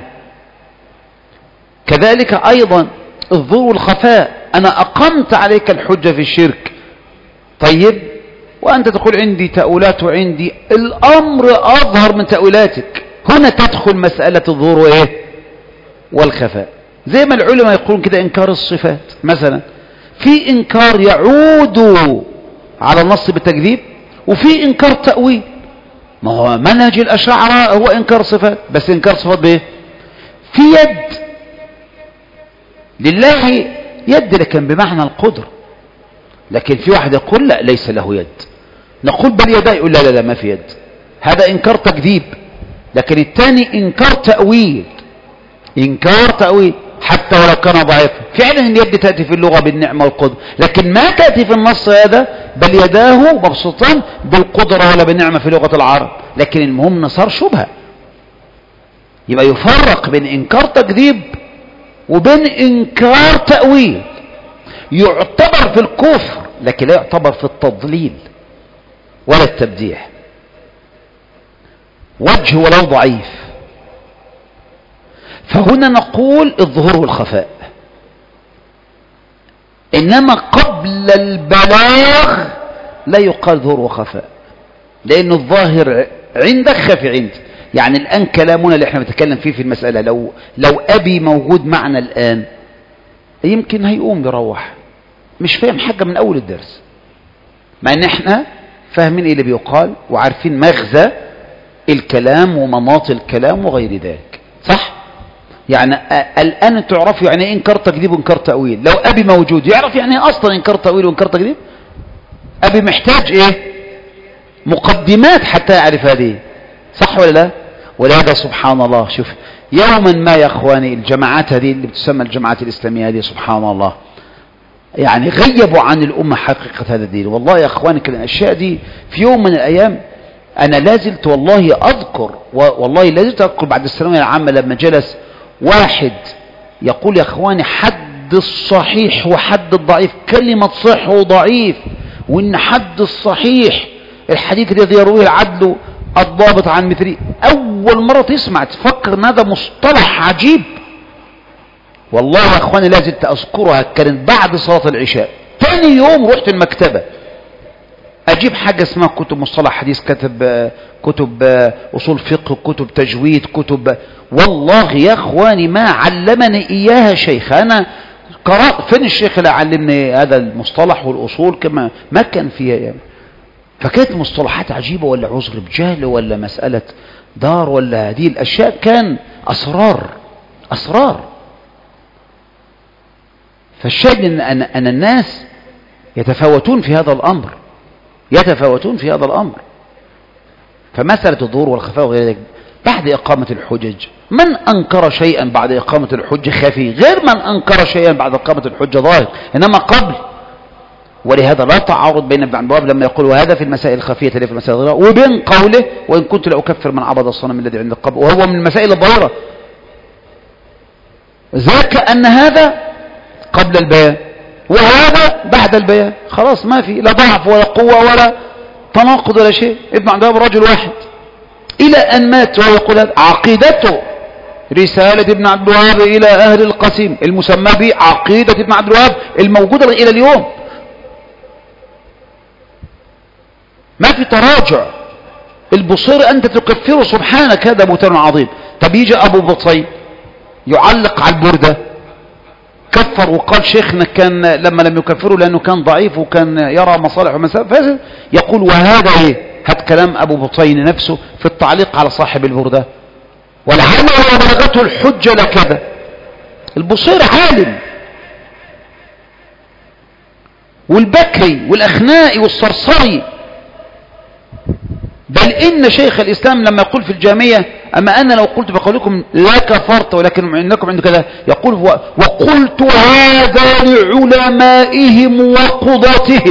كذلك أيضا الظهور والخفاء، أنا أقمت عليك الحجة في الشرك، طيب وأنت تقول عندي تأويلات وعندي الأمر أظهر من تأويلاتك، هنا تدخل مسألة الظهور وإيه والخفاء. زي ما العلماء يقولون كده إنكار الصفات مثلا، في إنكار يعود على النص بالتكذيب، وفي إنكار تأويل. ما هو منهج الأشاعرة هو إنكار صفات، بس إنكار صفات بإيه؟ في يد لله يد، لكن بمعنى القدر. لكن في واحد يقول لا ليس له يد، نقول بل يداه، يقول لا لا لا ما في يد، هذا إنكار تكذيب. لكن الثاني إنكار تأويل، إنكار تأويل حتى ولو كان ضعيفا. فعلا اليد تأتي في اللغة بالنعمة والقدرة، لكن ما تأتي في النص هذا بل يداه مبسوطان بالقدرة ولا بالنعمة في لغة العرب. لكن المهم صار شبهة. يبقى يفرق بين إنكار تكذيب وبين إنكار تأويل. يعتبر في الكفر لكن لا يعتبر في التضليل ولا التبديع، وجه ولو ضعيف. فهنا نقول الظهور والخفاء، إنما قبل البلاغ لا يقال ظهور وخفاء، لأن الظاهر عندك خفي عندك. يعني الآن كلامنا اللي احنا بنتكلم فيه في المسألة، لو لو أبي موجود معنا الآن يمكن هيقوم يروح مش فاهم حاجة من أول الدرس، مع إن احنا فاهمين إيه اللي بيقال وعارفين مغزى الكلام ومناط الكلام وغير ذلك، صح؟ يعني الآن تعرفوا يعني إيه إنكار تكذيب وإنكار تأويل. لو أبي موجود يعرف يعني إيه أصلا إنكار تأويل وإنكار تكذيب. أبي محتاج إيه؟ مقدمات حتى يعرف هذه، صح ولا لا؟ ولهذا سبحان الله، شوف يوما ما يا أخواني الجماعات هذه اللي بتسمى الجماعات الإسلامية هذه سبحان الله يعني غيبوا عن الأمة حقيقة هذا الدين. والله يا أخواني كل الأشياء دي في يوم من الأيام أنا لازلت والله أذكر، والله لازلت أذكر بعد الثانوية العامة لما جلس واحد يقول يا أخواني حد الصحيح وحد الضعيف، كلمة صح وضعيف، وإن حد الصحيح الحديث الذي يرويه العدل الضابط عن مثله. أول مرة تسمع تفكر أن هذا مصطلح عجيب. والله يا أخواني لازلت أذكرها، كانت بعد صلاة العشاء. ثاني يوم رحت المكتبة أجيب حاجة اسمها كتب مصطلح حديث، كتب كتب أصول فقه، كتب تجويد، كتب، والله يا أخواني ما علمني إياها شيخ. أنا قرأت فين الشيخ اللي علمني هذا المصطلح والأصول؟ كما ما كان فيها يعني. فكانت مصطلحات عجيبة، ولا عذر بجهل، ولا مسألة دار، ولا هذه الأشياء كان أسرار أسرار. فالشاهد أن, أن الناس يتفاوتون في هذا الأمر، يتفاوتون في هذا الأمر. فمسألة الظهور والخفاء وغير ذلك بعد إقامة الحجج، من أنكر شيئا بعد إقامة الحجة خفي غير من أنكر شيئا بعد إقامة الحجة ظاهر، إنما قبل. ولهذا لا تعارض بين ابن عبد الوهاب لما يقول وهذا في المسائل الخفية في المسائل الظاهرة، وبين قوله وإن كنت لأكفر من عبد الصنم الذي عند القبر، وهو من المسائل الظاهرة. ذاك أن هذا قبل البيان وهذا بعد البيان، خلاص ما في لا ضعف ولا قوة ولا تناقض ولا شيء. ابن عبد الوهاب رجل واحد إلى أن مات وهو يقول عقيدته رسالة ابن عبد الوهاب إلى أهل القسيم المسمى بعقيدة ابن عبد الوهاب الموجودة إلى اليوم، ما في تراجع. البصيري أنت تكفره سبحانك، هذا بهتان عظيم. طب يجي أبو بطين يعلق على البردة، كفر وقال شيخنا كان لما لم يكفره لأنه كان ضعيف وكان يرى مصالح ومسافة، يقول وهذا إيه؟ هذا كلام أبو بطين نفسه في التعليق على صاحب البردة، ولعل لو بلغته الحجة لكذا. البصيري عالم، والبكري والأخنائي والصرصري، بل إن شيخ الإسلام لما يقول في الجامية أما أنا لو قلت بقولكم لا كفرت ولكن عندكم عنده كذا، يقول وقلت هذا لعلمائهم وقضاتهم.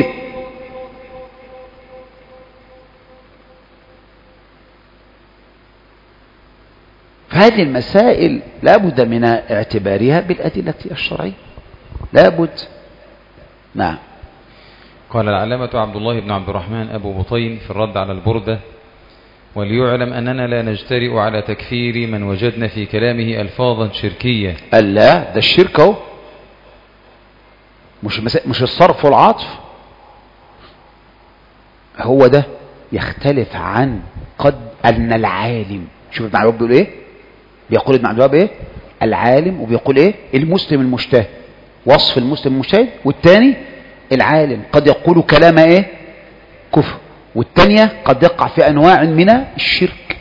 فهذه المسائل لا بد من اعتبارها بالأدلة الشرعية، لا بد. نعم. قال العلامة عبد الله بن عبد الرحمن أبو بطين في الرد على البردة: وليعلم أننا لا نجترئ على تكفير من وجدنا في كلامه ألفاظا شركية. ألا ده الشرك اهو، مش مش الصرف والعطف، هو ده يختلف عن قد أن العالم. شوف ابن عبد الوهاب بيقول ايه؟ بيقول ابن عبد الوهاب ايه؟ العالم، وبيقول ايه؟ المسلم المجتهد، وصف المسلم المجتهد. والثاني العالم قد يقول كلام ايه؟ كفر، والثانية قد يقع في انواع من الشرك.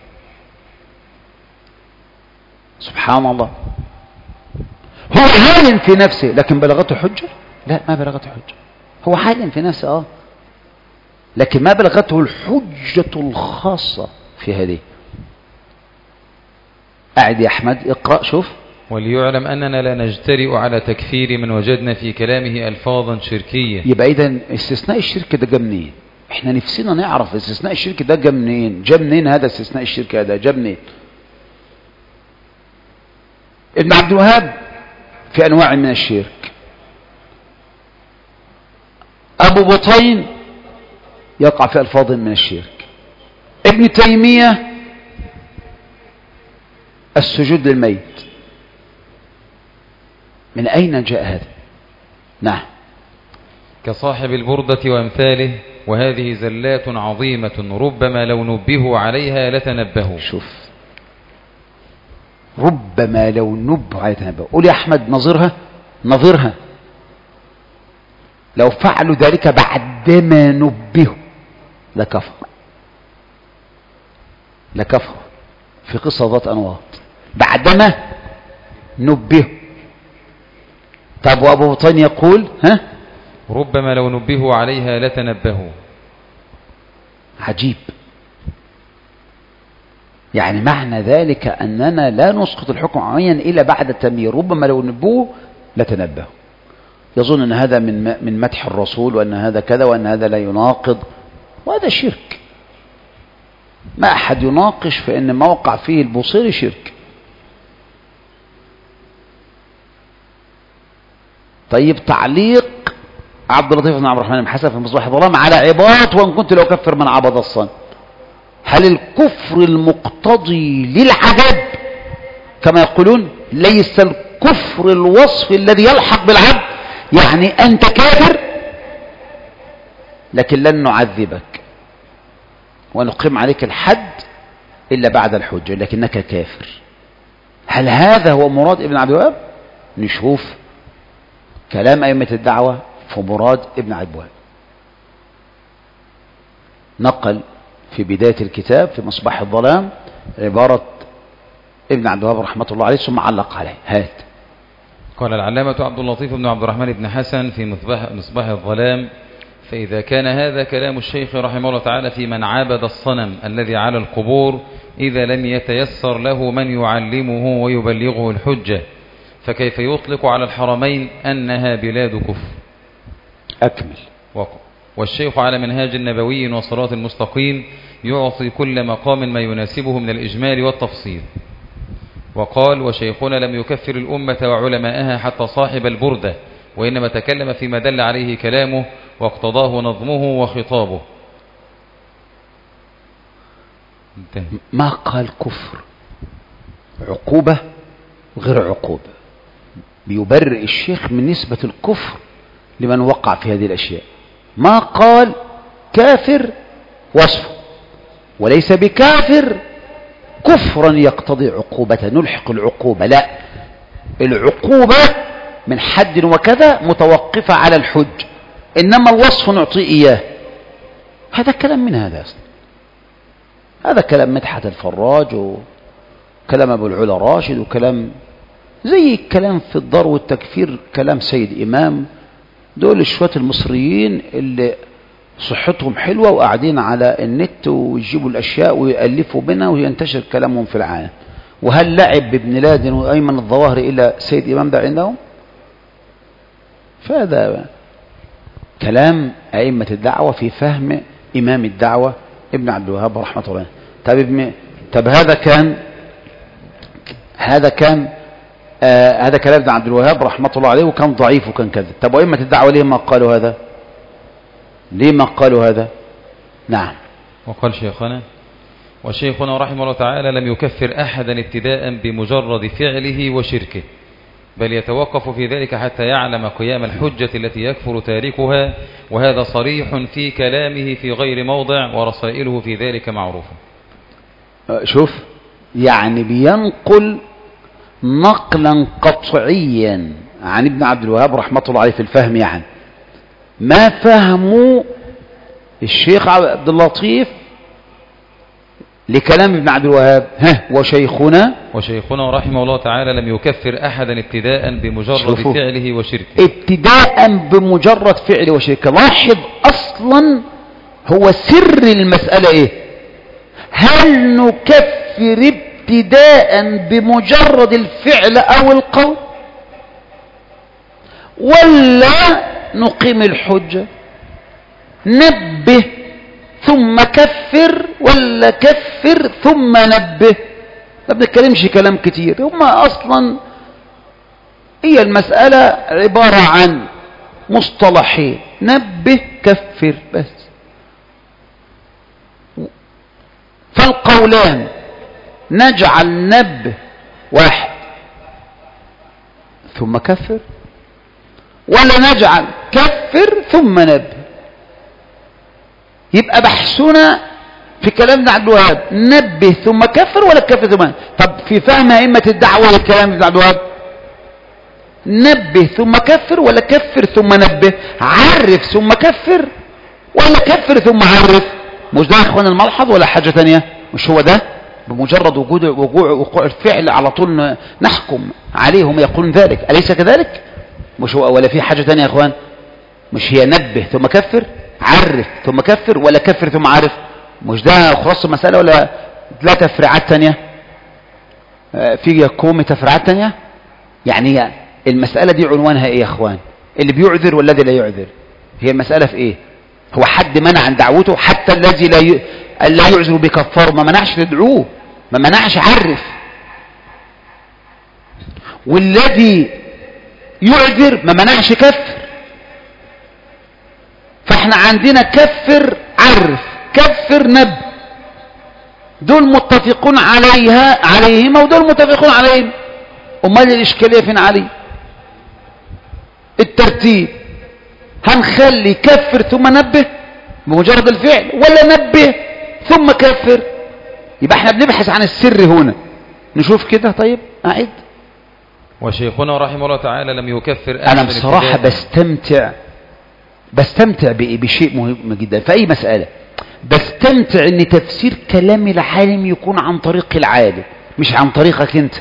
سبحان الله. هو عالم في نفسه لكن بلغته حجة؟ لا، ما بلغته حجة. هو عالم في نفسه اه، لكن ما بلغته الحجة الخاصة في هذه. قاعد يا احمد اقرأ شوف. وليعلم أننا لا نجترئ على تكفير من وجدنا في كلامه ألفاظا شركية. يبقى إذن استثناء الشرك ده جاء منين؟ احنا نفسنا نعرف استثناء الشرك ده جاء منين؟ جاء منين هذا استثناء الشرك هذا؟ جاء منين؟ ابن عبد الوهاب في أنواع من الشرك، أبو بطين يقع في ألفاظ من الشرك، ابن تيمية السجود للميت. من أين جاء هذا؟ نعم. كصاحب البردة وامثاله، وهذه زلات عظيمة ربما لو نبهوا عليها لتنبهوا. شوف، ربما لو نبهوا عليها لتنبهوا. قول يا أحمد نظرها، نظرها لو فعلوا ذلك بعدما نبهوا لكفر، لكفر في قصة ذات أنواط بعدما نبهوا. طب وأبو بطين يقول ها ربما لو نبهوا عليها لتنبهوا. عجيب. يعني معنى ذلك أننا لا نسقط الحكم عميا إلا بعد التنبيه. ربما لو نبهوا لتنبهوا. يظن أن هذا من من مدح الرسول، وأن هذا كذا، وأن هذا لا يناقض، وهذا شرك. ما أحد يناقش في أن ما وقع فيه البصيري شرك. طيب تعليق عبد اللطيف بن عبد الرحمن بن حسن في مصباح الظلام على عبارة وان كنت لو كفر من عبد الصنم: هل الكفر المقتضي للعذاب كما يقولون ليس الكفر الوصف الذي يلحق بالعبد، يعني أنت كافر لكن لن نعذبك ونقيم عليك الحد إلا بعد الحجة لكنك كافر. هل هذا هو مراد ابن عبد الوهاب؟ نشوف كلام أئمة الدعوة في مراد ابن عبد الوهاب. نقل في بداية الكتاب في مصباح الظلام عبارة ابن عبد الوهاب رحمة الله عليه ثم علق عليه. هات. قال العلامة عبد اللطيف بن عبد الرحمن بن حسن في مصباح, مصباح الظلام: فإذا كان هذا كلام الشيخ رحمه الله تعالى في من عبد الصنم الذي على القبور إذا لم يتيسر له من يعلمه ويبلغه الحجة، فكيف يطلق على الحرمين أنها بلاد كفر؟ أكمل. والشيخ على منهاج النبوي والصراط المستقيم يعطي كل مقام ما يناسبه من الإجمال والتفصيل. وقال: وشيخنا لم يكفر الأمة وعلماءها حتى صاحب البردة، وإنما تكلم فيما دل عليه كلامه واقتضاه نظمه وخطابه. ما قال كفر، عقوبة غير عقوبة. بيبرئ الشيخ من نسبة الكفر لمن وقع في هذه الأشياء. ما قال كافر وصفه، وليس بكافر كفرا يقتضي عقوبته نلحق العقوبة، لا، العقوبة من حد وكذا متوقفة على الحج، إنما الوصف نعطيه إياه. هذا كلام من هذا أصلا، هذا كلام مدحت الفراج وكلام أبو العلا راشد وكلام زي الكلام في الضر والتكفير كلام سيد إمام. دول الشوات المصريين اللي صحتهم حلوة وقاعدين على النت ويجيبوا الأشياء ويألفوا بنا وينتشر كلامهم في العالم. وهل لعب بابن لادن وأيمن الظواهر إلى سيد إمام ده عندهم؟ فهذا كلام أئمة الدعوة في فهم إمام الدعوة ابن عبد الوهاب رحمة الله. طب, ابن طب هذا كان هذا كان آه هذا كلام ابن عبد الوهاب رحمة الله عليه وكان ضعيف وكان كذب. طب وأئمة الدعوة ليه ما قالوا هذا؟ ليه ما قالوا هذا؟ نعم. وقال شيخنا وشيخنا رحمه الله تعالى لم يكفر أحدا ابتداء بمجرد فعله وشركه، بل يتوقف في ذلك حتى يعلم قيام الحجة التي يكفر تاركها، وهذا صريح في كلامه في غير موضع، ورسائله في ذلك معروفة. شوف، يعني بينقل نقلا قطعيا عن ابن عبد الوهاب رحمة الله عليه في الفهم، يعني ما فهموا الشيخ عبد اللطيف لكلام ابن عبد الوهاب. ها وشيخنا وشيخنا رحمه الله تعالى لم يكفر أحدا ابتداء بمجرد فعله وشركه. ابتداء بمجرد فعله وشركه. لاحظ أصلا هو سر المسألة إيه؟ هل نكفر ابتداء بمجرد الفعل أو القول، ولا نقيم الحجة؟ نبه ثم كفر ولا كفر ثم نبه؟ ما بنتكلمش كلام كتير. هم أصلا هي المسألة عبارة عن مصطلحين، نبه كفر بس. فالقولان نجعل نبه واحد ثم كفر، ولا نجعل كفر ثم نبه. يبقى بحثنا في كلام ابن عبد الوهاب نبه ثم كفر ولا كفر ثم نبه. طب في فهم أئمة الدعوة للكلام ابن عبد الوهاب نبه ثم كفر ولا كفر ثم نبه؟ عرف ثم كفر ولا كفر ثم عرف؟ مش ده يا اخوان الملحظ ولا حاجة تانية؟ مش هو ده؟ بمجرد وجود وقوع وقوع الفعل على طول نحكم عليهم يقولون ذلك، أليس كذلك؟ مش هو ولا في حاجة تانية يا اخوان؟ مش هي نبه ثم كفر، عرف ثم كفر، ولا كفر ثم عرف؟ مش ده خلاص المسألة ولا لا تفريعات تانية؟ في كوم تفريعات تانية؟ يعني المسألة دي عنوانها ايه يا اخوان؟ اللي بيعذر والذي لا يعذر. هي المسألة في ايه؟ هو حد منع عن دعوته؟ حتى الذي لا ي... لا يعذر بكفار ما منعش تدعوه، ما منعش عرف. والذي يعذر ما منعش كفر. فاحنا عندنا كفر عرف، كفر نب، دول متفقون عليها عليهما ودول متفقون عليهم. امال الاشكاليه فين علي؟ الترتيب. هنخلي كفر ثم نبه بمجرد الفعل، ولا نبه ثم كفر؟ يبقى احنا بنبحث عن السر هنا. نشوف كده. طيب اعد. وشيخنا رحمه الله تعالى لم يكفر. انا بصراحه بستمتع بستمتع بإيه؟ بشيء مهم جدا في أي مسألة. بستمتع ان تفسير كلام العالم يكون عن طريق العالم مش عن طريقك انت.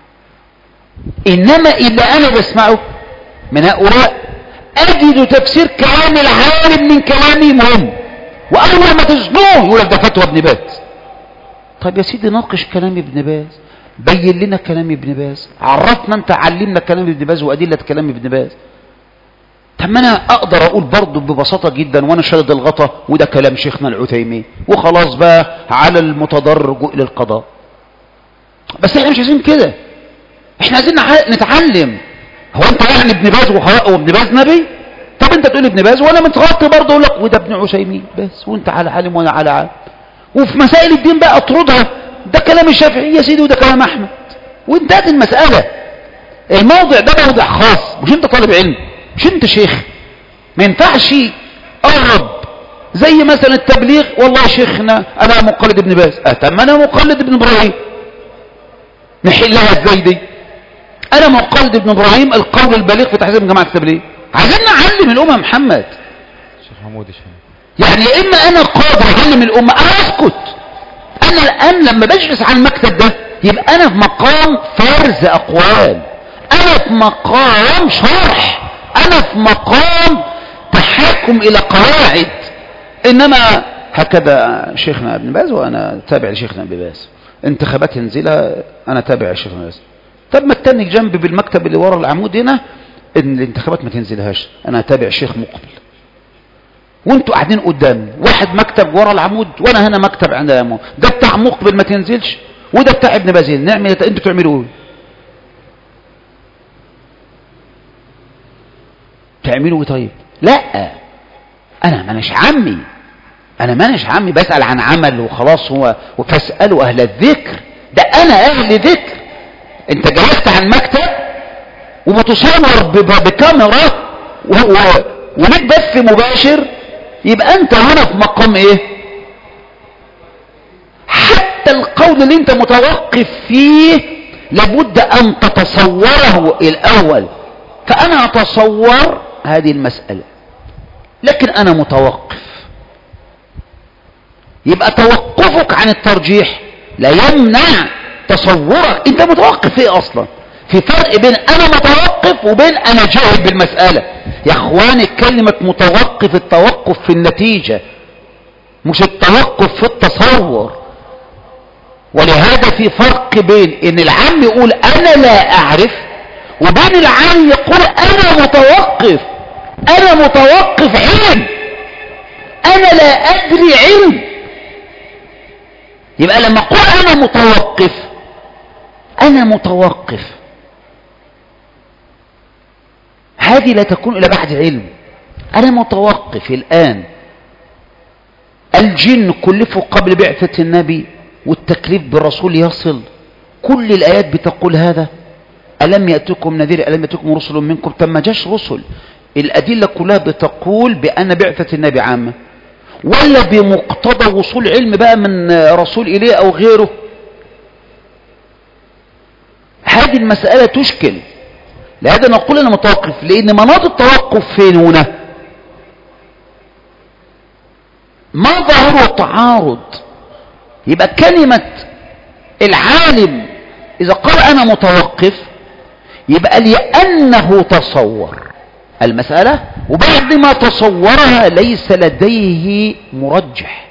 انما اللي انا بسمعه من هؤلاء اجد تفسير كلام العالم من كلامي مهم، واول ما تزنوه يقول لك ده فتوى ابن باز. طيب يا سيدي ناقش كلام ابن باز، بين لنا كلام ابن باز، عرفنا انت، علمنا كلام ابن باز وادله كلام ابن باز. طب ما انا اقدر اقول برضه ببساطه جدا وانا شادد الغطا وده كلام شيخنا العثيمين وخلاص بقى على المتضرر الى القضاء. بس احنا مش عايزين كده، احنا عايزين نتعلم. هو انت يعني ابن باز وابن باز نبي؟ طب انت تقول ابن باز وانا متغطي برضه اقول لك وده ابن عثيمين بس، وانت على عالم وانا على عالم. وفي مسائل الدين بقى اطردها، ده كلام الشافعي يا سيدي وده كلام احمد. وانتهت المسألة. الموضع ده موضع خاص، مش انت طالب علم، مش انت شيخ، ما ينفعش اقرب زي مثلا التبليغ. والله شيخنا انا مقلد ابن باز، اتم انا مقلد ابن ابراهيم، نحلها ازاي دي؟ انا مقلد ابن ابراهيم القول البليغ في تحذير من جماعة التبليغ. عايزين نعلم الامة محمد. شيخ محمود الشيخ يعني يا اما انا قادر اعلم الامة انا اسكت. انا الان لما بجلس على المكتب ده يبقى انا في مقام فرز اقوال، انا في مقام شرح، انا في مقام تحكم الى قواعد. انما هكذا شيخنا ابن باز وانا تابع لشيخنا ابن باز، انتخابات ينزلها انا تابع لشيخنا ابن باز. طب ما التاني جنبي بالمكتب اللي ورا العمود هنا ان الانتخابات ما تنزلهاش، انا تابع شيخ مقبل. وانتوا قاعدين قدامي، واحد مكتب ورا العمود وانا هنا مكتب عند العمود، ده بتاع مقبل ما تنزلش وده بتاع ابن باز، نعمل انتوا تعملوا ايه؟ تعملوا ايه طيب؟ لا انا مانيش عمي، انا مانيش عمي بسأل عن عمل وخلاص، هو فاسألوا اهل الذكر، ده انا اهل ذكر. انت جلست عن مكتب وبتصور بكاميرا وليك بث مباشر، يبقى انت هنا في مقام ايه؟ حتى القول اللي انت متوقف فيه لابد ان تتصوره الاول. فانا اتصور هذه المسألة لكن انا متوقف، يبقى توقفك عن الترجيح لا يمنع تصورك. انت متوقف ايه اصلا؟ في فرق بين انا متوقف وبين انا جاهل بالمسألة. يا اخواني كلمة متوقف التوقف في النتيجة مش التوقف في التصور. ولهذا في فرق بين ان العام يقول انا لا اعرف وبين العام يقول انا متوقف. انا متوقف علم، انا لا ادري علم. يبقى لما اقول انا متوقف، انا متوقف هذه لا تكون إلا بعد علم. أنا متوقف الآن. الجن كلفوا قبل بعثة النبي والتكليف بالرسول يصل، كل الآيات بتقول هذا. ألم يأتكم نذير، ألم يأتكم رسل منكم، تم جاش رسل. الأدلة كلها بتقول بأن بعثة النبي عامة، ولا بمقتضى وصول علم بقى من رسول إليه أو غيره. هذه المسألة تشكل. لهذا نقول أنا متوقف، لأن مناط التوقف فين هنا؟ ما ظهر التعارض. يبقى كلمة العالم إذا قال أنا متوقف يبقى لأنه تصور المسألة وبعد ما تصورها ليس لديه مرجح.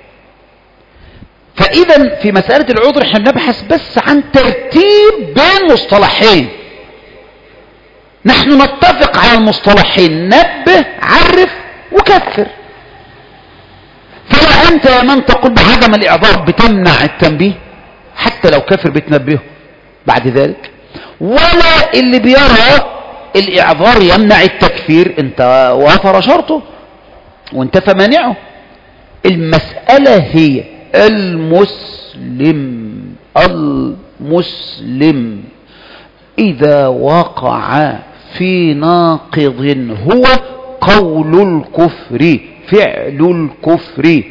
فإذا في مسألة العذر احنا بنبحث بس عن ترتيب بين مصطلحين. نحن نتفق على المصطلحين، نبه، عرف، وكفر. فلا أنت يا من تقول بعدم الإعذار بتمنع التنبيه حتى لو كفر بتنبهه بعد ذلك، ولا اللي بيرى الإعذار يمنع التكفير انت وافر شرطه وانتفى مانعه. المسألة هي المسلم المسلم إذا وقع في ناقض هو قول الكفر، فعل الكفر،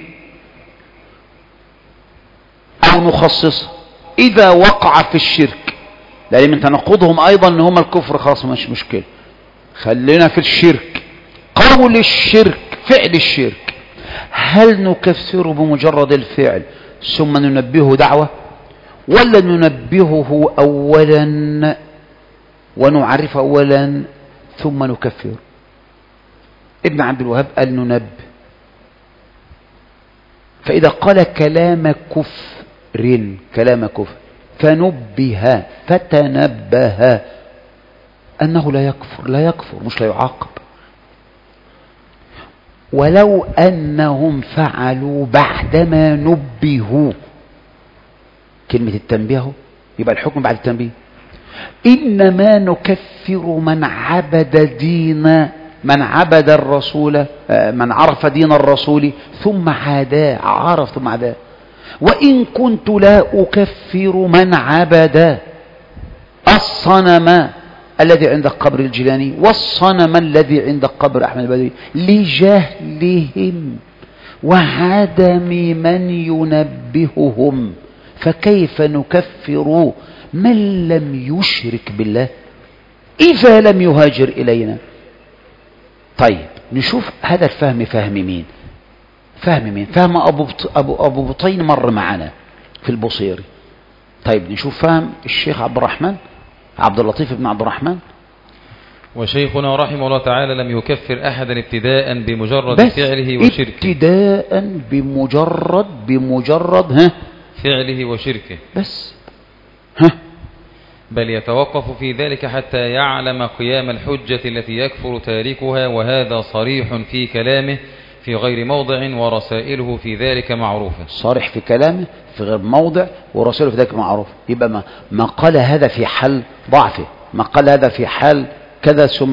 أو نخصصه إذا وقع في الشرك، لأن من تناقضهم أيضا أن هم الكفر، خلاص مش مشكلة، خلينا في الشرك. قول الشرك، فعل الشرك، هل نكفره بمجرد الفعل ثم ننبهه دعوة، ولا ننبهه أولا ونعرفه أولا ثم نكفره؟ ابن عبد الوهاب قال ننبه. فإذا قال كلام كفر، كلام كفر فنبه فتنبه أنه لا يكفر، لا يكفر مش لا يعاقب. ولو أنهم فعلوا بعدما نبهوا، كلمة التنبيه يبقى الحكم بعد التنبيه. إنما نكفر من عبد دين من عبد الرسول، من عرف دين الرسول ثم عاداه، عرف ثم عاداه. وإن كنت لا أكفر من عبد الصنم الذي عند قبر الجيلاني والصنم الذي عند قبر أحمد البدوي لجهلهم وعدم من ينبههم، فكيف نكفر من لم يشرك بالله إذا لم يهاجر إلينا؟ طيب نشوف هذا الفهم فهم مين؟ فهم مين؟ فهم أبو, أبو, أبو بطين مر معنا في البصيري. طيب نشوف فهم الشيخ عبد الرحمن عبد اللطيف بن عبد الرحمن. وشيخنا رحمه الله تعالى لم يكفر أحدا ابتداء بمجرد فعله وشركه. ابتداء بمجرد بمجرد ها فعله وشركه بس، ها بل يتوقف في ذلك حتى يعلم قيام الحجة التي يكفر تاركها، وهذا صريح في كلامه في غير موضع ورسائله في ذلك معروفة. صريح في كلامه في غير موضع ورسائله في ذلك معروفة. يبقى ما, ما قال هذا في حال ضعفه، ما قال هذا في حال كذا ثم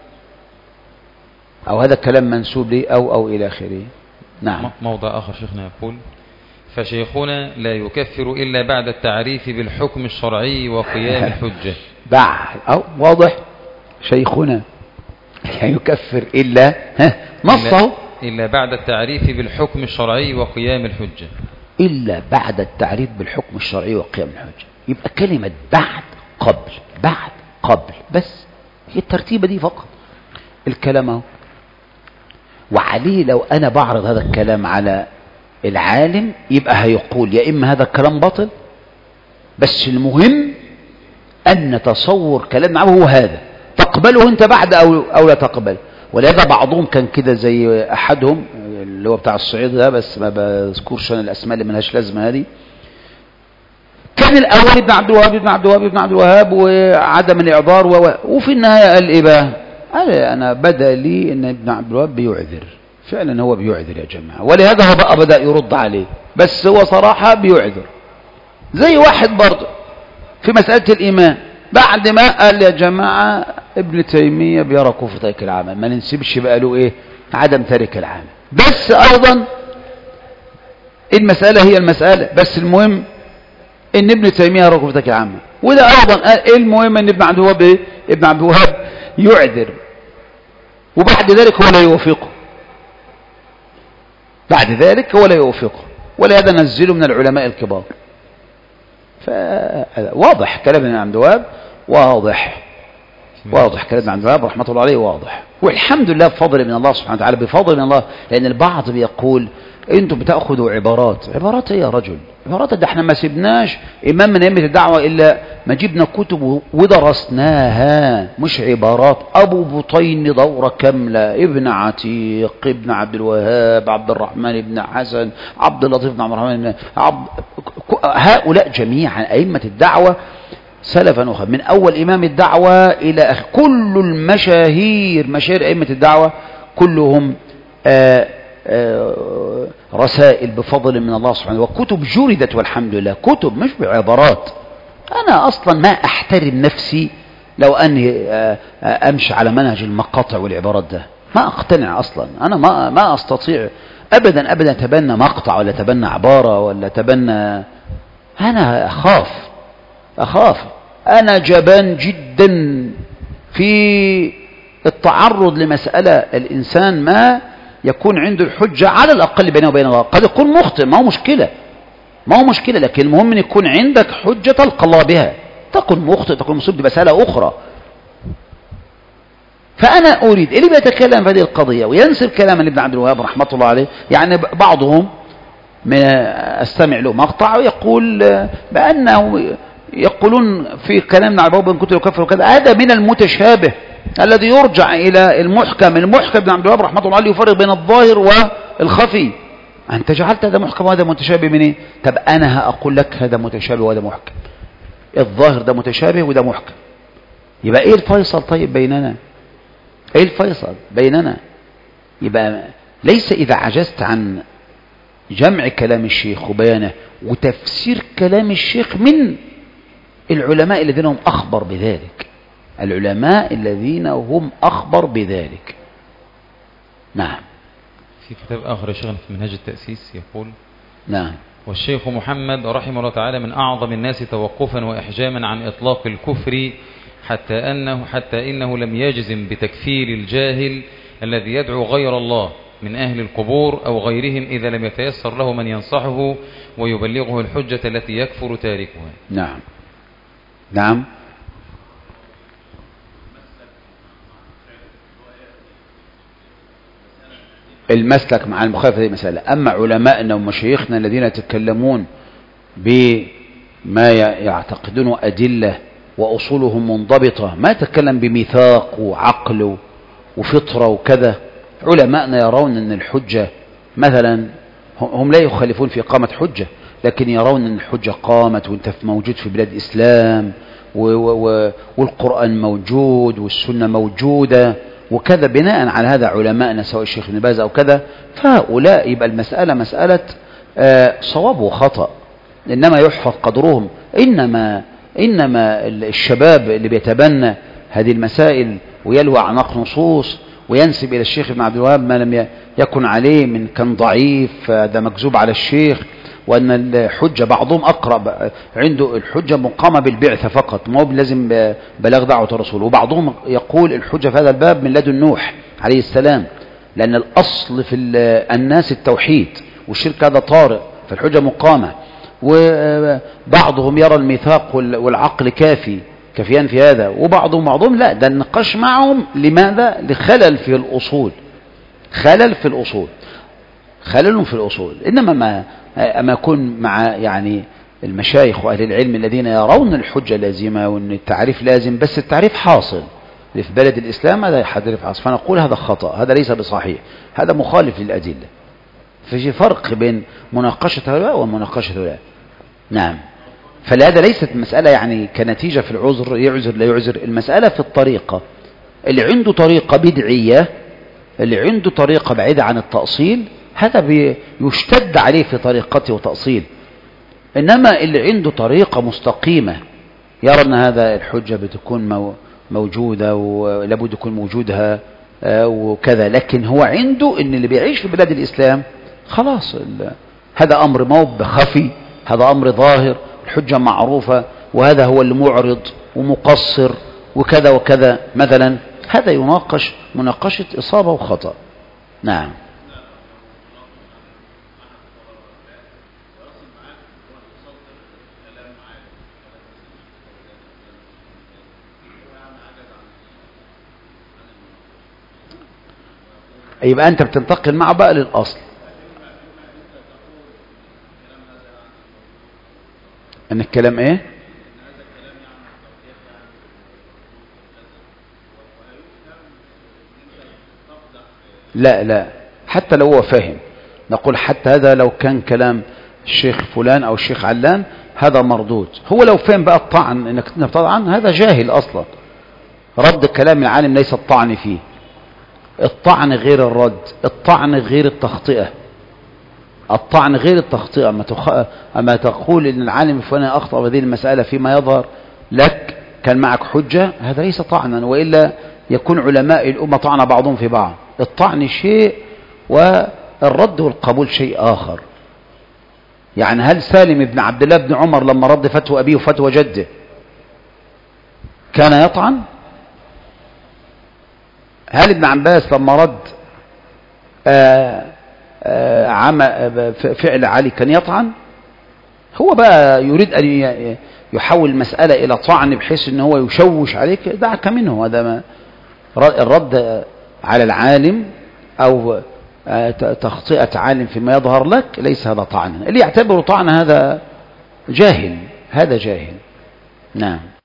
أو هذا كلام منسوب لي أو أو إلى آخره. نعم. موضع آخر شيخنا يقول: فشيخنا لا يكفر إلا بعد التعريف بالحكم الشرعي وقيام الحجة. بعد أو واضح. شيخنا لا يكفر إلا ها نصه إلا بعد التعريف بالحكم الشرعي وقيام الحجة. إلا بعد التعريف بالحكم الشرعي وقيام الحجة. يبقى كلمة بعد قبل بعد قبل بس، هي الترتيبة دي فقط. الكلام اهو. وعليه لو أنا بعرض هذا الكلام على العالم يبقى هيقول يا إما هذا الكلام باطل، بس المهم أن نتصور كلام معه هو هذا، تقبله أنت بعد أو, أو لا تقبل. ولهذا بعضهم كان كده زي أحدهم اللي هو بتاع الصعيد ده، بس ما بذكرش أنا الأسماء اللي ملهاش لازمة هذه. كان الأول ابن عبد الوهاب ابن عبد الوهاب ابن عبد الوهاب وعدم الإعذار و... وفي النهاية قال إيه بقى؟ قال أنا بدأ لي إن ابن عبد الوهاب بيعذر. فعلا هو بيعذر يا جماعة، ولهذا هو بقى بدأ يرد عليه، بس هو صراحة بيعذر. زي واحد برضه في مسألة الإيمان بعد ما قال يا جماعة ابن تيمية بيرى كفر ترك العمل، ما ننسبش بقى له إيه؟ عدم ترك العمل. بس أيضا المسألة هي المسألة، بس المهم ان ابن تيمية يرى كفر ترك العمل. وده ايضا المهم ان ابن عبد الوهاب ايه؟ ابن عبد الوهاب يعذر، وبعد ذلك هو لا يوافقه. بعد ذلك هو لا يوافقه، ولهذا نزله من العلماء الكبار. فواضح كلام ابن عبد الوهاب، واضح واضح كلام ابن عبد الوهاب رحمة الله عليه واضح. والحمد لله بفضل من الله سبحانه وتعالى، بفضل من الله. لأن البعض بيقول انتم بتاخذوا عبارات عبارات ايه يا رجل؟ عبارات ده احنا ما سيبناش امام من ائمه الدعوه الا ما جبنا كتب ودرسناها، مش عبارات. ابو بطين دوره كامله، ابن عتيق، ابن عبد الوهاب، عبد الرحمن بن حسن، عبد اللطيف بن عبد الرحمن بن عبد، هؤلاء جميعا ائمه الدعوه سلفا وخلفا، من اول امام الدعوه الى اخر. كل المشاهير مشاهير ائمه الدعوه كلهم آآ آآ رسائل بفضل من الله سبحانه، وكتب جردت والحمد لله، كتب مش بعبارات. أنا أصلا ما أحترم نفسي لو أني أمشي على منهج المقاطع والعبارات ده، ما أقتنع أصلا. أنا ما ما أستطيع أبدا أبدا أتبنى مقطع ولا أتبنى عبارة ولا أتبنى. أنا أخاف أخاف أنا جبان جدا في التعرض لمسألة الإنسان ما يكون عنده الحجة على الأقل بينه وبين الله. قد يكون مخطئ، ما هو مشكلة ما هو مشكلة لكن المهم أن يكون عندك حجة تلقى الله بها. تكون مخطئ تكون مصيب دي مسألة أخرى. فأنا أريد اللي بيتكلم في هذه القضية وينسب كلاما لابن عبد الوهاب رحمة الله عليه، يعني بعضهم من أستمع له مقطع ويقول بأنه يقولون في كلام ابن عبد الوهاب كنت يكفر وكذا، هذا من المتشابه الذي يرجع إلى المحكم. المحكم ابن عبد الوهاب رحمة الله عليه يفرق بين الظاهر والخفي. أنت جعلت هذا محكم وهذا متشابه من إيه؟ طب أنا هأقول لك هذا متشابه وهذا محكم. الظاهر ده متشابه وده محكم. يبقى إيه الفيصل طيب بيننا؟ إيه الفيصل بيننا؟ يبقى ليس إذا عجزت عن جمع كلام الشيخ وبيانه وتفسير كلام الشيخ من العلماء الذين هم أخبر بذلك، العلماء الذين هم أخبر بذلك. نعم. في كتاب آخر يا شيخنا في منهاج التأسيس يقول: نعم. والشيخ محمد رحمه الله تعالى من أعظم الناس توقفا وإحجاما عن إطلاق الكفر، حتى أنه حتى إنه لم يجزم بتكفير الجاهل الذي يدعو غير الله من أهل القبور أو غيرهم إذا لم يتيسر له من ينصحه ويبلغه الحجة التي يكفر تاركها. نعم نعم. المسلك مع المخالفة هذه مسألة. أما علماءنا ومشايخنا الذين يتكلمون بما يعتقدون أدلة وأصولهم منضبطة، ما يتكلم بميثاق وعقل وفطرة وكذا. علماءنا يرون أن الحجة مثلا، هم لا يخالفون في إقامة حجة، لكن يرون أن الحجة قامت وانت موجود في بلاد إسلام والقرآن موجود والسنة موجودة وكذا. بناء على هذا علماءنا سواء الشيخ ابن باز أو كذا، فهؤلاء يبقى المسألة مسألة صواب وخطأ، إنما يحفظ قدرهم. إنما إنما الشباب اللي بيتبنى هذه المسائل ويلوى عن نقل نصوص وينسب إلى الشيخ ابن عبد الوهاب ما لم يكن عليه من كان ضعيف، ده مكذوب على الشيخ، وأن الحجة بعضهم أقرب عنده الحجة مقامة بالبعثة فقط، ما هو لازم بلاغ دعوة الرسول. وبعضهم يقول الحجة في هذا الباب من لدن نوح عليه السلام، لأن الأصل في الناس التوحيد والشرك هذا طارئ، فالحجة مقامة. وبعضهم يرى الميثاق والعقل كافي كافيان في هذا، وبعضهم بعضهم لا، ده النقاش معهم لماذا؟ لخلل في الأصول، خلل في الأصول، خلل في الأصول. إنما ما أما يكون مع يعني المشايخ وأهل العلم الذين يرون الحجة لازمة وأن التعريف لازم، بس التعريف حاصل في بلد الإسلام، هذا يحدث حاصل، فنقول هذا خطأ، هذا ليس بصحيح، هذا مخالف للأدلة. ففي فرق بين مناقشة هؤلاء ومناقشة هؤلاء. نعم. فلهذا ليست مسألة يعني كنتيجة في العذر يعذر لا يعذر، المسألة في الطريقة. اللي عنده طريقة بدعية، اللي عنده طريقة بعيدة عن التأصيل، هذا يشتد عليه في طريقته وتأصيل. إنما اللي عنده طريقة مستقيمة يرى أن هذا الحجة بتكون موجودة ولابد يكون موجودها وكذا، لكن هو عنده أن اللي بيعيش في بلاد الإسلام خلاص هذا أمر موب خفي، هذا أمر ظاهر، الحجة معروفة، وهذا هو اللي معرض ومقصر وكذا وكذا مثلا، هذا يناقش مناقشة إصابة وخطأ. نعم. يبقى أنت بتنتقل معه بقى للأصل. أن الكلام إيه؟ لا لا، حتى لو هو فاهم، نقول حتى هذا لو كان كلام الشيخ فلان أو الشيخ علان هذا مردود. هو لو فهم بقى الطعن إنك تطعن، هذا جاهل أصلا. رد كلام العالم ليس الطعن فيه، الطعن غير الرد، الطعن غير التخطئة، الطعن غير التخطئة. أما, تخ... أما تقول إن العالم الفلاني أخطأ بهذه المسألة فيما يظهر لك كان معك حجة، هذا ليس طعنا، وإلا يكون علماء الأمة طعن بعضهم في بعض. الطعن شيء والرد والقبول شيء آخر. يعني هل سالم بن عبد الله بن عمر لما رد فتوى أبيه وفتوى جده كان يطعن؟ هل ابن عباس لما رد آآ آآ عم فعل علي كان يطعن؟ هو بقى يريد أن يحول المسألة إلى طعن بحيث أنه هو يشوش عليك، دعك منه. هذا ما الرد على العالم أو تخطئة عالم فيما يظهر لك ليس هذا طعنا. اللي يعتبره طعن هذا جاهل، هذا جاهل. نعم.